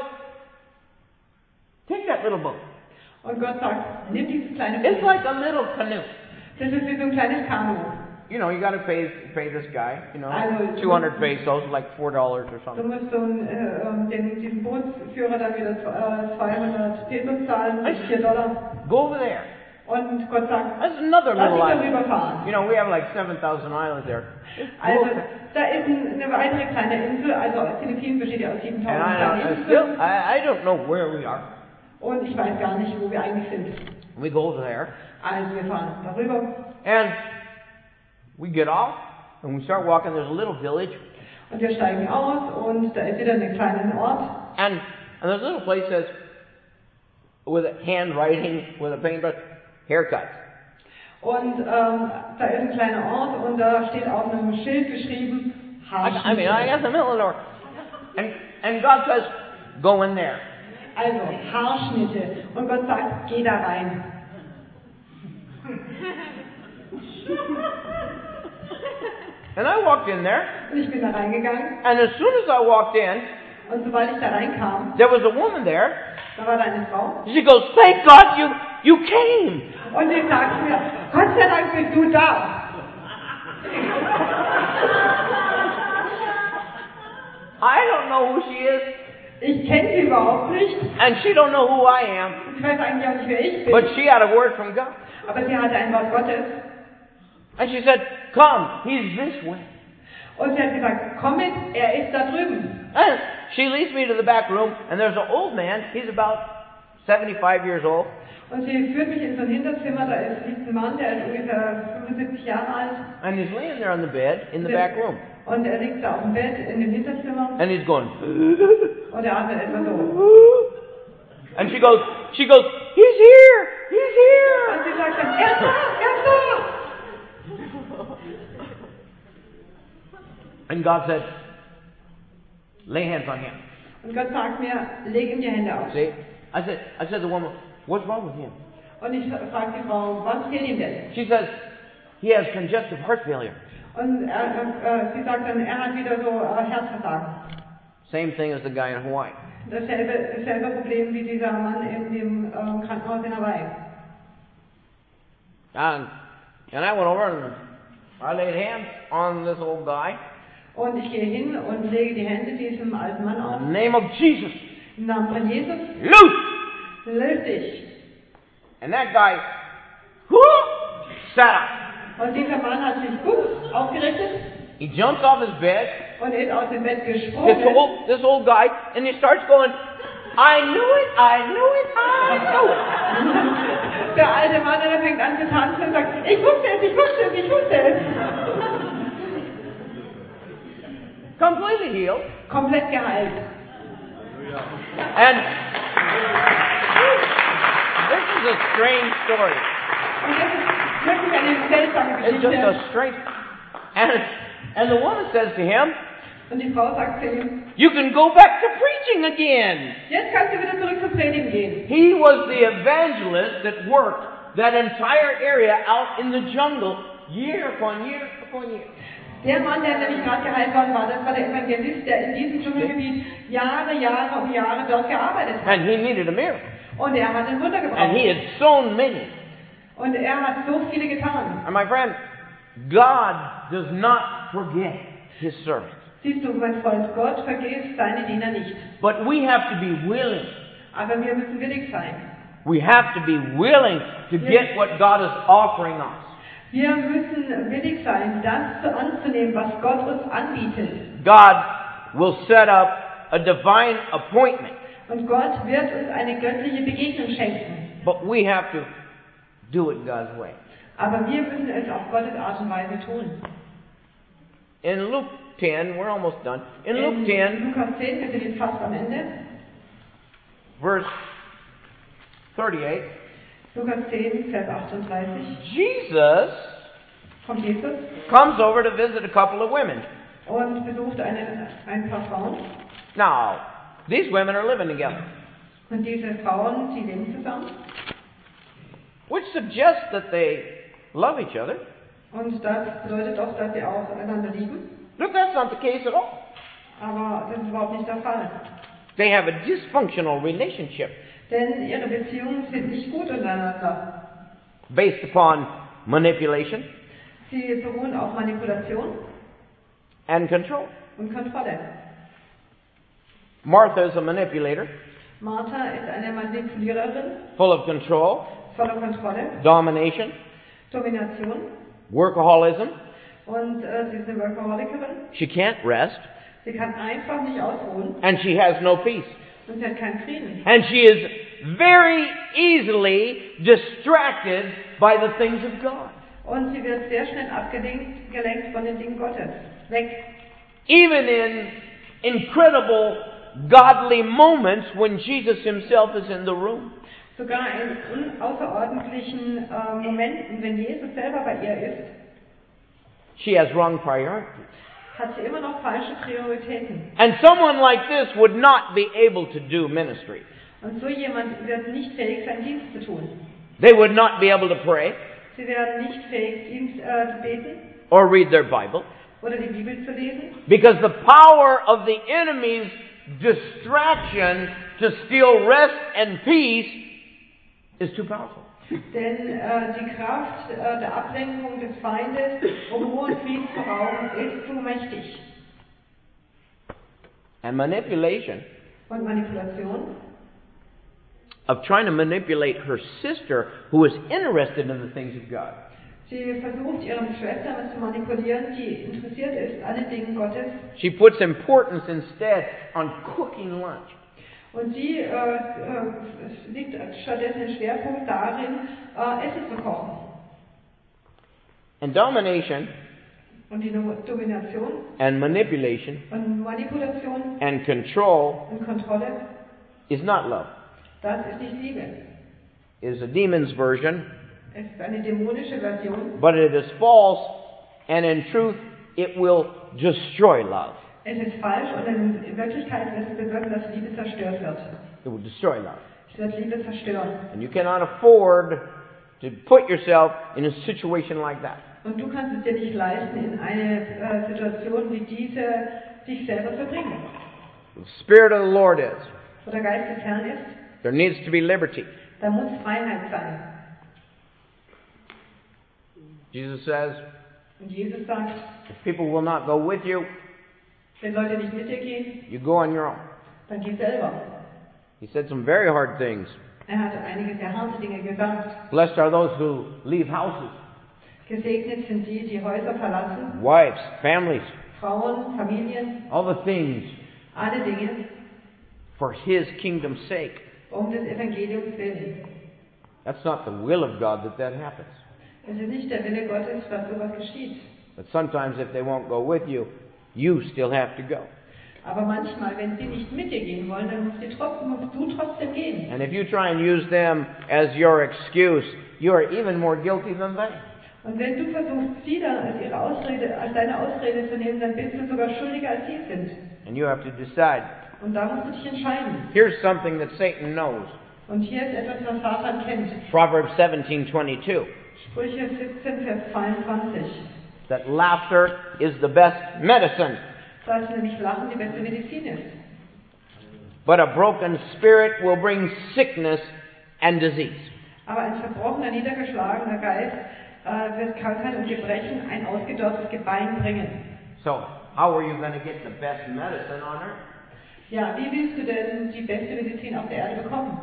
take that little boat. Und Gott sagt, nimm dieses kleine It's Boot. like a little canoe. Das ist wie so ein kleines Kanu. You know, you got to pay pay this guy, you know, Also, two hundred pesos, like four dollars or Du something. musst so einen, äh, ähm, den, diesen Bootsführer dann wieder äh, zweihundert Pesos zahlen, also vier Dollar. Go over there. Und Gott sagt, That's another lass little dich island. darüber fahren. You know, we have like seven thousand islands there. Also, Go over there. da ist ein, eine weitere kleine Insel, also Philippinen besteht ja aus And siebentausend I, kleinen I still, Inseln. I, I don't know where we are. Und ich weiß gar nicht, wo wir eigentlich sind. We go over there, Also wir fahren darüber. and we get off, and we start walking. There's a little village, Und wir steigen aus und da ist wieder ein kleiner Ort. and and there's a little place that says, with a handwriting, with a paintbrush, haircut. Und ähm, da ist ein kleiner Ort und da steht auf einem Schild geschrieben, I, I mean, I Haarschnitte. guess the middle of the door. And and God says, go in there. Also Haarschnitte. Und Gott sagt, geh da rein. And I walked in there, Und ich bin da reingegangen and as soon as I walked in, und sobald ich da reinkam, there was a woman there. da war da eine Frau She goes, thank God you you came. und sie sagt mir, Gott sei Dank bist du da. I don't know who she is, Ich kenne sie überhaupt nicht. and she don't know who I am, Ich weiß eigentlich auch nicht, wer ich bin. but she had a word from God. Aber sie hatte ein Wort Gottes. And she said, come, he's this way. Und sie hat gesagt, komm mit, er ist da drüben. And she leads me to the back room, and there's an old man, he's about seventy-five years old, Und sie führt mich in so ein Hinterzimmer, da ist liegt ein Mann, der ist ungefähr fünfundsiebzig Jahre alt. and he's laying there on the bed in the back room. Und er liegt da auf dem Bett in dem Hinterzimmer. And he's going, Und er atmet etwa so. and she goes, she goes, he's here, he's here. Und sie sagt dann, er ist da, er ist da. And God said, lay hands on him. Und Gott sagt mir, leg ihm die Hände auf. See? I said, I said to the woman, what's wrong with him? Und ich frage die Frau, was fehlt ihm denn? She says, he has congestive heart failure. Und er, äh, sie sagt dann, er hat wieder so äh, Herzversagen. Same thing as the guy in Hawaii. Dasselbe, dasselbe Problem wie dieser Mann in dem ähm, Krankenhaus in Hawaii. And, and I went over and I laid hands on this old guy. Und ich gehe hin und lege die Hände diesem alten Mann auf. In the name of Jesus, Im Namen von Jesus, loose! löse dich. And that guy, whoo, sat up. Und dieser Mann hat sich gut aufgerichtet He jumps off his bed, und ist aus dem Bett this gesprungen. old, this old guy, and he starts going, I knew it, I knew it, I knew it. Der alte Mann, der fängt an zu tanzen und sagt, ich wusste es, ich wusste es, ich wusste es. Completely healed. Komplett geheilt. And this is a strange story. Und das ist wirklich eine seltsame It's just Geschichte. a strange. And and the woman says to him, Und die Frau sagt zu ihm, "You can go back to preaching again." jetzt kannst du wieder zurück zum Predigen gehen. He was the evangelist that worked that entire area out in the jungle year upon year upon year. Der Mann, der nämlich gerade geheilt worden war, das war der Evangelist, der in diesem Dschungelgebiet Jahre, Jahre um Jahre dort gearbeitet hat. And he needed a miracle. Und er hat ein Wunder And he gebraucht. had sown many. Und er hat so viele getan. And my friend, God does not forget His servants. Siehst du, mein Freund, Gott vergisst seine Diener nicht. But we have to be willing. Aber wir müssen willig sein. We have to be willing to get what God is offering us. Wir müssen willig sein, das anzunehmen, was Gott uns anbietet. God will set up a divine appointment. Und Gott wird uns eine göttliche Begegnung schenken. But we have to do it God's way. Aber wir müssen es auf Gottes Art und Weise tun. In Luke ten, we're almost done. In In Luke ten, Lukas zehn, wir sind jetzt fast am Ende. verse thirty-eight, Lukas zehn, Vers achtunddreißig. Jesus Kommt Jesus comes over to visit a couple of women. und besucht eine, ein paar Frauen. Now, these women are living together, Und diese Frauen, die leben zusammen. which suggests that they love each other. Und das bedeutet doch, dass sie auch einander lieben. Look, that's not the case at all. Aber das ist überhaupt nicht der Fall. They have a dysfunctional relationship Denn ihre Beziehungen sind nicht gut untereinander. based upon manipulation Sie beruhen auf Manipulation and control. und Kontrolle. Martha is a manipulator, Martha ist eine Manipuliererin, full of control, voller Kontrolle, domination, Domination. workaholism. Und äh, sie ist eine Workaholikerin. She can't rest, Sie kann einfach nicht ausruhen and she has no peace. und sie hat keinen Frieden. And she is very easily distracted by the things of God. Und sie wird sehr schnell abgelenkt gelenkt von den Dingen Gottes. Weg. Even in incredible godly moments when Jesus himself is in the room. Sogar in außerordentlichen äh, Momenten, wenn Jesus selber bei ihr ist, She has wrong priorities. hat sie immer noch falsche Prioritäten. And someone like this would not be able to do ministry. Und so jemand wird nicht fähig, seinen Dienst zu tun. They would not be able to pray Sie werden nicht fähig, Dienst äh, zu beten or read their Bible oder die Bibel zu lesen, because the power of the enemy's distraction to steal rest and peace is too powerful. denn äh, die Kraft äh, der Ablenkung des Feindes, um Ruhe und Frieden zu rauben, ist zu mächtig. And manipulation Und Manipulation, of trying to manipulate her sister who is interested in the things of God. sie versucht ihre Schwester zu manipulieren, die interessiert ist an den Dingen Gottes. She puts importance instead on cooking lunch. Und sie äh, äh, liegt stattdessen den Schwerpunkt darin, äh, Essen zu kochen. And domination Und die No- Domination and manipulation und Manipulation and control und Kontrolle, is not love. das ist nicht Liebe. It is a demon's version, Es ist eine dämonische Version. but it is false, and in truth it will destroy love. Es ist falsch und in Wirklichkeit wird es bewirken, dass Liebe zerstört wird. It will destroy love. Es wird Liebe zerstören. And you cannot afford to put yourself in a situation like that. Und du kannst es dir nicht leisten, in eine äh, Situation wie diese dich selber zu bringen. The Spirit of the Lord is. Wo der Geist des Herrn ist, There needs to be liberty. da muss Freiheit sein. Jesus says, Und Jesus sagt, if people will not go with you, wenn Leute nicht mit dir gehen, you go on your own. dann geh selber. He said some very hard things. Er hat einige sehr harte Dinge gesagt. Blessed are those who leave houses, Gesegnet sind die, die Häuser verlassen, wives, families, Frauen, Familien, all the things alle Dinge, for His kingdom's sake. um des Evangeliums willen. That's not the will of God that that happens. Es ist nicht der Wille Gottes, dass sowas geschieht. But sometimes if they won't go with you, you still have to go. Aber manchmal, wenn sie nicht mit dir gehen wollen, dann musst du trotzdem, musst du trotzdem gehen. And if you try and use them as your excuse, you are even more guilty than they. Und wenn du versuchst, sie dann als ihre Ausrede, als deine Ausrede zu nehmen, dann bist du sogar schuldiger als sie sind. And you have to decide. Und da musst du dich entscheiden. Here's something that Satan knows. Und hier ist etwas, was Satan kennt. Proverbs seventeen twenty-two. Sprüche siebzehn, Vers zweiundzwanzig. that laughter is the best medicine, dass nämlich Lachen die beste Medizin ist. but a broken spirit will bring sickness and disease. Aber ein verbrochener, niedergeschlagener Geist äh, wird Krankheit und Gebrechen, ein ausgedörrtes Gebein bringen. So, how are you going to get the best medicine on earth? Ja, wie willst du denn die beste Medizin auf der Erde bekommen?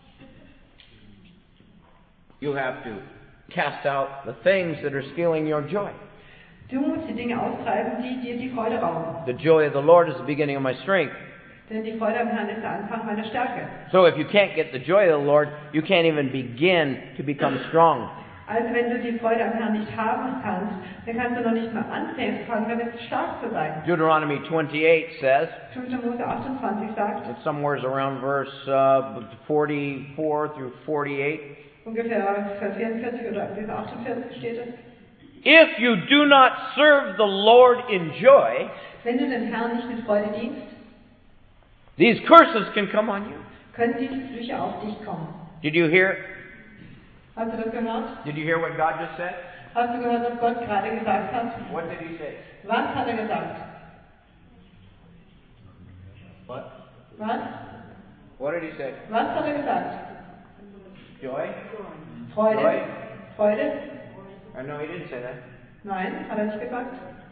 You have to cast out the things that are stealing your joy. Du musst die Dinge austreiben, die dir die Freude rauben. The joy of the Lord is the beginning of my strength. Denn die Freude am Herrn ist der Anfang meiner Stärke. So if you can't get the joy of the Lord, you can't even begin to become strong. Also wenn du die Freude am Herrn nicht haben kannst, dann kannst du noch nicht mal anfangen, damit stark zu sein. Deuteronomy twenty-eight says, fünfter Mose achtundzwanzig sagt, it's somewhere around verse uh, forty-four through forty-eight, ungefähr Vers vierundvierzig oder bis achtundvierzig steht es. if you do not serve the Lord in joy, Wenn du dem Herrn nicht mit Freude dienst, these curses can come on you. können diese Flüche auf dich kommen. Did you hear? Hast du das gehört? Did you hear what God just said? Hast du gehört, was Gott gerade gesagt hat? What did He say? Was hat er gesagt? What? Was? What did He say? Was hat er gesagt? Joy? Freude? Joy? Freude? Or no, He didn't say that. Nein, hat er nicht gesagt.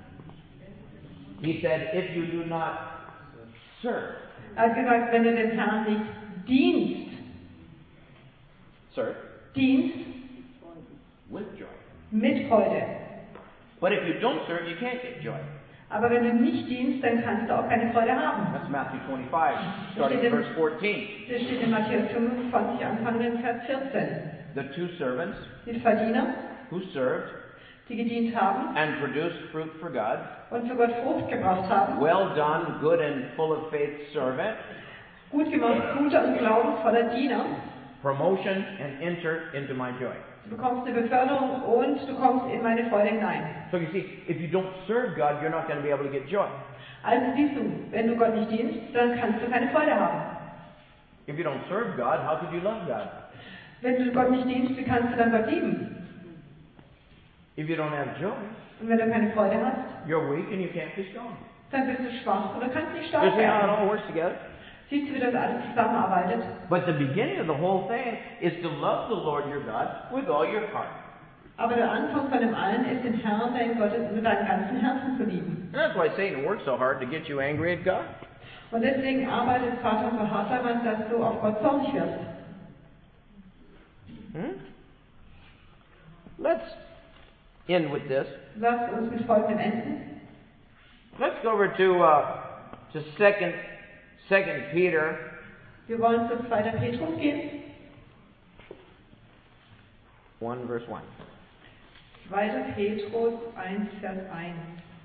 He said, if you do not serve. Er hat gesagt, wenn du dem Herrn nicht dienst, Serve? dienst With joy. mit Freude. But if you don't serve, you can't get joy. Aber wenn du nicht dienst, dann kannst du auch keine Freude haben. That's Matthew twenty-five, starting in verse fourteen. Das steht in Matthäus fünfundzwanzig, anfangen in Vers vierzehn. The two servants Die Verdiener, who served die gedient haben and produced fruit for God. und für Gott Frucht gebracht haben. Well done, good and full of faith servant. Gut gemacht, guter und glaubensvoller Diener. Promotion and enter into my joy. Du bekommst eine Beförderung und du kommst in meine Freude hinein. So you see, if you don't serve God, you're not going to be able to get joy. Also siehst du, wenn du Gott nicht dienst, dann kannst du keine Freude haben. If you don't serve God, how could you love God? Wenn du Gott nicht dienst, wie kannst du dann Gott lieben? If you don't have joy, Und wenn du keine Freude hast, you're weak and you can't be strong. dann bist du schwach und du kannst nicht You stark see how it werden. all works together? Siehst du, wie das alles zusammenarbeitet? But the beginning of the whole thing is to love the Lord your God with all your heart. Aber der Anfang von dem allen ist, den Herrn, deinen Gott, mit deinem ganzen Herzen zu lieben. And that's why Satan works so hard to get you angry at God. Und deswegen arbeitet Satan so hart daran, dass du auf Gott zornig wirst. Hmm? Let's end with this. Lass uns mit folgendem enden. Let's go over to uh, to second Second Peter. Wir wollen zu zweiter Petrus gehen. One verse one. zweiter Petrus eins, Vers eins.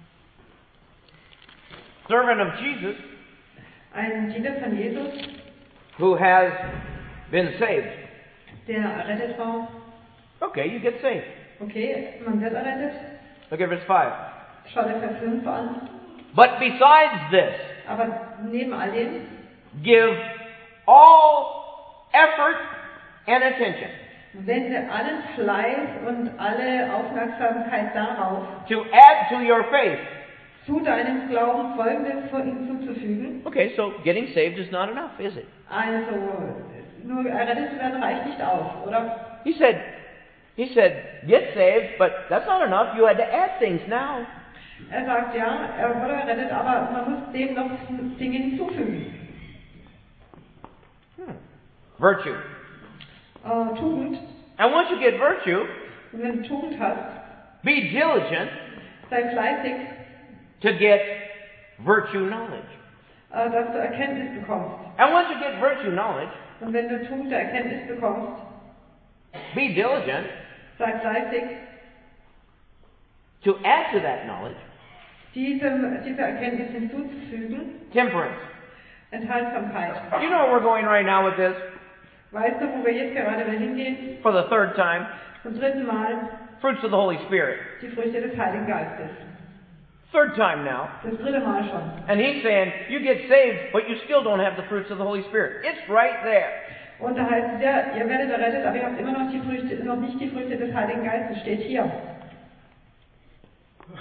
Servant of Jesus, Ein Diener von Jesus, who has been saved. der errettet war. Okay, you get saved. Okay, man wird errettet. Look at verse five. Schau dir Vers fünf an. But besides this, Aber neben all dem, give all effort and attention wende allen Fleiß und alle Aufmerksamkeit darauf, to add to your faith. zu deinem Glauben Folgendes hinzuzufügen. Okay, so getting saved is not enough, is it? Also, nur errettet zu werden reicht nicht aus, oder? He said, he said, get saved, but that's not enough. You had to add things now. Er sagt, ja, er wurde errettet, aber man muss dem noch Dinge hinzufügen. Hmm. Virtue. Äh, Tugend. And once you get virtue, Und wenn du Tugend hast, be diligent sei fleißig, to get virtue knowledge. äh, dass du Erkenntnis bekommst. And once you get virtue knowledge, Und wenn du Tugend der Erkenntnis bekommst, be diligent sei fleißig, to add to that knowledge diesem, dieser Erkenntnis hinzuzufügen, temperance. Enthaltsamkeit. You know where we're going right now with this? Weißt du, wo wir jetzt gerade wieder hingehen? For the third time, Zum dritten Mal fruits of the Holy Spirit. die Früchte des Heiligen Geistes. Third time now. Das dritte Mal schon. And he's saying, you get saved, but you still don't have the fruits of the Holy Spirit. It's right there. Und da heißt es ja, ihr werdet errettet, aber ihr habt immer noch, die Früchte, noch nicht die Früchte des Heiligen Geistes. Steht hier.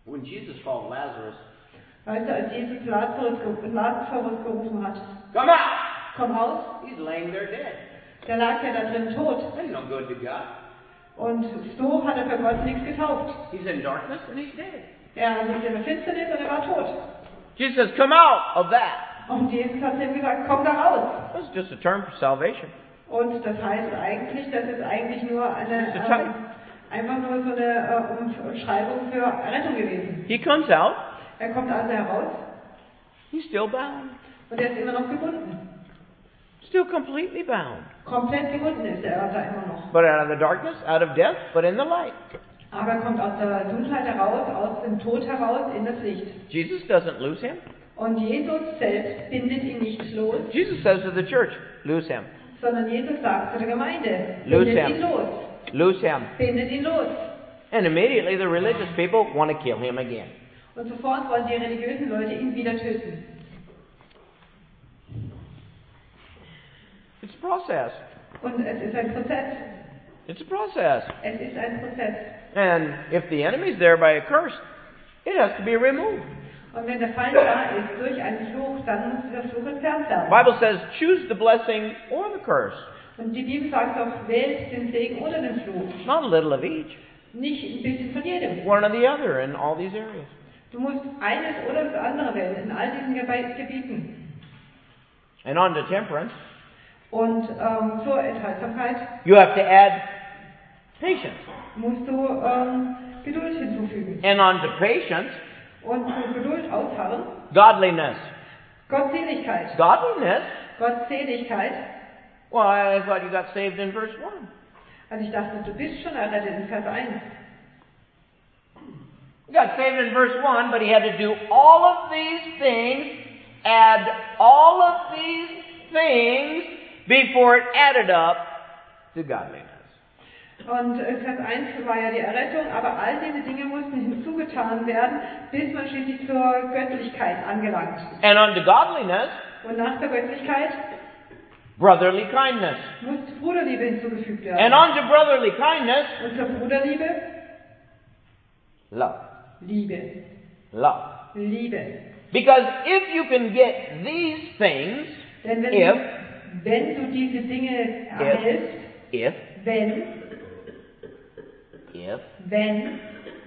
When Jesus called Lazarus, Weißt du, als Jesus Lazarus, Lazarus gerufen hat, come out! komm raus, He's laying there dead. der lag ja da drin tot. That's no good to God. Und so hat er für Gott nichts getaugt. He's in darkness and he's dead. Er liegt in der Finsternis und er war tot. Jesus says, come out of that. Und Jesus hat ihm gesagt, komm da raus. That's just a term for salvation. Und das heißt eigentlich, das ist eigentlich nur eine, Just a type. äh, einfach nur so eine äh, Umschreibung für Rettung gewesen. He comes out, Er kommt also heraus he's still bound. und er ist immer noch gebunden. Still completely bound. Komplett gebunden ist er da immer noch. But out of the darkness, out of death, but in the light. Aber er kommt aus der Dunkelheit heraus, aus dem Tod heraus in das Licht. Jesus doesn't lose him. Und Jesus selbst bindet ihn nicht los, Jesus says to the church, lose him. sondern Jesus sagt zu der Gemeinde, Lose bindet him. ihn los, Lose him. bindet ihn los. And immediately the religious people want to kill him again. Und sofort wollen die religiösen Leute ihn wieder töten. It's a process. Und es ist ein Prozess. It's a process. Es ist ein Prozess. And if the enemy's there by a curse, it has to be removed. Und wenn der Feind da ist durch einen Fluch, dann muss dieser Fluch entfernt The werden. Bible says, choose the blessing or the curse. Und die Bibel sagt auch, wählt den Segen oder den Fluch. Not a little of each. Nicht ein bisschen von jedem. One or the other in all these areas. Du musst eines oder das andere wählen in all diesen Gebe- Gebieten. And on to temperance, Und ähm, zur Enthaltsamkeit you have to add patience. musst du ähm, Geduld hinzufügen. And on to patience, Und zu Geduld ausharren, godliness. Gottseligkeit. Godliness? Gottseligkeit. Well, I thought you got saved in verse one. Also ich dachte, du bist schon errettet in Vers eins. He got saved in verse one, but he had to do all of these things, add all of these things, before it added up to godliness. Und in Vers eins war ja die Errettung, aber all diese Dinge mussten hinzugetan werden, bis man schließlich zur Göttlichkeit angelangt. And unto godliness, Und nach der Göttlichkeit brotherly kindness. muss Bruderliebe hinzugefügt And werden. unto brotherly kindness, Und zur Bruderliebe love. Liebe. Love. Liebe. Because if you can get these things, Denn wenn, if, du, wenn du diese Dinge erhältst, if, wenn, if, wenn,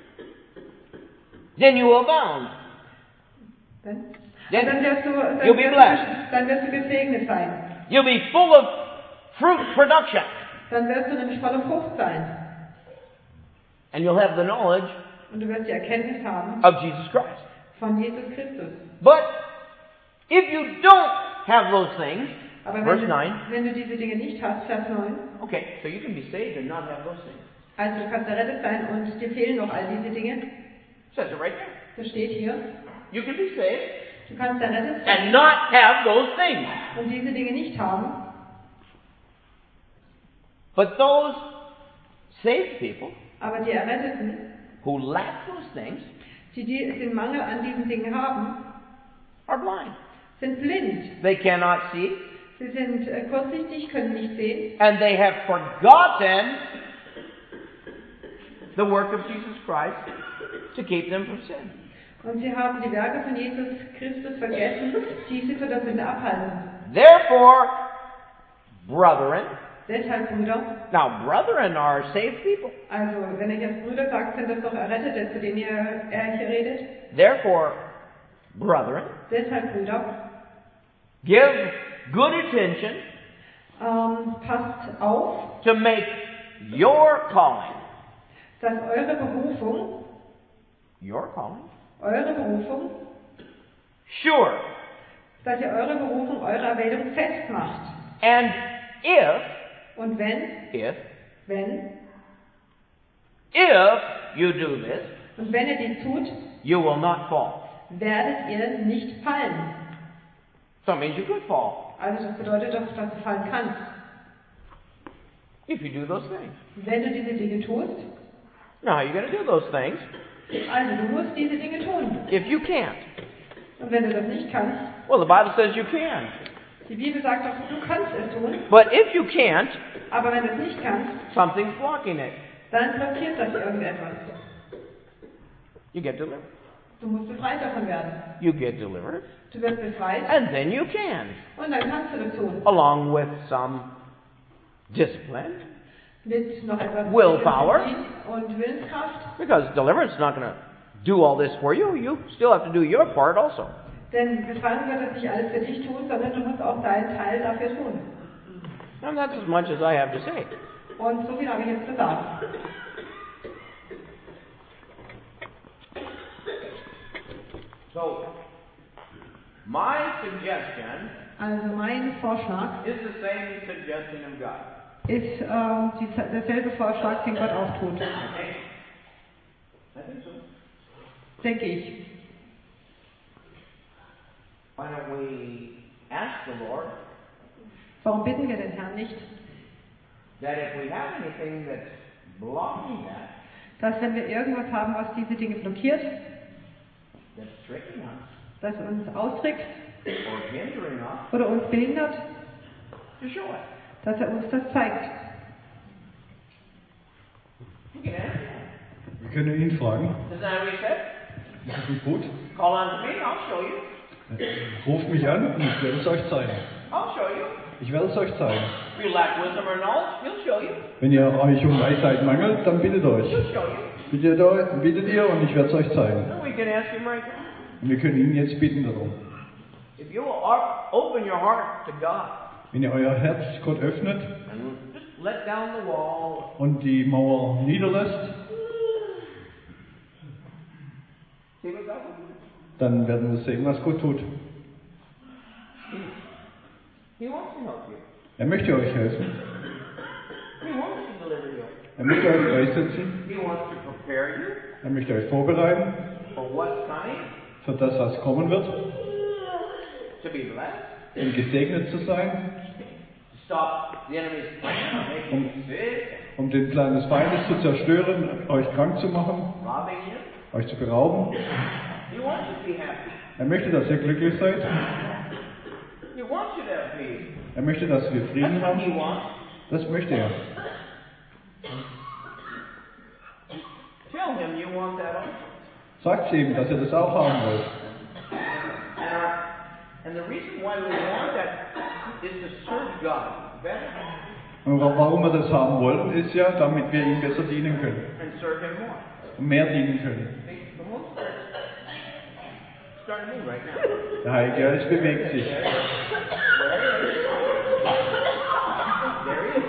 then you will abound. wenn, Then dann wirst du, dann you'll be wirst blessed. du, dann wirst du gesegnet sein. You'll be full of fruit production. Dann wirst du nämlich voller Frucht sein. And you'll have the knowledge Und du wirst die Erkenntnis haben of Jesus Christ. von Jesus Christus. But if you don't have those things, Aber verse wenn du, nine, wenn du diese Dinge nicht hast, Vers neun, okay, so you can be saved and not have those things. also du kannst errettet sein und dir fehlen noch all diese Dinge. It says it right there. Das steht hier. You can be saved Du kannst errettet and sein not have those things. und diese Dinge nicht haben. But those saved people Aber die Erretteten, who lack those things die, die den Mangel an diesen Dingen haben, are blind. sind blind. They cannot see, Sie sind äh, kurzsichtig, können nicht sehen. and they have forgotten the work of Jesus Christ to keep them from sin. Und sie haben die Werke von Jesus Christus vergessen, die sie von der Sünde abhalten. Therefore, brethren, Deshalb, Brüder, now brethren are saved people. also wenn ich jetzt Brüder sagt, sind das doch Errettete, zu denen ihr, er hier redet. Therefore, brethren, Deshalb, Brüder, give good attention ähm, passt auf, to make your calling, dass eure Berufung, your calling, eure Berufung, sure. dass ihr eure Berufung, eure Erwählung festmacht. And if, Und wenn, if, wenn, if you do this, und wenn ihr dies tut, you will not fall. werdet ihr nicht fallen. So it means you could fall Also das bedeutet doch, dass du fallen kannst. if you do those things. Wenn du diese Dinge tust, Now, you're going to do those things also du musst diese Dinge tun. if you can't. Und wenn du das nicht kannst, Well, the Bible says you can. die Bibel sagt doch, du kannst es tun, But if you can't, aber wenn du es nicht kannst, something's blocking it. dann blockiert das irgendetwas. You get delivered. Du musst befreit davon werden. You get delivered. Du wirst befreit And then you can. und dann kannst du das tun. Along with some discipline. Mit noch etwas Willpower. Disziplin und Willenskraft. Because deliverance is not going to do all this for you. You still have to do your part also. Denn Befreiung wird das nicht alles für dich tun, sondern du musst auch deinen Teil dafür tun. And that's as much as I have to say. Und so viel habe ich jetzt zu sagen. So, my suggestion Also mein Vorschlag is the same suggestion of God. ist ähm, die, derselbe Vorschlag, den Gott auch tut. I think so. Denke ich. Why don't we ask the Lord Warum bitten wir den Herrn nicht, that if we have anything that's blocking that, dass wenn wir irgendwas haben, was diese Dinge blockiert, that's tricking us, das uns austrickst or hindering us, oder uns behindert, to show it. dass er uns das zeigt. We can ask him. Wir können ihn fragen. Isn't that what he said? Ist das nicht gut? Call on to me, I'll show you. Ruft mich an und ich werde es euch zeigen. I'll show you. Ich werde es euch zeigen. If you lack wisdom or knowledge, he'll show you. Wenn ihr euch um Weisheit mangelt, dann bittet euch. He'll show you. Bittet, euch, bittet ihr und ich werde es euch zeigen. And we can ask him right now. Und wir können ihn jetzt bitten darum. If you will ar- open your heart to God Wenn ihr euer Herz Gott öffnet and just let down the wall, und die Mauer niederlässt, see what God will do. dann werden wir sehen, was Gott tut. He wants to help you. Er möchte euch helfen. He wants to deliver you. Er möchte euch freisetzen. He wants to prepare you Er möchte euch vorbereiten for what's coming, für das, was kommen wird, to be blessed, um gesegnet zu sein, to stop the enemy's plan of making you sick, um den Plan des Feindes zu zerstören, euch krank zu machen, robbing you. euch zu berauben. He wants you to be happy. Er möchte, dass ihr glücklich seid. He wants you to have peace. Er möchte, dass wir Frieden That's what he haben. wants. Das möchte er. Tell him you want that also. Sagt ihm, dass ihr das auch haben wollt. And, our, and the reason why we want that is to serve God better Und warum wir das haben wollen, ist ja, damit wir ihm besser dienen können. and serve Him more. Und mehr dienen können. See, the Holy Spirit's starting to move right now. Der Heilige Geist bewegt sich. There he is. There he is.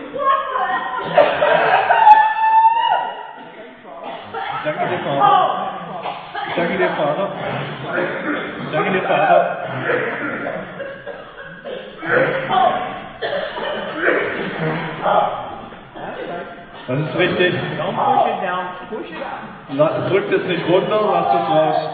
Ich danke dir, Vater. Ich danke dir, Vater. Ich danke dir, Vater. Das ist richtig. Don't push it down, push it out. La- Drückt es nicht runter, lasst es raus.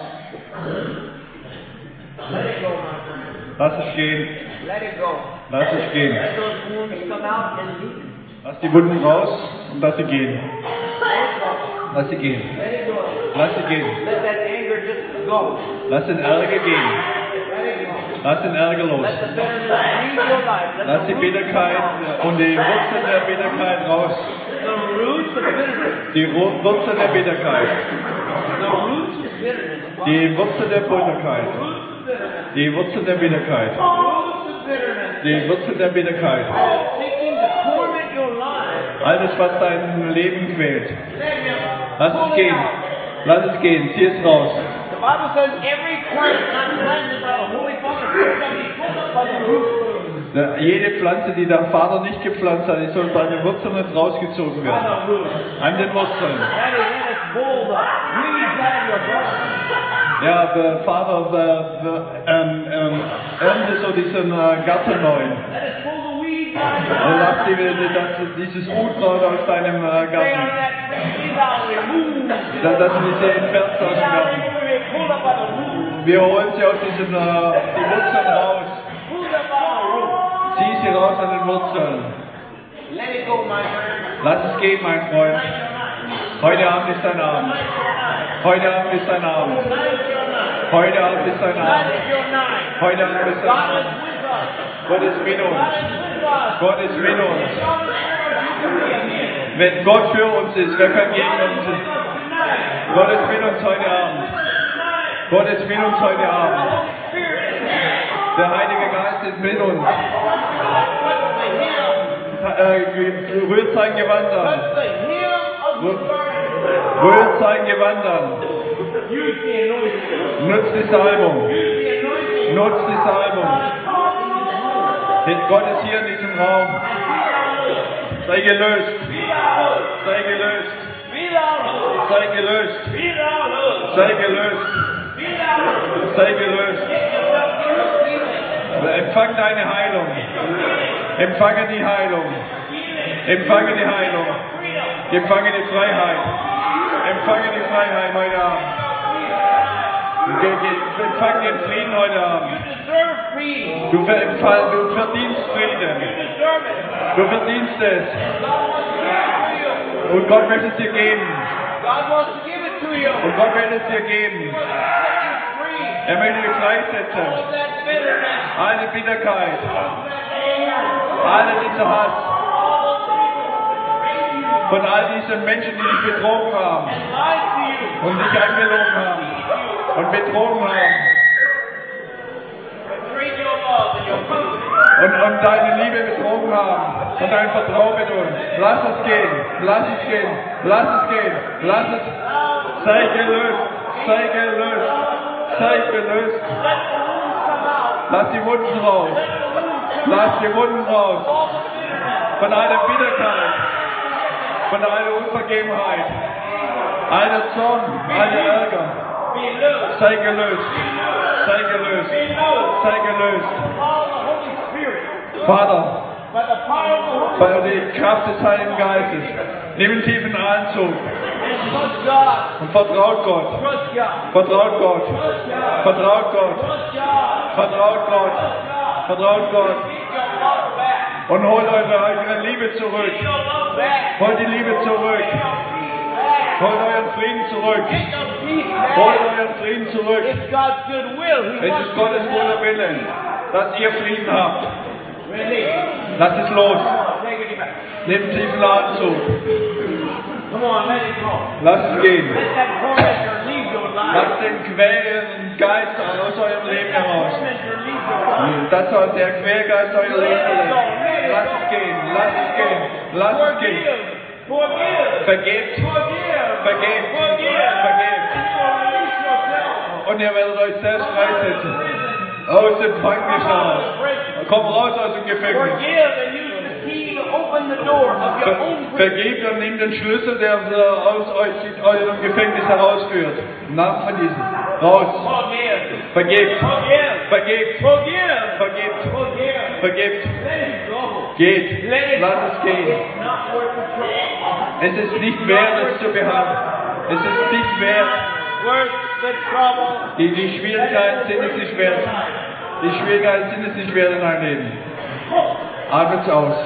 Let it go, my friend. Lass es gehen. Let it go. Lass es gehen. Let those wounds come out and heal. Lass die Wunden raus und lass sie gehen. Let it go. Lass sie gehen. Let it go. Lass sie gehen. Let that anger just go. Lass den Ärger gehen. Let it go. Lass den Ärger los. Let the bitterness leave your life. Let Lass the die roots Bitterkeit come out. und die Wurzeln der Bitterkeit raus. The roots of bitterness. Die Ru- Wurzeln der Bitterkeit. The roots of bitterness. Die Wurzeln der Bitterkeit. Roots of bitterness. Die Wurzeln der Bitterkeit. Roots of bitterness. Die Wurzeln der Bitterkeit. That is seeking to torment your life. Alles, was dein Leben quält. Let him Lass pull es it gehen. out. Lass es gehen. Zieh es raus. The Bible says every plant not planted by the Holy Father shall be pulled up by the roots. Der- Jede Pflanze, die der Vater nicht gepflanzt hat, die soll bei den Wurzeln jetzt rausgezogen By werden. the roots. An den Wurzeln. Daddy, let us pull the weeds out of your garden. Ja, der Vater der, der, ähm, ähm, ernte so diesen äh, Garten neu. Let us pull the weeds out of your Und lass garden. die, dass dieses Unkraut aus deinem äh, Stay on Garten, that tree thou removed. dass dass du diese entfernst aus dem Thou Garten. removed, pulled up by the roots. Wir holen sie aus diesen äh, die Wurzeln raus. Pulled up by the roots. Zieh sie raus an den Wurzeln. Let it go, my friend. Lass es gehen, mein Freund. Tonight's your night. Heute Abend ist dein Abend. Tonight's your night. Heute Abend ist dein Abend. Tonight's your night. Heute Abend ist dein Tonight Abend. is your night. Heute Abend ist dein God is Abend. with us. Gott ist mit God uns. is with us. Gott ist mit uns. God is with us. You can be against. Wenn Gott für uns ist, wer kann God gegen is uns with sein? us tonight. Gott ist mit uns heute Abend. Gott ist mit uns heute Abend. Der Heilige Geist ist mit uns. Äh, rührt sein Gewand an. Rührt sein Gewand an. Nutzt die Salbung. Nutzt die Salbung. Gott ist hier in diesem Raum. Sei gelöst. Sei gelöst. Sei gelöst. Sei gelöst. Sei gelöst. Empfang deine Heilung. Empfange die Heilung. Empfange die Heilung. Empfange die Freiheit. Empfange die Freiheit heute Abend. Empfange den Frieden heute Abend. Du, ver du verdienst Frieden. Du verdienst es. Und Gott möchte es dir geben. Und Gott will es dir geben. Er möchte dich freisetzen. Alle Bitterkeit. Alle dieser Hass. Von all diesen Menschen, die dich betrogen haben. Und dich angelogen haben. Und betrogen haben. Und, und deine Liebe betrogen haben. Und dein Vertrauen betrogen. Lass es gehen. Lass es gehen. Lass es gehen. Lass es. Sei gelöst. Sei gelöst. Sei gelöst. Lass die Wunden raus. Lass die Wunden raus. Von aller Bitterkeit. Von aller Unvergebenheit. Aller Zorn. Aller Ärger. Sei gelöst. Sei gelöst. Sei gelöst. Vater, bei der Kraft des Heiligen Geistes, nimm einen tiefen Anzug und vertraut Gott. Vertraut Gott. Vertraut Gott. Vertraut Gott. Vertraut Gott. Und holt eure, eure Liebe zurück. Holt die Liebe zurück. Holt euren Frieden zurück. Holt euren Frieden zurück. Es ist Gottes guter Wille, dass ihr Frieden habt. Lass es los. Nimm einen tiefen Atemzug. Lass es gehen. Lass den quälenden Geist aus eurem Leben heraus. Das soll der Quälgeist euer Leben verlässt. Lass es gehen. Lass es gehen. Lass es gehen. Vergebt. Vergebt. Vergebt. Und ihr werdet euch selbst freisetzen. Aus dem Gefängnis. Komm raus aus dem Gefängnis. Ver vergebt und nehmt den Schlüssel, der aus euch eurem Gefängnis herausführt. Namen von diesem. Raus. Vergebt. Vergebt. Vergebt. Vergebt. Geht. Lass es gehen. Es ist nicht wert, es zu behalten. Es ist nicht wert. Die, die Schwierigkeiten sind es nicht wert. Die Schwierigkeiten sind es nicht wert in deinem Leben. Atmet's aus.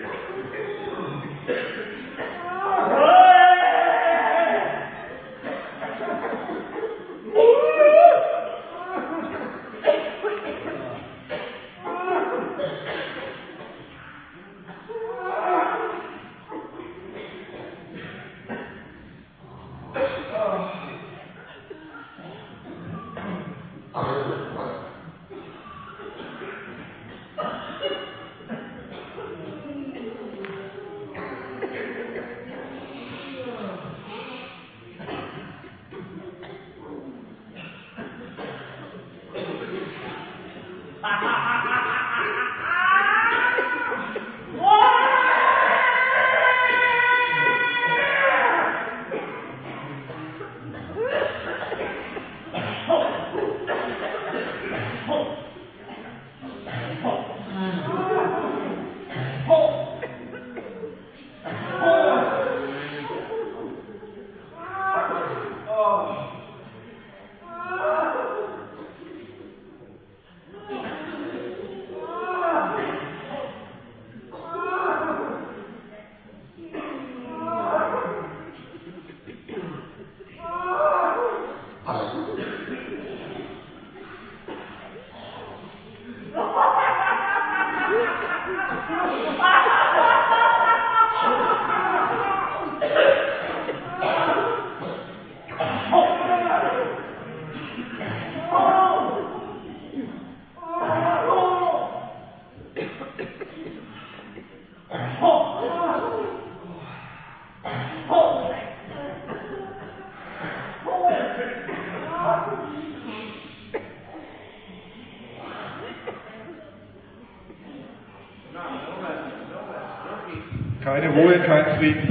Keine Ruhe, kein Frieden.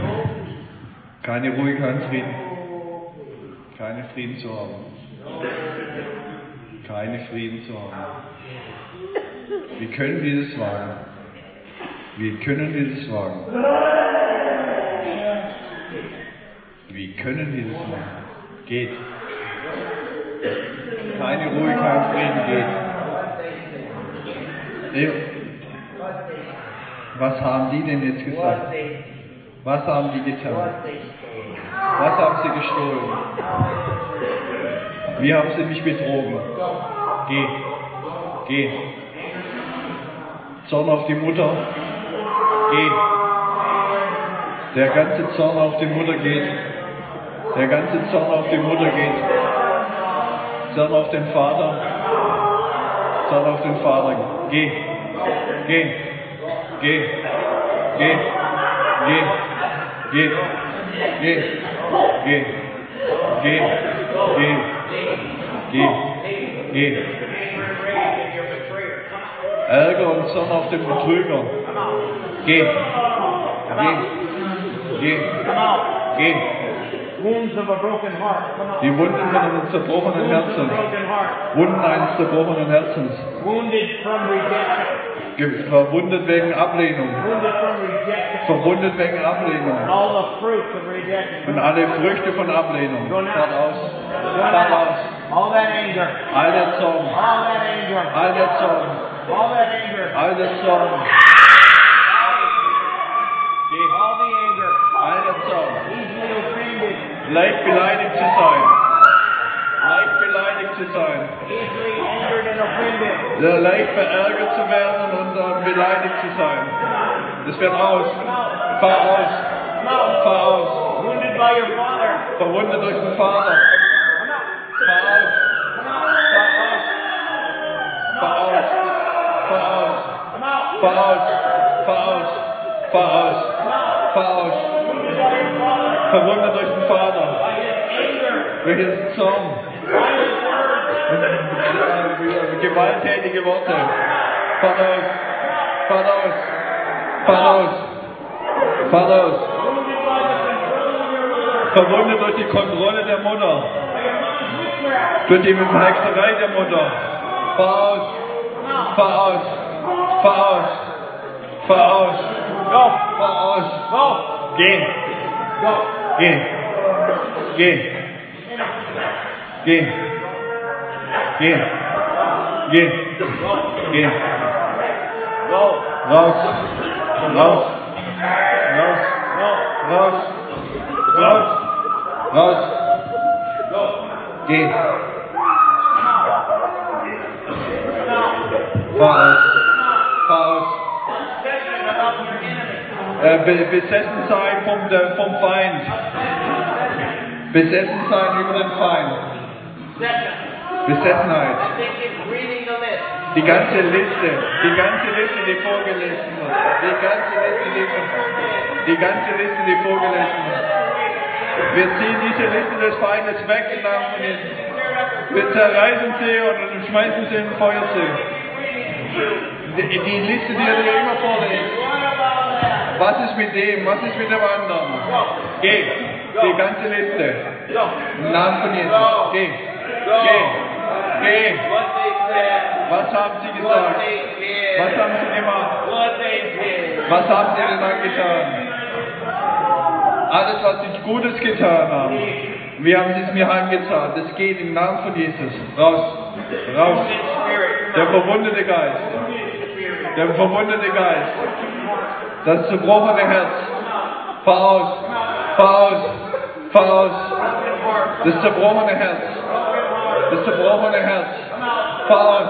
Keine Ruhe, kein Frieden. Keine Frieden zu haben. Keine Frieden zu haben. Wie können wir das wagen? Wie können wir das wagen? Wie können wir das wagen? Geht. Keine Ruhe, kein Frieden, geht. Was haben die denn jetzt gesagt? Was haben die getan? Was haben sie gestohlen? Wie haben sie mich betrogen? Geh. Geh. Zorn auf die Mutter. Geh. Der ganze Zorn auf die Mutter geht. Der ganze Zorn auf die Mutter geht. Zorn auf den Vater. Zorn auf den Vater. Geh. Geh. Geh. Geh. Geh. Geh. Geh. Geh. Geh. Geh. Geh. Geh. Ärger und Zorn auf den Betrüger. Geh. Geh. Geh. Geh. Wounds of a broken heart. Come on. Die Wunden von einem zerbrochenen Wounds of a Herzen. broken heart. Wunden eines zerbrochenen Herzens. Wounded from rejection. Ge- Verwundet wegen Ablehnung. Wounded from rejection. Verwundet wegen Ablehnung. And all the fruits of rejection. Und alle Früchte von Ablehnung. Go now. Fahrt aus. Go Fahrt now. aus. All that anger. All der Zorn. All that anger. All der Zorn. All that anger. All der Zorn. Geh. All the anger. All der Zorn. Easily offended. Leicht beleidigt zu sein. Leicht beleidigt zu sein. Easily angered and offended. Ja, leicht verärgert zu werden und äh, beleidigt zu sein. Das wird aus. Fahr aus. Fahr aus. Wounded by your father. Verwundet durch den Vater. Fahr aus. Fahr aus. Fahr aus. Fahr aus. Fahr aus. Fahr aus. Fahr aus. Verwundet durch den Vater. Durch den Zorn. Gewalttätige Worte. Fahr aus. Fahr aus. Fahr aus. Fahr aus. Verwundet durch die Kontrolle der Mutter. Durch die Hexerei der Mutter. Fahr aus. Fahr aus. Fahr aus. Fahr aus. Go. Fahr aus. Go. Geh. Go. Geh. Geh. Geh. Geh. Geh. Geh. Go. Raus. Raus. Raus. Raus. Raus. Geh. Fahr aus. Fahr aus. Äh, be besessen sein vom, der, vom Feind. Besessen sein über den Feind. Besessenheit. Die ganze Liste, die ganze Liste, die vorgelesen wird. Die ganze Liste, die, die ganze Liste, die vorgelesen wird. Wir ziehen diese Liste des Feindes weg im Namen von Jesus. Wir zerreißen sie und schmeißen sie in den Feuersee. Die, die Liste, die er dir immer vorliest. Was ist mit dem? Was ist mit dem anderen? Geh. Die ganze Liste. Im Namen von Jesus. Geh. Geh. Geh. Was haben sie gesagt? Was haben sie gemacht? Was haben sie denn angetan? Alles, was sie Gutes getan haben. Wir haben es mir heimgezahlt. Es geht im Namen von Jesus. Raus. Raus. Der verwundete Geist. Der verwundete Geist. Das zerbrochene Herz. Fahr aus. Fahr aus. Fahr aus. Das zerbrochene Herz. Das zerbrochene Herz. Fahr aus.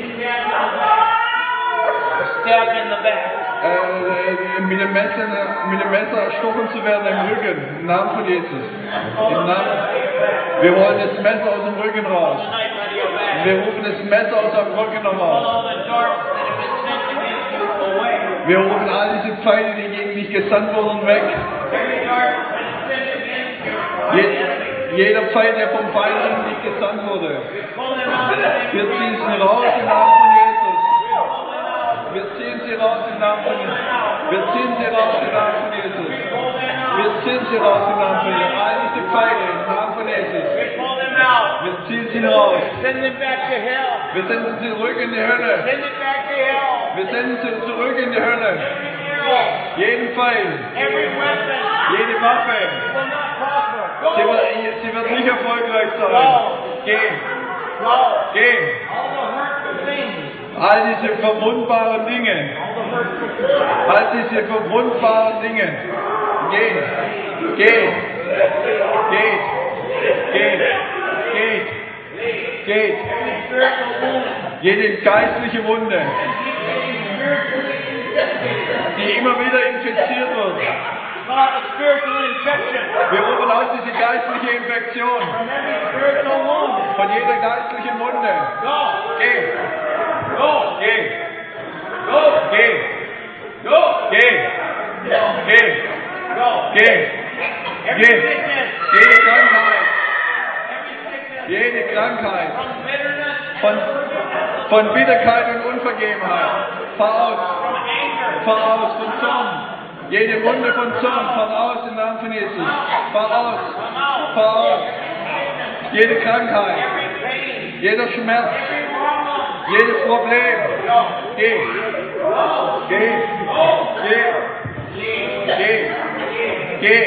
Stab in the back. Äh, mit dem Messer, mit dem Messer erstochen zu werden im Rücken. Im Namen von Jesus. Im Namen. Wir holen das Messer aus dem Rücken raus. Wir rufen das Messer aus dem Rücken raus. Wir rufen all diese Pfeile, die gegen dich gesandt wurden, weg. Je, jeder Pfeil, der vom Feind gegen dich gesandt wurde. Wir ziehen sie raus im Namen von Jesus. Wir ziehen sie raus im Namen von Jesus. Wir ziehen sie raus im Namen von Jesus. Wir ziehen sie raus im Namen von Jesus. All diese Pfeile im Namen von Jesus. Wir ziehen sie raus. Wir senden sie zurück in die Hölle. Wir senden sie zurück in die Hölle. Jeden Pfeil. Jede Waffe. Sie wird, sie wird nicht erfolgreich sein. Geh. Geh. All diese verwundbaren Dinge. All diese verwundbaren Dinge. Geht. Geht. Geht. Geht. Geht. Geht. Jede geistliche Wunde, die immer wieder infiziert wird. Wir rufen aus diese geistliche Infektion von jeder geistlichen Wunde. Geh. Geh. Geh. Geh. Geh. Geh. Geh. Jede Krankheit. Jede Krankheit. Von, von Bitterkeit und Unvergebenheit. Fahr aus. Fahr aus von Zorn. Jede Wunde von Zorn, fahr aus im Namen von Jesus. Fahr aus. Fahr aus. Jede Krankheit. Jeder Schmerz. Jedes Problem. Geh. Geh. Geh. Geh. Geh.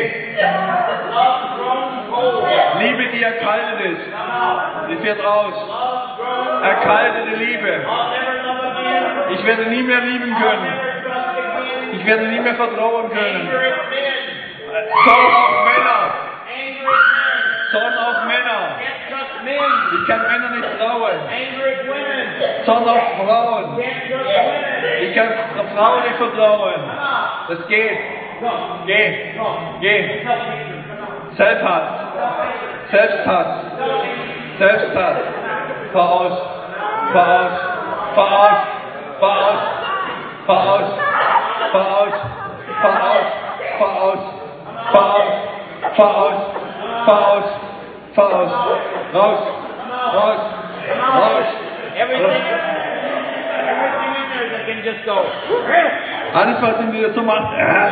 Liebe, die erkaltet ist. Die fährt aus. Erkaltete Liebe. Ich werde nie mehr lieben können. Ich werde nie mehr vertrauen können. Zorn auf Männer. Zorn auf Männer. Ich kann Männer nicht trauen. Zorn auf Frauen. Ich kann Frauen nicht vertrauen. Das geht. Geh. Geh. Selbsthass. Selbsthass. Selbsthass. Fahr aus. Fahr aus. Fahr aus. Fahr aus. Fahr aus. Fahr aus. Fahr aus. Fahr aus. Fahr aus. Fahr aus. Fahr aus. Fahr aus. Raus. Raus. Raus. Alles, was in dir so macht,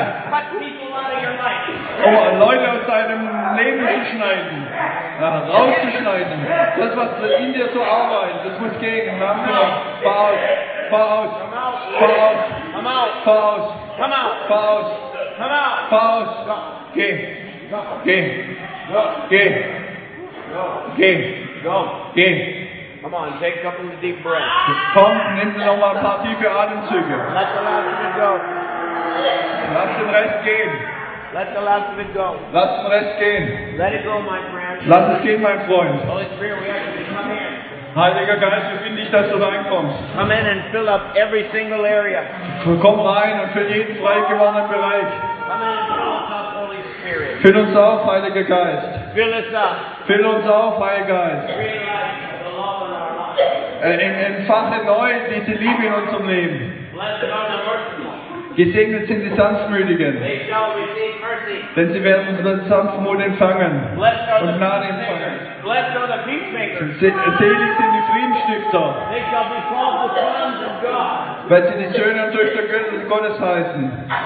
um Leute aus deinem Leben zu schneiden, rauszuschneiden. Das, was in dir so arbeitet, das muss gehen. Im Namen von Jesus. Fahr aus. Fahr aus. Fahr aus. Fahr aus. Fahr aus. Fahr aus. Geh. Geh. Geh. Geh. Geh. Come on, take a couple of deep breaths. Komm, nimm noch mal ein paar tiefe Atemzüge. Let the last one go. Lass den Rest gehen. Let the rest of it go. Lass den Rest gehen. Let it go, my friend. Lass es gehen, mein Freund. Holy Spirit, we ask you to come in. Heiliger Geist, wir bitten dich, dass du reinkommst. Come in and fill up every single area. Komm rein und füll jeden frei gewordenen Bereich. Come in and fill us up, Holy Spirit. Füll uns auf, Heiliger Geist. Fill us up. Füll uns auf, Heiliger Geist. Realize the love in our lives. Äh, Entfache neu diese Liebe in unserem Leben. Blessed are the merciful. Gesegnet sind die Sanftmütigen, They shall receive mercy. denn sie werden mit Sanftmut empfangen Blessed are und the Gnade peacemakers. empfangen. Blessed are the peacemakers. Se- Selig sind die Friedensstifter, They shall be called the sons of God. weil sie die Söhne und Töchter Gottes heißen.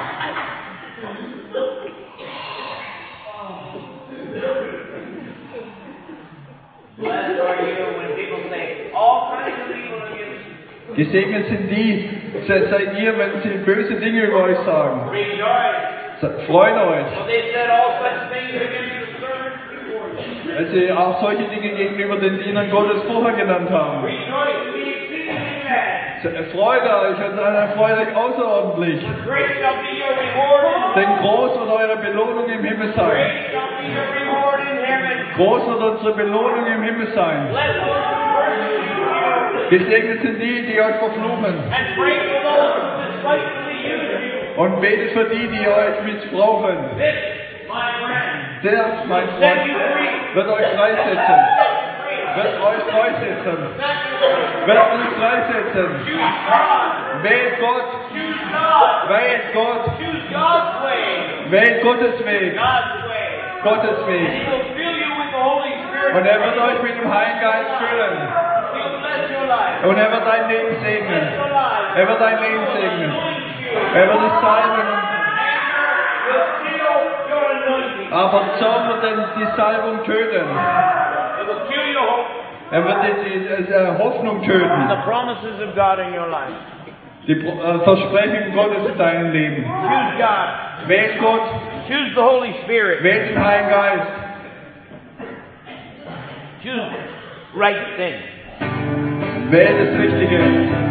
Blessed are you when people say all kinds of evil against you. Gesegnet sind die, se- seid ihr, wenn sie böse Dinge über euch sagen. Rejoice. Se- Freut euch, For they said all such things against the servants before you. weil sie auch solche Dinge gegenüber den Dienern Gottes vorher genannt haben. Rejoice and be exceedingly glad. Se- Freut euch und dann freut euch außerordentlich, For great shall be your reward in denn groß wird eure Belohnung im Himmel sein. Great shall be your reward in heaven. Groß wird unsere Belohnung im Himmel sein. Blessed those who persecute you. Gesegnet sind die, die euch verfluchen. And pray for those who despitefully use you. Und betet für die, die euch missbrauchen. This, my friend, Der, mein set Freund, you free. wird euch freisetzen. Set you free. Wird euch freisetzen. Set you free. Wird euch freisetzen. Choose God. Wählt Gott. Choose God. Wählt Gott. Choose God's way. Wählt Gottes Weg. God's way. Gottes And Weg. He will fill you with the Holy Spirit. Und er wird euch mit dem Heiligen Geist füllen. He'll bless your life. Und er wird dein Leben segnen. Bless your life. Er wird dein Leben segnen. Anoint you. Er wird dich salben. Anger will kill your anointing. Aber Zorn wird denn die Salbung töten. It will kill your hope. Er wird die, die, die äh, Hoffnung And töten. the promises of God in your life. Die äh, Versprechungen Gottes in deinem Leben. Choose God. Wählt Gott. Choose the Holy Spirit. Wählt den Heiligen Geist. Choose right things. Wählt das Richtige.